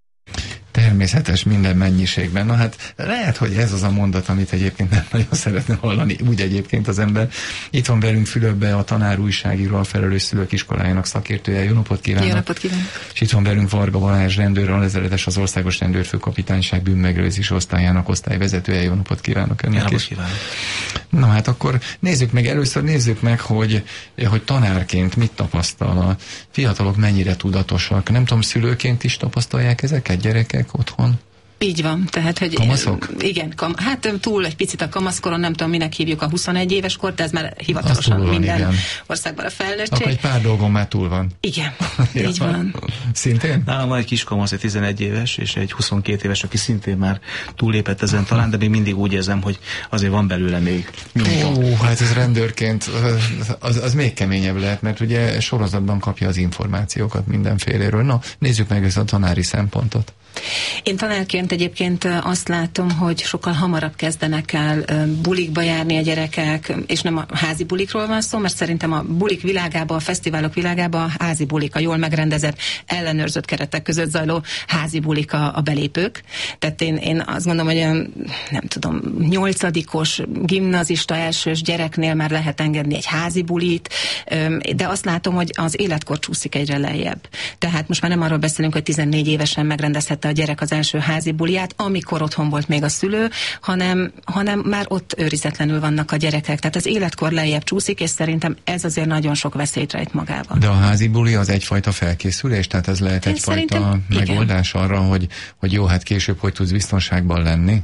Természetes minden mennyiségben. Na hát lehet, hogy ez az a mondat, amit egyébként nem nagyon szeretne hallani, úgy egyébként az ember. Itt van velünk Fülöpbe a tanár újságíró, a Felelős Szülők Iskolájának szakértője. Jó napot kívánok! Jó napot kívánok! És itt van velünk Varga Balázs rendőr, alezredes, az Országos Rendőrfőkapitányság bűnmegelőzés osztályának osztályvezetője. Jó napot kívánok önnek! Jó napot kívánok! Na hát akkor nézzük meg, először nézzük meg, hogy, hogy tanárként mit tapasztal, a fiatalok mennyire tudatosak. Nem tudom, szülőként is tapasztalják ezeket, gyerekek otthon? Így van, tehát, hogy... Kamaszok? Igen, kam, hát túl egy picit a kamaszkoron, nem tudom, minek hívjuk a huszonegy éves kort, de ez már hivatalosan van, minden igen. országban a felnőttség. Akkor egy pár dolgon már túl van. Igen, így van. Szintén? Nálam van egy kis kamasz, egy tizenegy éves, és egy huszonkét éves, aki szintén már túllépett ezen talán, de még mindig úgy érzem, hogy azért van belőle még munka. Ó, hát ez rendőrként az, az még keményebb lehet, mert ugye sorozatban kapja az információkat mindenféléről. Na, nézzük meg ezt a tanári szempontot. Én tanárként egyébként azt látom, hogy sokkal hamarabb kezdenek el bulikba járni a gyerekek, és nem a házi bulikról van szó, mert szerintem a bulik világában, a fesztiválok világában a házi bulik, a jól megrendezett, ellenőrzött keretek között zajló házi bulik a, a belépők. Tehát én, én azt gondolom, hogy olyan, nem tudom, nyolcadikos, gimnazista elsős gyereknél már lehet engedni egy házi bulit, de azt látom, hogy az életkor csúszik egyre lejjebb. Tehát most már nem arról beszélünk, hogy tizennégy évesen megrendezhette a gyerek az első házi buliát, amikor otthon volt még a szülő, hanem, hanem már ott őrizetlenül vannak a gyerekek. Tehát az életkor lejjebb csúszik, és szerintem ez azért nagyon sok veszélyt rejt magában. De a házi buli az egyfajta felkészülés, tehát ez lehet Én egyfajta megoldás igen. arra, hogy, hogy jó, hát később hogy tudsz biztonságban lenni?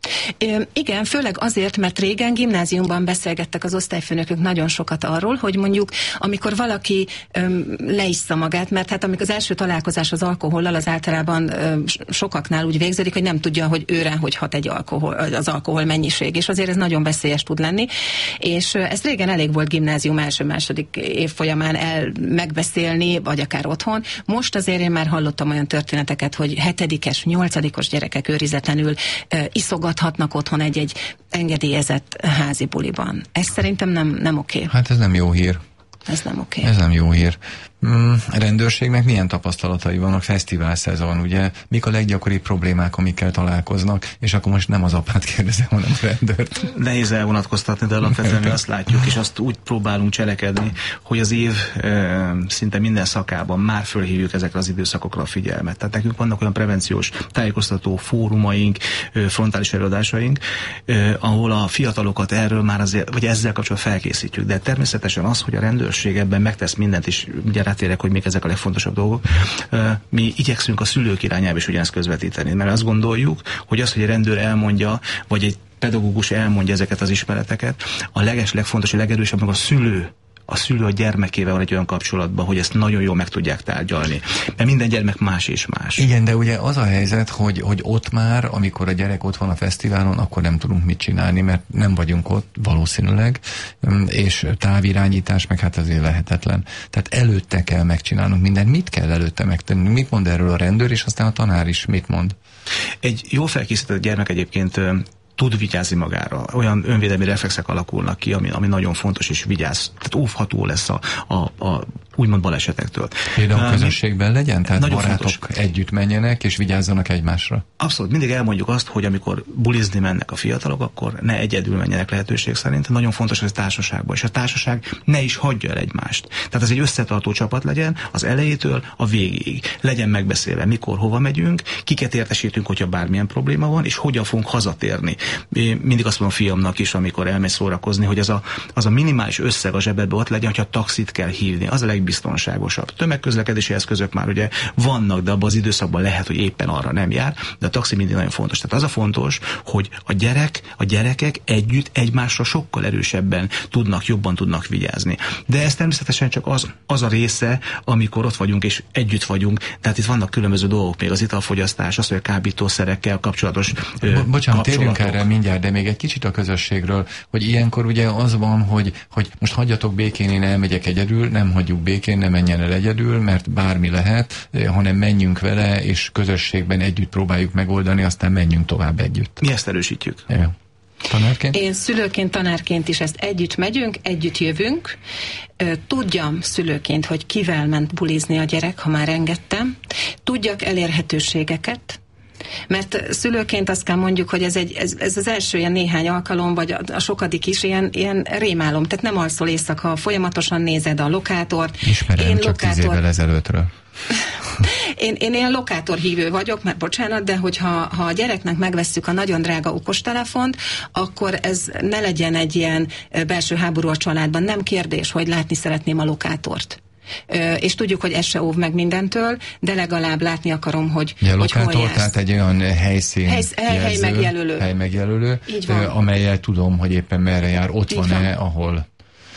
Igen, főleg azért, mert régen gimnáziumban beszélgettek az osztályfőnökök nagyon sokat arról, hogy mondjuk amikor valaki öm, leissza magát, mert hát amikor az első találkozás az alkohollal az általában öm, sokaknál úgy végződik, hogy nem tudja, hogy őre hogy hat egy alkohol, az alkohol mennyiség, és azért ez nagyon veszélyes tud lenni, és ez régen elég volt gimnázium első-második év folyamán el megbeszélni, vagy akár otthon. Most azért én már hallottam olyan történeteket, hogy hetedikes, nyolcadikos gyerekek őrizetlenül ö, iszogat hatnak otthon egy-egy engedélyezett házi buliban. Ez szerintem nem, nem oké. Hát ez nem jó hír. Ez nem oké. Ez nem jó hír. Mm, a rendőrségnek milyen tapasztalatai vannak? Fesztivál szezon, ugye? Mik a leggyakoribb problémák, amikkel találkoznak? És akkor most nem az apát kérdezem, hanem a rendőrt. Nehéz elvonatkoztatni, de alapvetően mi azt látjuk, és azt úgy próbálunk cselekedni, hogy az év e, szinte minden szakában már fölhívjuk ezekre az időszakokra a figyelmet. Tehát nekünk vannak olyan prevenciós tájékoztató fórumaink, frontális előadásaink, eh, ahol a fiatalokat erről már azért, vagy ezzel kapcsolatban felkészítjük. De természetesen az, hogy a rendőrség ebben megtesz mindent, és ugye rátérek, hogy még ezek a legfontosabb dolgok, eh, mi igyekszünk a szülők irányába is ugyanezt közvetíteni. Mert azt gondoljuk, hogy az, hogy a rendőr elmondja, vagy egy pedagógus elmondja ezeket az ismereteket, a leges, legfontosabb, legerősebb meg a szülő a szülő a gyermekével van egy olyan kapcsolatban, hogy ezt nagyon jól meg tudják tárgyalni. Mert minden gyermek más és más. Igen, de ugye az a helyzet, hogy, hogy ott már, amikor a gyerek ott van a fesztiválon, akkor nem tudunk mit csinálni, mert nem vagyunk ott valószínűleg, és távirányítás meg hát azért lehetetlen. Tehát előtte kell megcsinálnunk mindent. Mit kell előtte megtenni? Mit mond erről a rendőr, és aztán a tanár is mit mond? Egy jól felkészített gyermek egyébként tud vigyázni magára. Olyan önvédelmi reflexek alakulnak ki, ami, ami nagyon fontos, és vigyáz. Tehát óvható lesz a, a, a úgymond balesetektől. Például közösségben legyen? Tehát nagyon barátok fontos. Együtt menjenek, és vigyázzanak egymásra? Abszolút. Mindig elmondjuk azt, hogy amikor bulizni mennek a fiatalok, akkor ne egyedül menjenek lehetőség szerint. Nagyon fontos, hogy ez társaságban. És a társaság ne is hagyja el egymást. Tehát ez egy összetartó csapat legyen az elejétől a végéig. Legyen megbeszélve, mikor, hova megyünk, kiket értesítünk, hogyha bármilyen probléma van, és hogyan fogunk hazatérni. Én mindig azt mondom fiamnak is, amikor elmegy szórakozni, hogy az a, az a minimális összeg a zsebedbe ott legyen, hogyha taxit kell hívni. Az a legbiztonságosabb. Tömegközlekedési eszközök már ugye vannak, de abban az időszakban lehet, hogy éppen arra nem jár, de a taxi mindig nagyon fontos. Tehát az a fontos, hogy a gyerek, a gyerekek együtt egymásra sokkal erősebben tudnak, jobban tudnak vigyázni. De ez természetesen csak az, az a része, amikor ott vagyunk és együtt vagyunk. Tehát itt vannak különböző dolgok, még az italfogyasztás, az, hogy a kábítószerekkel kapcsolatos Bo- Bocsánat, térjünk erre mindjárt, de még egy kicsit a közösségről, hogy ilyenkor ugye az van, hogy, hogy most hagyjatok békén, én elmegyek egyedül, nem hagyjuk békén, ne menjen el egyedül, mert bármi lehet, hanem menjünk vele, és közösségben együtt próbáljuk megoldani, aztán menjünk tovább együtt. Mi ezt erősítjük. Ja. Tanárként? Én szülőként, tanárként is ezt együtt megyünk, együtt jövünk. Tudjam szülőként, hogy kivel ment bulizni a gyerek, ha már engedtem. Tudjak elérhetőségeket, mert szülőként azt kell mondjuk, hogy ez, egy, ez, ez az első ilyen néhány alkalom, vagy a, a sokadik is ilyen, ilyen rémálom. Tehát nem alszol éjszaka, folyamatosan nézed a lokátort. Ismerem, én csak lokátor... tíz évvel ezelőttről. Én, én ilyen lokátorhívő vagyok, mert bocsánat, de hogyha ha a gyereknek megvesszük a nagyon drága okostelefont, akkor ez ne legyen egy ilyen belső háború a családban. Nem kérdés, hogy látni szeretném a lokátort. Ö, és tudjuk, hogy ez se óv meg mindentől, de legalább látni akarom, hogy, ja, hogy hol jársz. Tehát egy olyan helyszín hely, hely, jelző, hely megjelölő, hely megjelölő amelyel tudom, hogy éppen merre jár, ott van-e, ahol...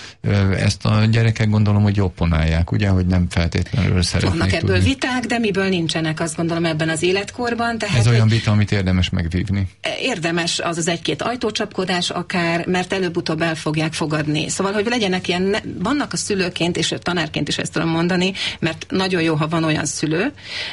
Ezt a gyerekek gondolom, hogy opponálják, ugye, hogy nem feltétlenül szeretnék Vannak ebből tudni. viták, de miből nincsenek, azt gondolom ebben az életkorban. Tehát ez olyan vita, amit érdemes megvívni. Érdemes az az egy-két ajtócsapkodás akár, mert előbb-utóbb el fogják fogadni. Szóval, hogy legyenek ilyen, ne, vannak a szülőként, és tanárként is ezt tudom mondani, mert nagyon jó, ha van olyan szülő,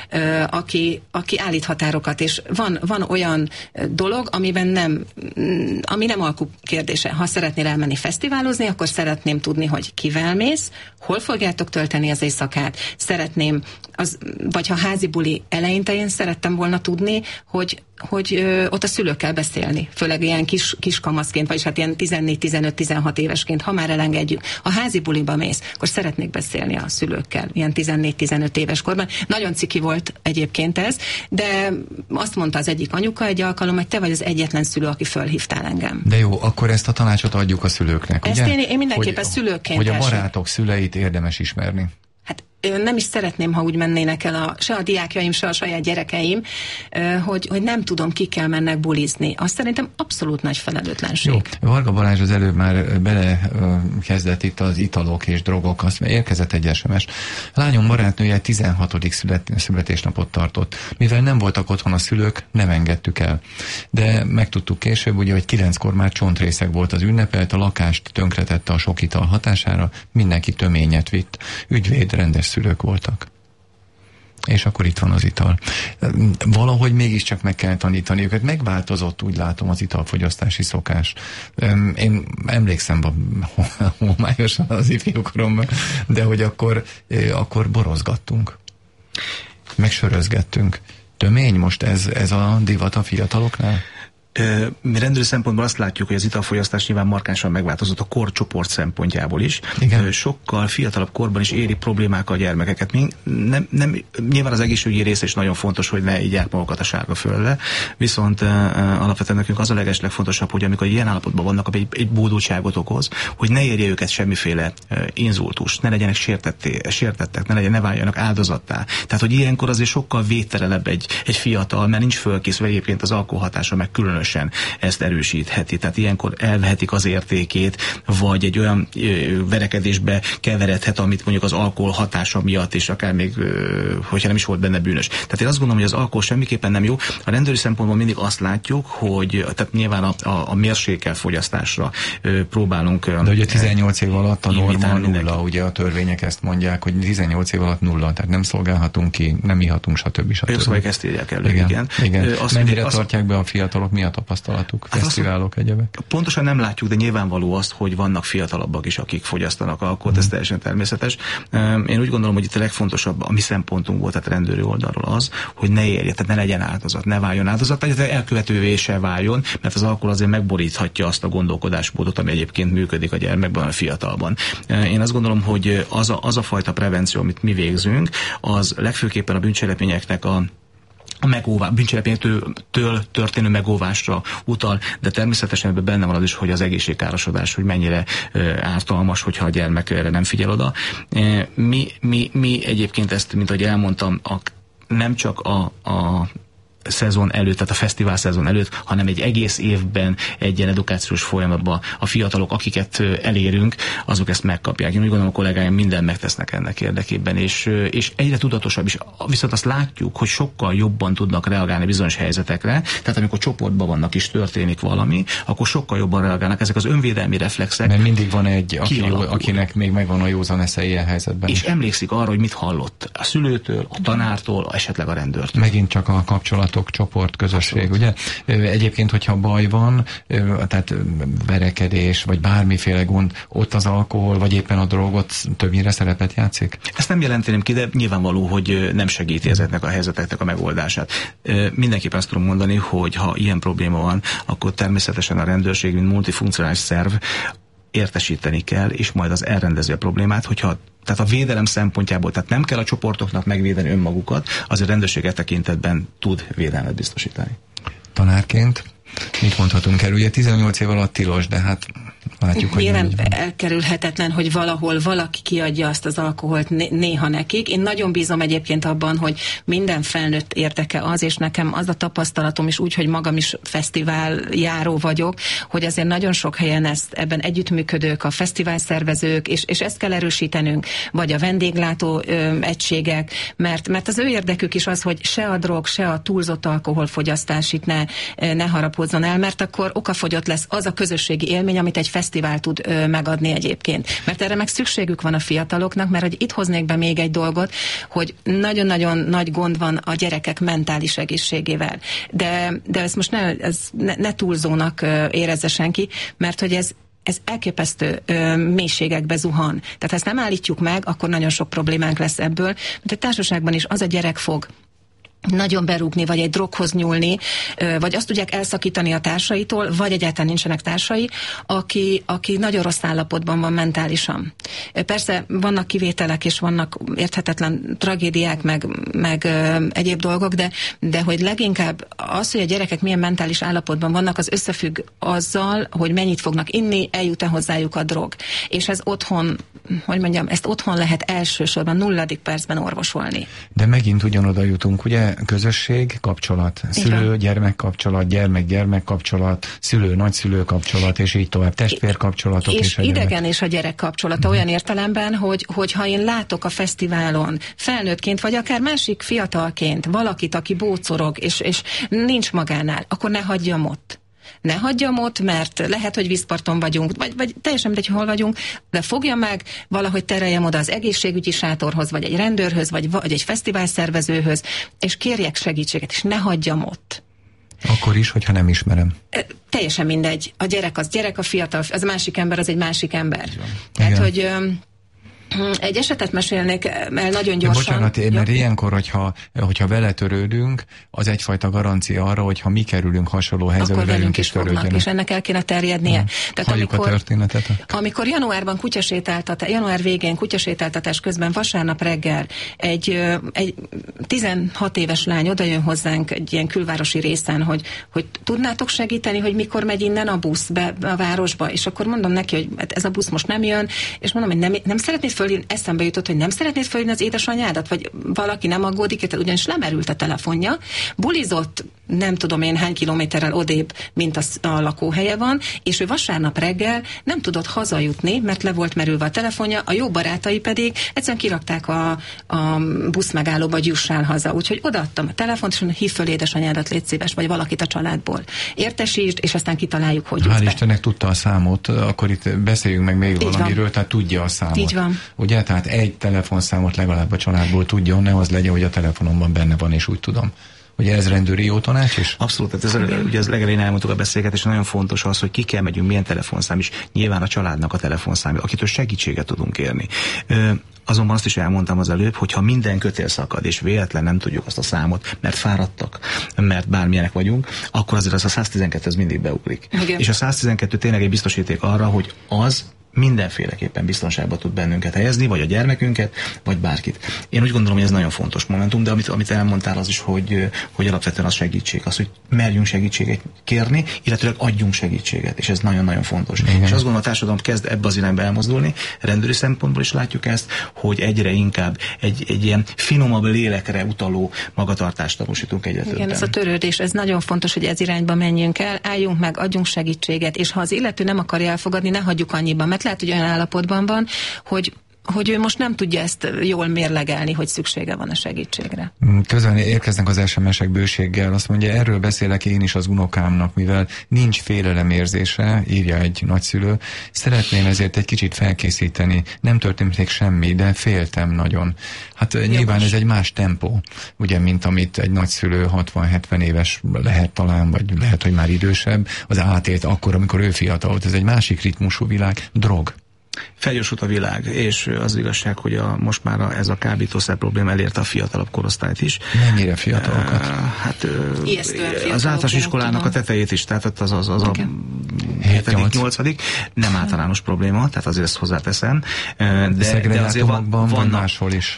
aki, aki állít határokat, és van, van olyan dolog, amiben nem, ami nem alkú kérdése. Ha szeretnél elmenni fesztiválozni, akkor szeretném tudni, hogy kivel mész, hol fogjátok tölteni az éjszakát. Szeretném, az, vagy ha házi buli eleinte én szerettem volna tudni, hogy, hogy ö, ott a szülőkkel beszélni. Főleg ilyen kis, kis kamaszként, vagyis hát ilyen tizennégy tizenöt tizenhat évesként, ha már elengedjük. Ha házi buliba mész, akkor szeretnék beszélni a szülőkkel, ilyen tizennégy tizenöt éves korban. Nagyon ciki volt egyébként ez, de azt mondta az egyik anyuka egy alkalom, hogy te vagy az egyetlen szülő, aki fölhívtál engem. De jó, akkor ezt a tanácsot adjuk a szülőknek, ezt ugye? Én, én mindenképpen hogy, szülőként hogy a első. barátok szüleit érdemes ismerni. Hát nem is szeretném, ha úgy mennének el a, se a diákjaim, se a saját gyerekeim, hogy, hogy nem tudom, kikkel mennek bulizni. Azt szerintem abszolút nagy felelőtlenség. Jó, Varga Balázs az előbb már belekezdett itt az italok és drogok, azt érkezett egy es em es. Lányom barátnője tizenhatodik szület, születésnapot tartott. Mivel nem voltak otthon a szülők, nem engedtük el. De megtudtuk később, ugye, hogy kilenckor már csontrészeg volt az ünnepelt, a lakást tönkretette a sok ital hatására, mindenki töményet vitt. Ügyvéd, rendes szülők voltak. És akkor itt van az ital. Valahogy mégiscsak meg kell tanítani őket. Megváltozott, úgy látom, az italfogyasztási szokás. Én emlékszem homályosan az ifjúkoromban, de hogy akkor, akkor borozgattunk. Megsörözgettünk. Tömény most ez, ez a divat a fiataloknál? Mi rendőri szempontból azt látjuk, hogy az italfogyasztás nyilván markánsan megváltozott a korcsoport szempontjából is. Igen. Sokkal fiatalabb korban is éri problémák a gyermekeket. Mi nem, nem, nyilván az egészségügyi rész is nagyon fontos, hogy ne igyák magukat a sárga földre, viszont uh, alapvetően nekünk az a legeslegfontosabb, hogy amikor ilyen állapotban vannak, egy, egy bódultságot okoz, hogy ne érje őket semmiféle uh, inzultus, ne legyenek sértettek, ne, legyen, ne váljanak áldozattá. Tehát, hogy ilyenkor azért sokkal védtelenebb egy, egy fiatal, mert nincs fölkészve, egyébként az alkoholhatása meg különös ezt erősítheti. Tehát ilyenkor elvehetik az értékét, vagy egy olyan ö, verekedésbe keveredhet, amit mondjuk az alkohol hatása miatt, és akár még, ö, hogyha nem is volt benne bűnös. Tehát én azt gondolom, hogy az alkohol semmiképpen nem jó. A rendőri szempontból mindig azt látjuk, hogy tehát nyilván a, a, a mérsékelt fogyasztásra ö, próbálunk. Ö, De ugye tizennyolc év alatt a norma nulla, ugye a törvények ezt mondják, hogy tizennyolc év alatt nulla, tehát nem szolgálhatunk ki, nem ihatunk, stb. stb. Jogszabályok ezt írják elő, igen. igen. igen. Ö, azt, Mennyire azt, tartják be a fiatalok, mi a tapasztalatuk, hát fesztiválok, egyebek? Pontosan nem látjuk, de nyilvánvaló azt, hogy vannak fiatalabbak is, akik fogyasztanak alkoholt, mm. ez teljesen természetes. Én úgy gondolom, hogy itt a legfontosabb a mi szempontunkból, tehát rendőri oldalról az, hogy ne érje, tehát ne legyen áldozat, ne váljon áldozat, tehát elkövetővé se váljon, mert az alkohol azért megboríthatja azt a gondolkodásmódot, ami egyébként működik a gyermekben, a fiatalban. Én azt gondolom, hogy az a, az a fajta prevenció, amit mi végzünk, az legfőképpen a bűncselekményeknek a a megóvá, bűncselekményektől történő megóvásra utal, de természetesen ebben benne van az is, hogy az egészségkárosodás, hogy mennyire e, ártalmas, hogyha a gyermek erre nem figyel oda. E, mi, mi, mi egyébként ezt, mint ahogy elmondtam, a, nem csak a, a szezon előtt, tehát a fesztivál szezon előtt, hanem egy egész évben egy ilyen edukációs folyamatban a fiatalok, akiket elérünk, azok ezt megkapják. Én úgy gondolom, a kollégáim mindent megtesznek ennek érdekében, és, és egyre tudatosabb is. Viszont azt látjuk, hogy sokkal jobban tudnak reagálni bizonyos helyzetekre, tehát amikor csoportban vannak és történik valami, akkor sokkal jobban reagálnak. Ezek az önvédelmi reflexek. Mert mindig van egy, aki, akinek még megvan a józan esze ilyen helyzetben. És emlékszik arra, hogy mit hallott a szülőtől, a tanártól, esetleg a rendőrtől. Megint csak a kapcsolat csoport, közösség, ugye? Egyébként, hogyha baj van, tehát verekedés, vagy bármiféle gond, ott az alkohol, vagy éppen a drogot többnyire szerepet játszik? Ezt nem jelenteném ki, de nyilvánvaló, hogy nem segíti ezeknek a helyzeteknek a megoldását. Mindenképpen azt tudom mondani, hogy ha ilyen probléma van, akkor természetesen a rendőrség, mint multifunkcionális szerv értesíteni kell, és majd az elrendezi a problémát, hogyha tehát a védelem szempontjából, tehát nem kell a csoportoknak megvédeni önmagukat, azért a rendőrség e tekintetben tud védelmet biztosítani. Tanárként mit mondhatunk el? Ugye tizennyolc év alatt tilos, de hát látjuk, hogy nyilván elkerülhetetlen, hogy valahol valaki kiadja azt az alkoholt néha nekik. Én nagyon bízom egyébként abban, hogy minden felnőtt érdeke az, és nekem az a tapasztalatom is úgy, hogy magam is fesztivál járó vagyok, hogy azért nagyon sok helyen ezt ebben együttműködők, a fesztivál szervezők, és, és ezt kell erősítenünk, vagy a vendéglátó ö, egységek, mert, mert az ő érdekük is az, hogy se a drog, se a túlzott alkoholfogyasztás itt ne, ne harapózzon el, mert akkor okafogyott lesz az a közösségi élmény, amit egy fesztivál tud ö, megadni egyébként. Mert erre meg szükségük van a fiataloknak, mert hogy itt hoznék be még egy dolgot, hogy nagyon-nagyon nagy gond van a gyerekek mentális egészségével. De, de ezt most ne, ez ne, ne túlzónak ö, érezze senki, mert hogy ez ez elképesztő ö, mélységekbe zuhan. Tehát ha ezt nem állítjuk meg, akkor nagyon sok problémánk lesz ebből. Mert egy társaságban is az a gyerek fog nagyon berúgni, vagy egy droghoz nyúlni, vagy azt tudják elszakítani a társaitól, vagy egyáltalán nincsenek társai, aki, aki nagyon rossz állapotban van mentálisan. Persze vannak kivételek, és vannak érthetetlen tragédiák, meg, meg egyéb dolgok, de, de hogy leginkább az, hogy a gyerekek milyen mentális állapotban vannak, az összefügg azzal, hogy mennyit fognak inni, eljut-e hozzájuk a drog. És ez otthon, hogy mondjam, ezt otthon lehet elsősorban nulladik percben orvosolni. De megint ugyanoda jutunk, ugye? Közösség, kapcsolat, szülő-gyermek kapcsolat, gyermek-gyermek kapcsolat, szülő-nagyszülő kapcsolat, és így tovább, testvér kapcsolatok. És, és idegen és a gyerek kapcsolata olyan értelemben, hogy, hogy ha én látok a fesztiválon felnőttként, vagy akár másik fiatalként valakit, aki bócorog, és, és nincs magánál, akkor ne hagyjam ott. Ne hagyjam ott, mert lehet, hogy vízparton vagyunk, vagy, vagy teljesen mindegy, hol vagyunk, de fogja meg, valahogy tereljem oda az egészségügyi sátorhoz, vagy egy rendőrhöz, vagy, vagy egy fesztivál szervezőhöz, és kérjek segítséget, és ne hagyjam ott. Akkor is, hogyha nem ismerem. E, teljesen mindegy. A gyerek az gyerek, a fiatal, az a másik ember, az egy másik ember. Tehát, hogy... Ö, egy esetet mesélnék el nagyon gyorsan. Bocsánat, én, mert ilyenkor, hogyha, hogyha vele törődünk, az egyfajta garancia arra, hogyha mi kerülünk hasonló helyzetbe, akkor velünk is törődjenek. fognak, és ennek el kéne terjednie. Hmm. Tehát Halljuk amikor, a történetet. Amikor januárban kutyasétáltatás, január végén kutyasétáltatás közben vasárnap reggel egy, egy tizenhat éves lány odajön hozzánk egy ilyen külvárosi részen, hogy, hogy tudnátok segíteni, hogy mikor megy innen a busz be a városba, és akkor mondom neki, hogy ez a busz most nem jön, és mondom, hogy nem, nem szeretnéd fölhívni, eszembe jutott, hogy nem szeretnéd fölhívni az édesanyádat, vagy valaki nem aggódik, ugyanis lemerült a telefonja, bulizott nem tudom én hány kilométerrel odébb, mint a, a lakóhelye van, és ő vasárnap reggel nem tudott hazajutni, mert le volt merülve a telefonja, a jó barátai pedig egyszerűen kirakták a, a buszmegállóba, hogy jussál haza. Úgyhogy odaadtam a telefont, és mondom, hív föl édesanyádat, légy szíves, vagy valakit a családból. Értesítsd, és aztán kitaláljuk, hogy Hál' Istennek tudta a számot, akkor itt beszéljünk meg még Így valamiről, van. tehát tudja a számot. Így van. Ugye, tehát egy telefonszámot legalább a családból tudjon, ne az legyen, hogy a telefonomban benne van, és úgy tudom. Ugye ez rendőri jó tanács is? Abszolút, tehát ez, ugye az legelején elmondtuk a beszélgetést, nagyon fontos az, hogy ki kell megyünk, milyen telefonszám is, nyilván a családnak a telefonszámja, akitől segítséget tudunk kérni. Ö, azonban azt is elmondtam az előbb, hogy ha minden kötél szakad, és véletlen nem tudjuk azt a számot, mert fáradtak, mert bármilyenek vagyunk, akkor azért az a száztizenkettő az mindig beugrik. Igen. És a száztizenkettő tényleg egy biztosíték arra, hogy az mindenféleképpen biztonságba tud bennünket helyezni, vagy a gyermekünket, vagy bárkit. Én úgy gondolom, hogy ez nagyon fontos momentum, de amit, amit elmondtál az is, hogy, hogy alapvetően az segítség, az, hogy merjünk segítséget kérni, illetőleg adjunk segítséget, és ez nagyon-nagyon fontos. Igen. És azt gondolom, a társadalom kezd ebbe az irányba elmozdulni, rendőri szempontból is látjuk ezt, hogy egyre inkább egy, egy ilyen finomabb lélekre utaló magatartást tanúsítunk egyre többen. Igen, ez a törődés, ez nagyon fontos, hogy ez irányba menjünk el, álljunk meg, adjunk segítséget, és ha az illető nem akarja elfogadni, ne hagyjuk annyiban, mert lehet, hogy olyan állapotban van, hogy hogy ő most nem tudja ezt jól mérlegelni, hogy szüksége van a segítségre. Közben érkeznek az es em es-ek bőséggel, azt mondja, erről beszélek én is az unokámnak, mivel nincs félelemérzése, írja egy nagyszülő. Szeretném ezért egy kicsit felkészíteni. Nem történt még semmi, de féltem nagyon. Hát Jogos. Nyilván ez egy más tempó, ugye, mint amit egy nagyszülő hatvan-hetven éves lehet talán, vagy lehet, hogy már idősebb, az átélt akkor, amikor ő fiatal volt. Ez egy másik ritmusú világ, drog. Felgyorsult a világ, és az igazság, hogy a, most már a, ez a kábítószer probléma elérte a fiatalabb korosztályt is. Mennyire fiatalokat? Uh, hát uh, az általános iskolának tudom. A tetejét is, tehát az az, az okay. a hetedik nyolcadik nem általános probléma, tehát azért ezt hozzáteszem. De, de azért van, van máshol is.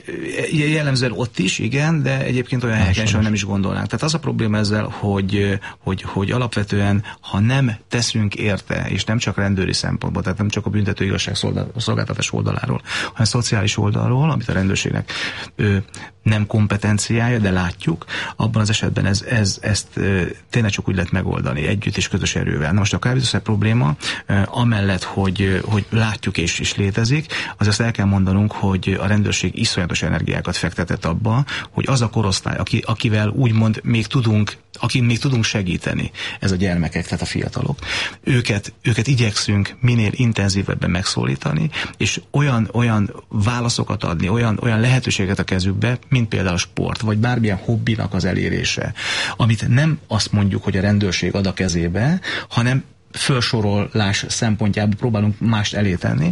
Jellemzően ott is, igen, de egyébként olyan helyeken is, nem is gondolnánk. Tehát az a probléma ezzel, hogy, hogy, hogy alapvetően, ha nem teszünk érte, és nem csak rendőri szempontból, tehát nem csak a büntető igazságszolgáltatás oldaláról, hanem szociális oldalról, amit a rendőrségnek ö, nem kompetenciája, de látjuk, abban az esetben ez, ez, ezt ö, tényleg csak úgy lehet megoldani, együtt és közös erővel. Na most a kábítószer probléma, ö, amellett, hogy, hogy látjuk és is létezik, az azt el kell mondanunk, hogy a rendőrség iszonyatos energiákat fektetett abba, hogy az a korosztály, aki, akivel úgymond még tudunk, akin még tudunk segíteni, ez a gyermekek, tehát a fiatalok, őket, őket igyekszünk minél intenzívebben megszólítani, és olyan, olyan válaszokat adni, olyan, olyan lehetőséget a kezükbe, mint például a sport, vagy bármilyen hobbinak az elérése, amit nem azt mondjuk, hogy a rendőrség ad a kezébe, hanem felsorolás szempontjából próbálunk mást elé tenni,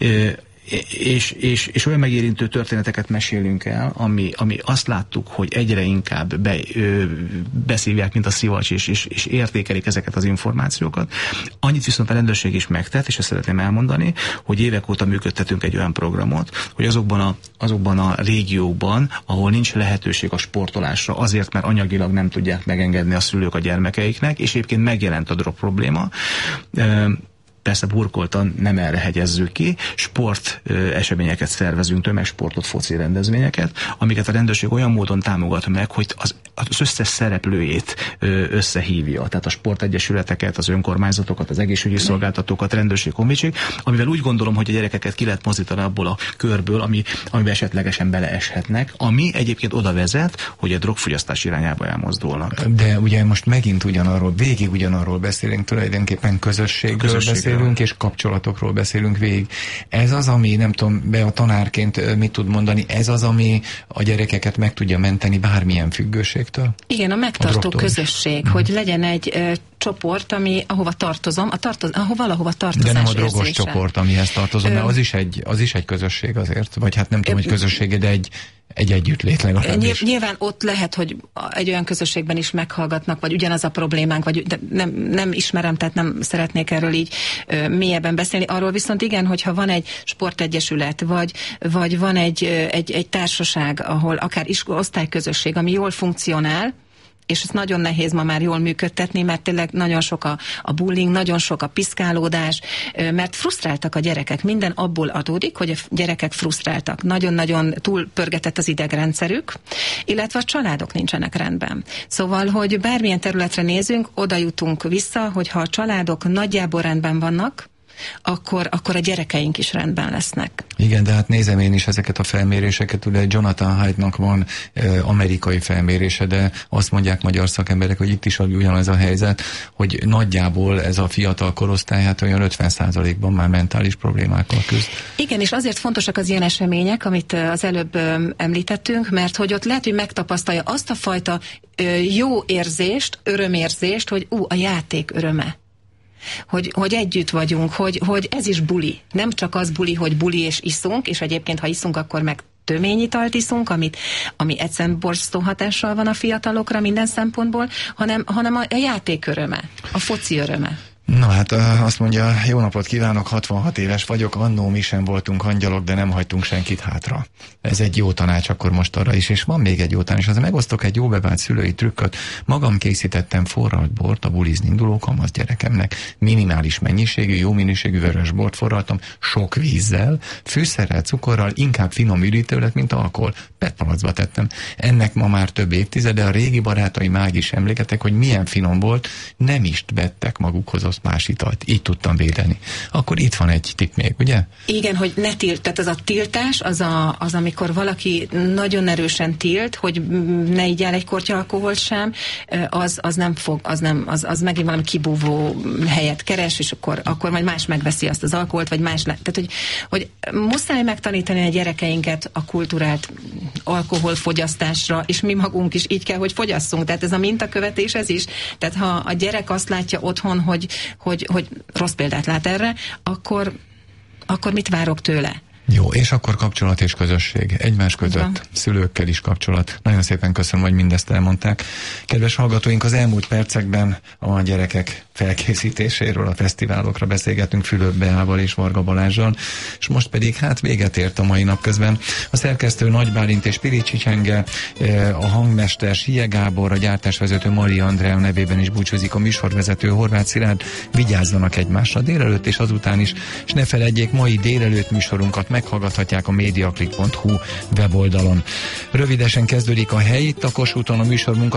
És, és, és olyan megérintő történeteket mesélünk el, ami, ami azt láttuk, hogy egyre inkább be, ö, beszívják, mint a szivacs, és, és, és értékelik ezeket az információkat. Annyit viszont a rendőrség is megtett, és ezt szeretném elmondani, hogy évek óta működtetünk egy olyan programot, hogy azokban a, azokban a régiókban, ahol nincs lehetőség a sportolásra, azért, mert anyagilag nem tudják megengedni a szülők a gyermekeiknek, és egyébként megjelent a drog probléma, ö, persze burkoltan nem erre hegyezzük ki, sport eseményeket szervezünk, tömegsportot, foci rendezvényeket, amiket a rendőrség olyan módon támogat meg, hogy az, az összes szereplőjét összehívja. Tehát a sportegyesületeket, az önkormányzatokat, az egészségügyi szolgáltatókat, rendőrség, honvédség, amivel úgy gondolom, hogy a gyerekeket ki lehet mozdítani abból a körből, ami, amiben esetlegesen beleeshetnek, ami egyébként oda vezet, hogy a drogfogyasztás irányába elmozdulnak. De ugye most megint ugyanarról, végig ugyanarról beszélünk, tulajdonképpen közösségről közösségről. beszélünk, és kapcsolatokról beszélünk végig. Ez az, ami, nem tudom, be a tanárként mit tud mondani, ez az, ami a gyerekeket meg tudja menteni bármilyen függőségtől? Igen, a megtartó a közösség, mm. hogy legyen egy ö, csoport, ami, ahova tartozom, a tartoz, ahova valahova tartozás De nem a drogos érzése. csoport, amihez tartozom, mert az is egy, az is egy közösség azért, vagy hát nem tudom, hogy közössége, de egy egy együttlét legalábbis. Nyilván ott lehet, hogy egy olyan közösségben is meghallgatnak, vagy ugyanaz a problémánk, vagy de nem, nem ismerem, tehát nem szeretnék erről így ö, mélyebben beszélni. Arról viszont igen, hogyha van egy sportegyesület, vagy, vagy van egy, egy, egy társaság, ahol akár iskola, osztályközösség, ami jól funkcionál, és ezt nagyon nehéz ma már jól működtetni, mert tényleg nagyon sok a, a bullying, nagyon sok a piszkálódás, mert frusztráltak a gyerekek. Minden abból adódik, hogy a gyerekek frusztráltak. Nagyon-nagyon túlpörgetett az idegrendszerük, illetve a családok nincsenek rendben. Szóval, hogy bármilyen területre nézünk, oda jutunk vissza, hogyha a családok nagyjából rendben vannak, akkor, akkor a gyerekeink is rendben lesznek. Igen, de hát nézem én is ezeket a felméréseket, ugye Jonathan Haidt-nak van e, amerikai felmérése, de azt mondják magyar szakemberek, hogy itt is ugyanaz a helyzet, hogy nagyjából ez a fiatal korosztály, hát olyan ötven százalékban már mentális problémákkal küzd. Igen, és azért fontosak az ilyen események, amit az előbb említettünk, mert hogy ott lehet, hogy megtapasztalja azt a fajta jó érzést, örömérzést, hogy ú, a játék öröme. Hogy, hogy együtt vagyunk, hogy, hogy ez is buli. Nem csak az buli, hogy buli és iszunk, és egyébként, ha iszunk, akkor meg töményitalt iszunk, amit, ami egyszerűen borzasztó hatással van a fiatalokra minden szempontból, hanem, hanem a, a játék öröme, a foci öröme. Na hát azt mondja, jó napot kívánok, hatvanhat éves vagyok, annó mi sem voltunk angyalok, de nem hagytunk senkit hátra. Ez egy jó tanács akkor most arra is, és van még egy jó tanács, azért megosztok egy jó bevált szülői trükköt. Magam készítettem forralt bort a bulizni induló kamasz gyerekemnek, minimális mennyiségű, jó minőségű vörös bort forraltam, sok vízzel, fűszerrel, cukorral, inkább finom üdítő lett, mint alkohol. petpalacba tettem. Ennek ma már több évtizede, a régi barátai mág is emlékeztek, hogy milyen finom volt, nem is vettek magukhoz azt más italt. Így tudtam védeni. Akkor itt van egy tipp még, ugye? Igen, hogy ne tilt, tehát az a tiltás, az, a, az amikor valaki nagyon erősen tilt, hogy ne igyál egy kortya alkoholt sem, az, az nem fog, az, nem, az, az megint valami kibúvó helyet keres, és akkor, akkor majd más megveszi azt az alkoholt, vagy más le. Tehát, hogy, hogy muszáj megtanítani a gyerekeinket a kultúrált alkoholfogyasztásra, és mi magunk is így kell, hogy fogyasszunk. Tehát ez a mintakövetés, ez is. Tehát ha a gyerek azt látja otthon, hogy, hogy, hogy rossz példát lát erre, akkor, akkor mit várok tőle? Jó, és akkor kapcsolat és közösség. Egymás között, van. Szülőkkel is kapcsolat. Nagyon szépen köszönöm, hogy mindezt elmondták. Kedves hallgatóink, az elmúlt percekben a gyerekek felkészítéséről, a fesztiválokra beszélgetünk Fülöp Beával és Varga Balázsral, és most pedig hát véget ért a mai nap közben. A szerkesztő Nagy Bálint és Piricsi Csenge, a hangmester Sie Gábor, a gyártásvezető Maria Andrea nevében is búcsúzik, a műsorvezető Horváth Szilárd. Vigyázzanak egymásra délelőtt és azután is, és ne feledjék, mai délelőtt műsorunkat meghallgathatják a mediaclick pont hu weboldalon. Rövidesen kezdődik a hely itt a Kossuthon, a műsor munka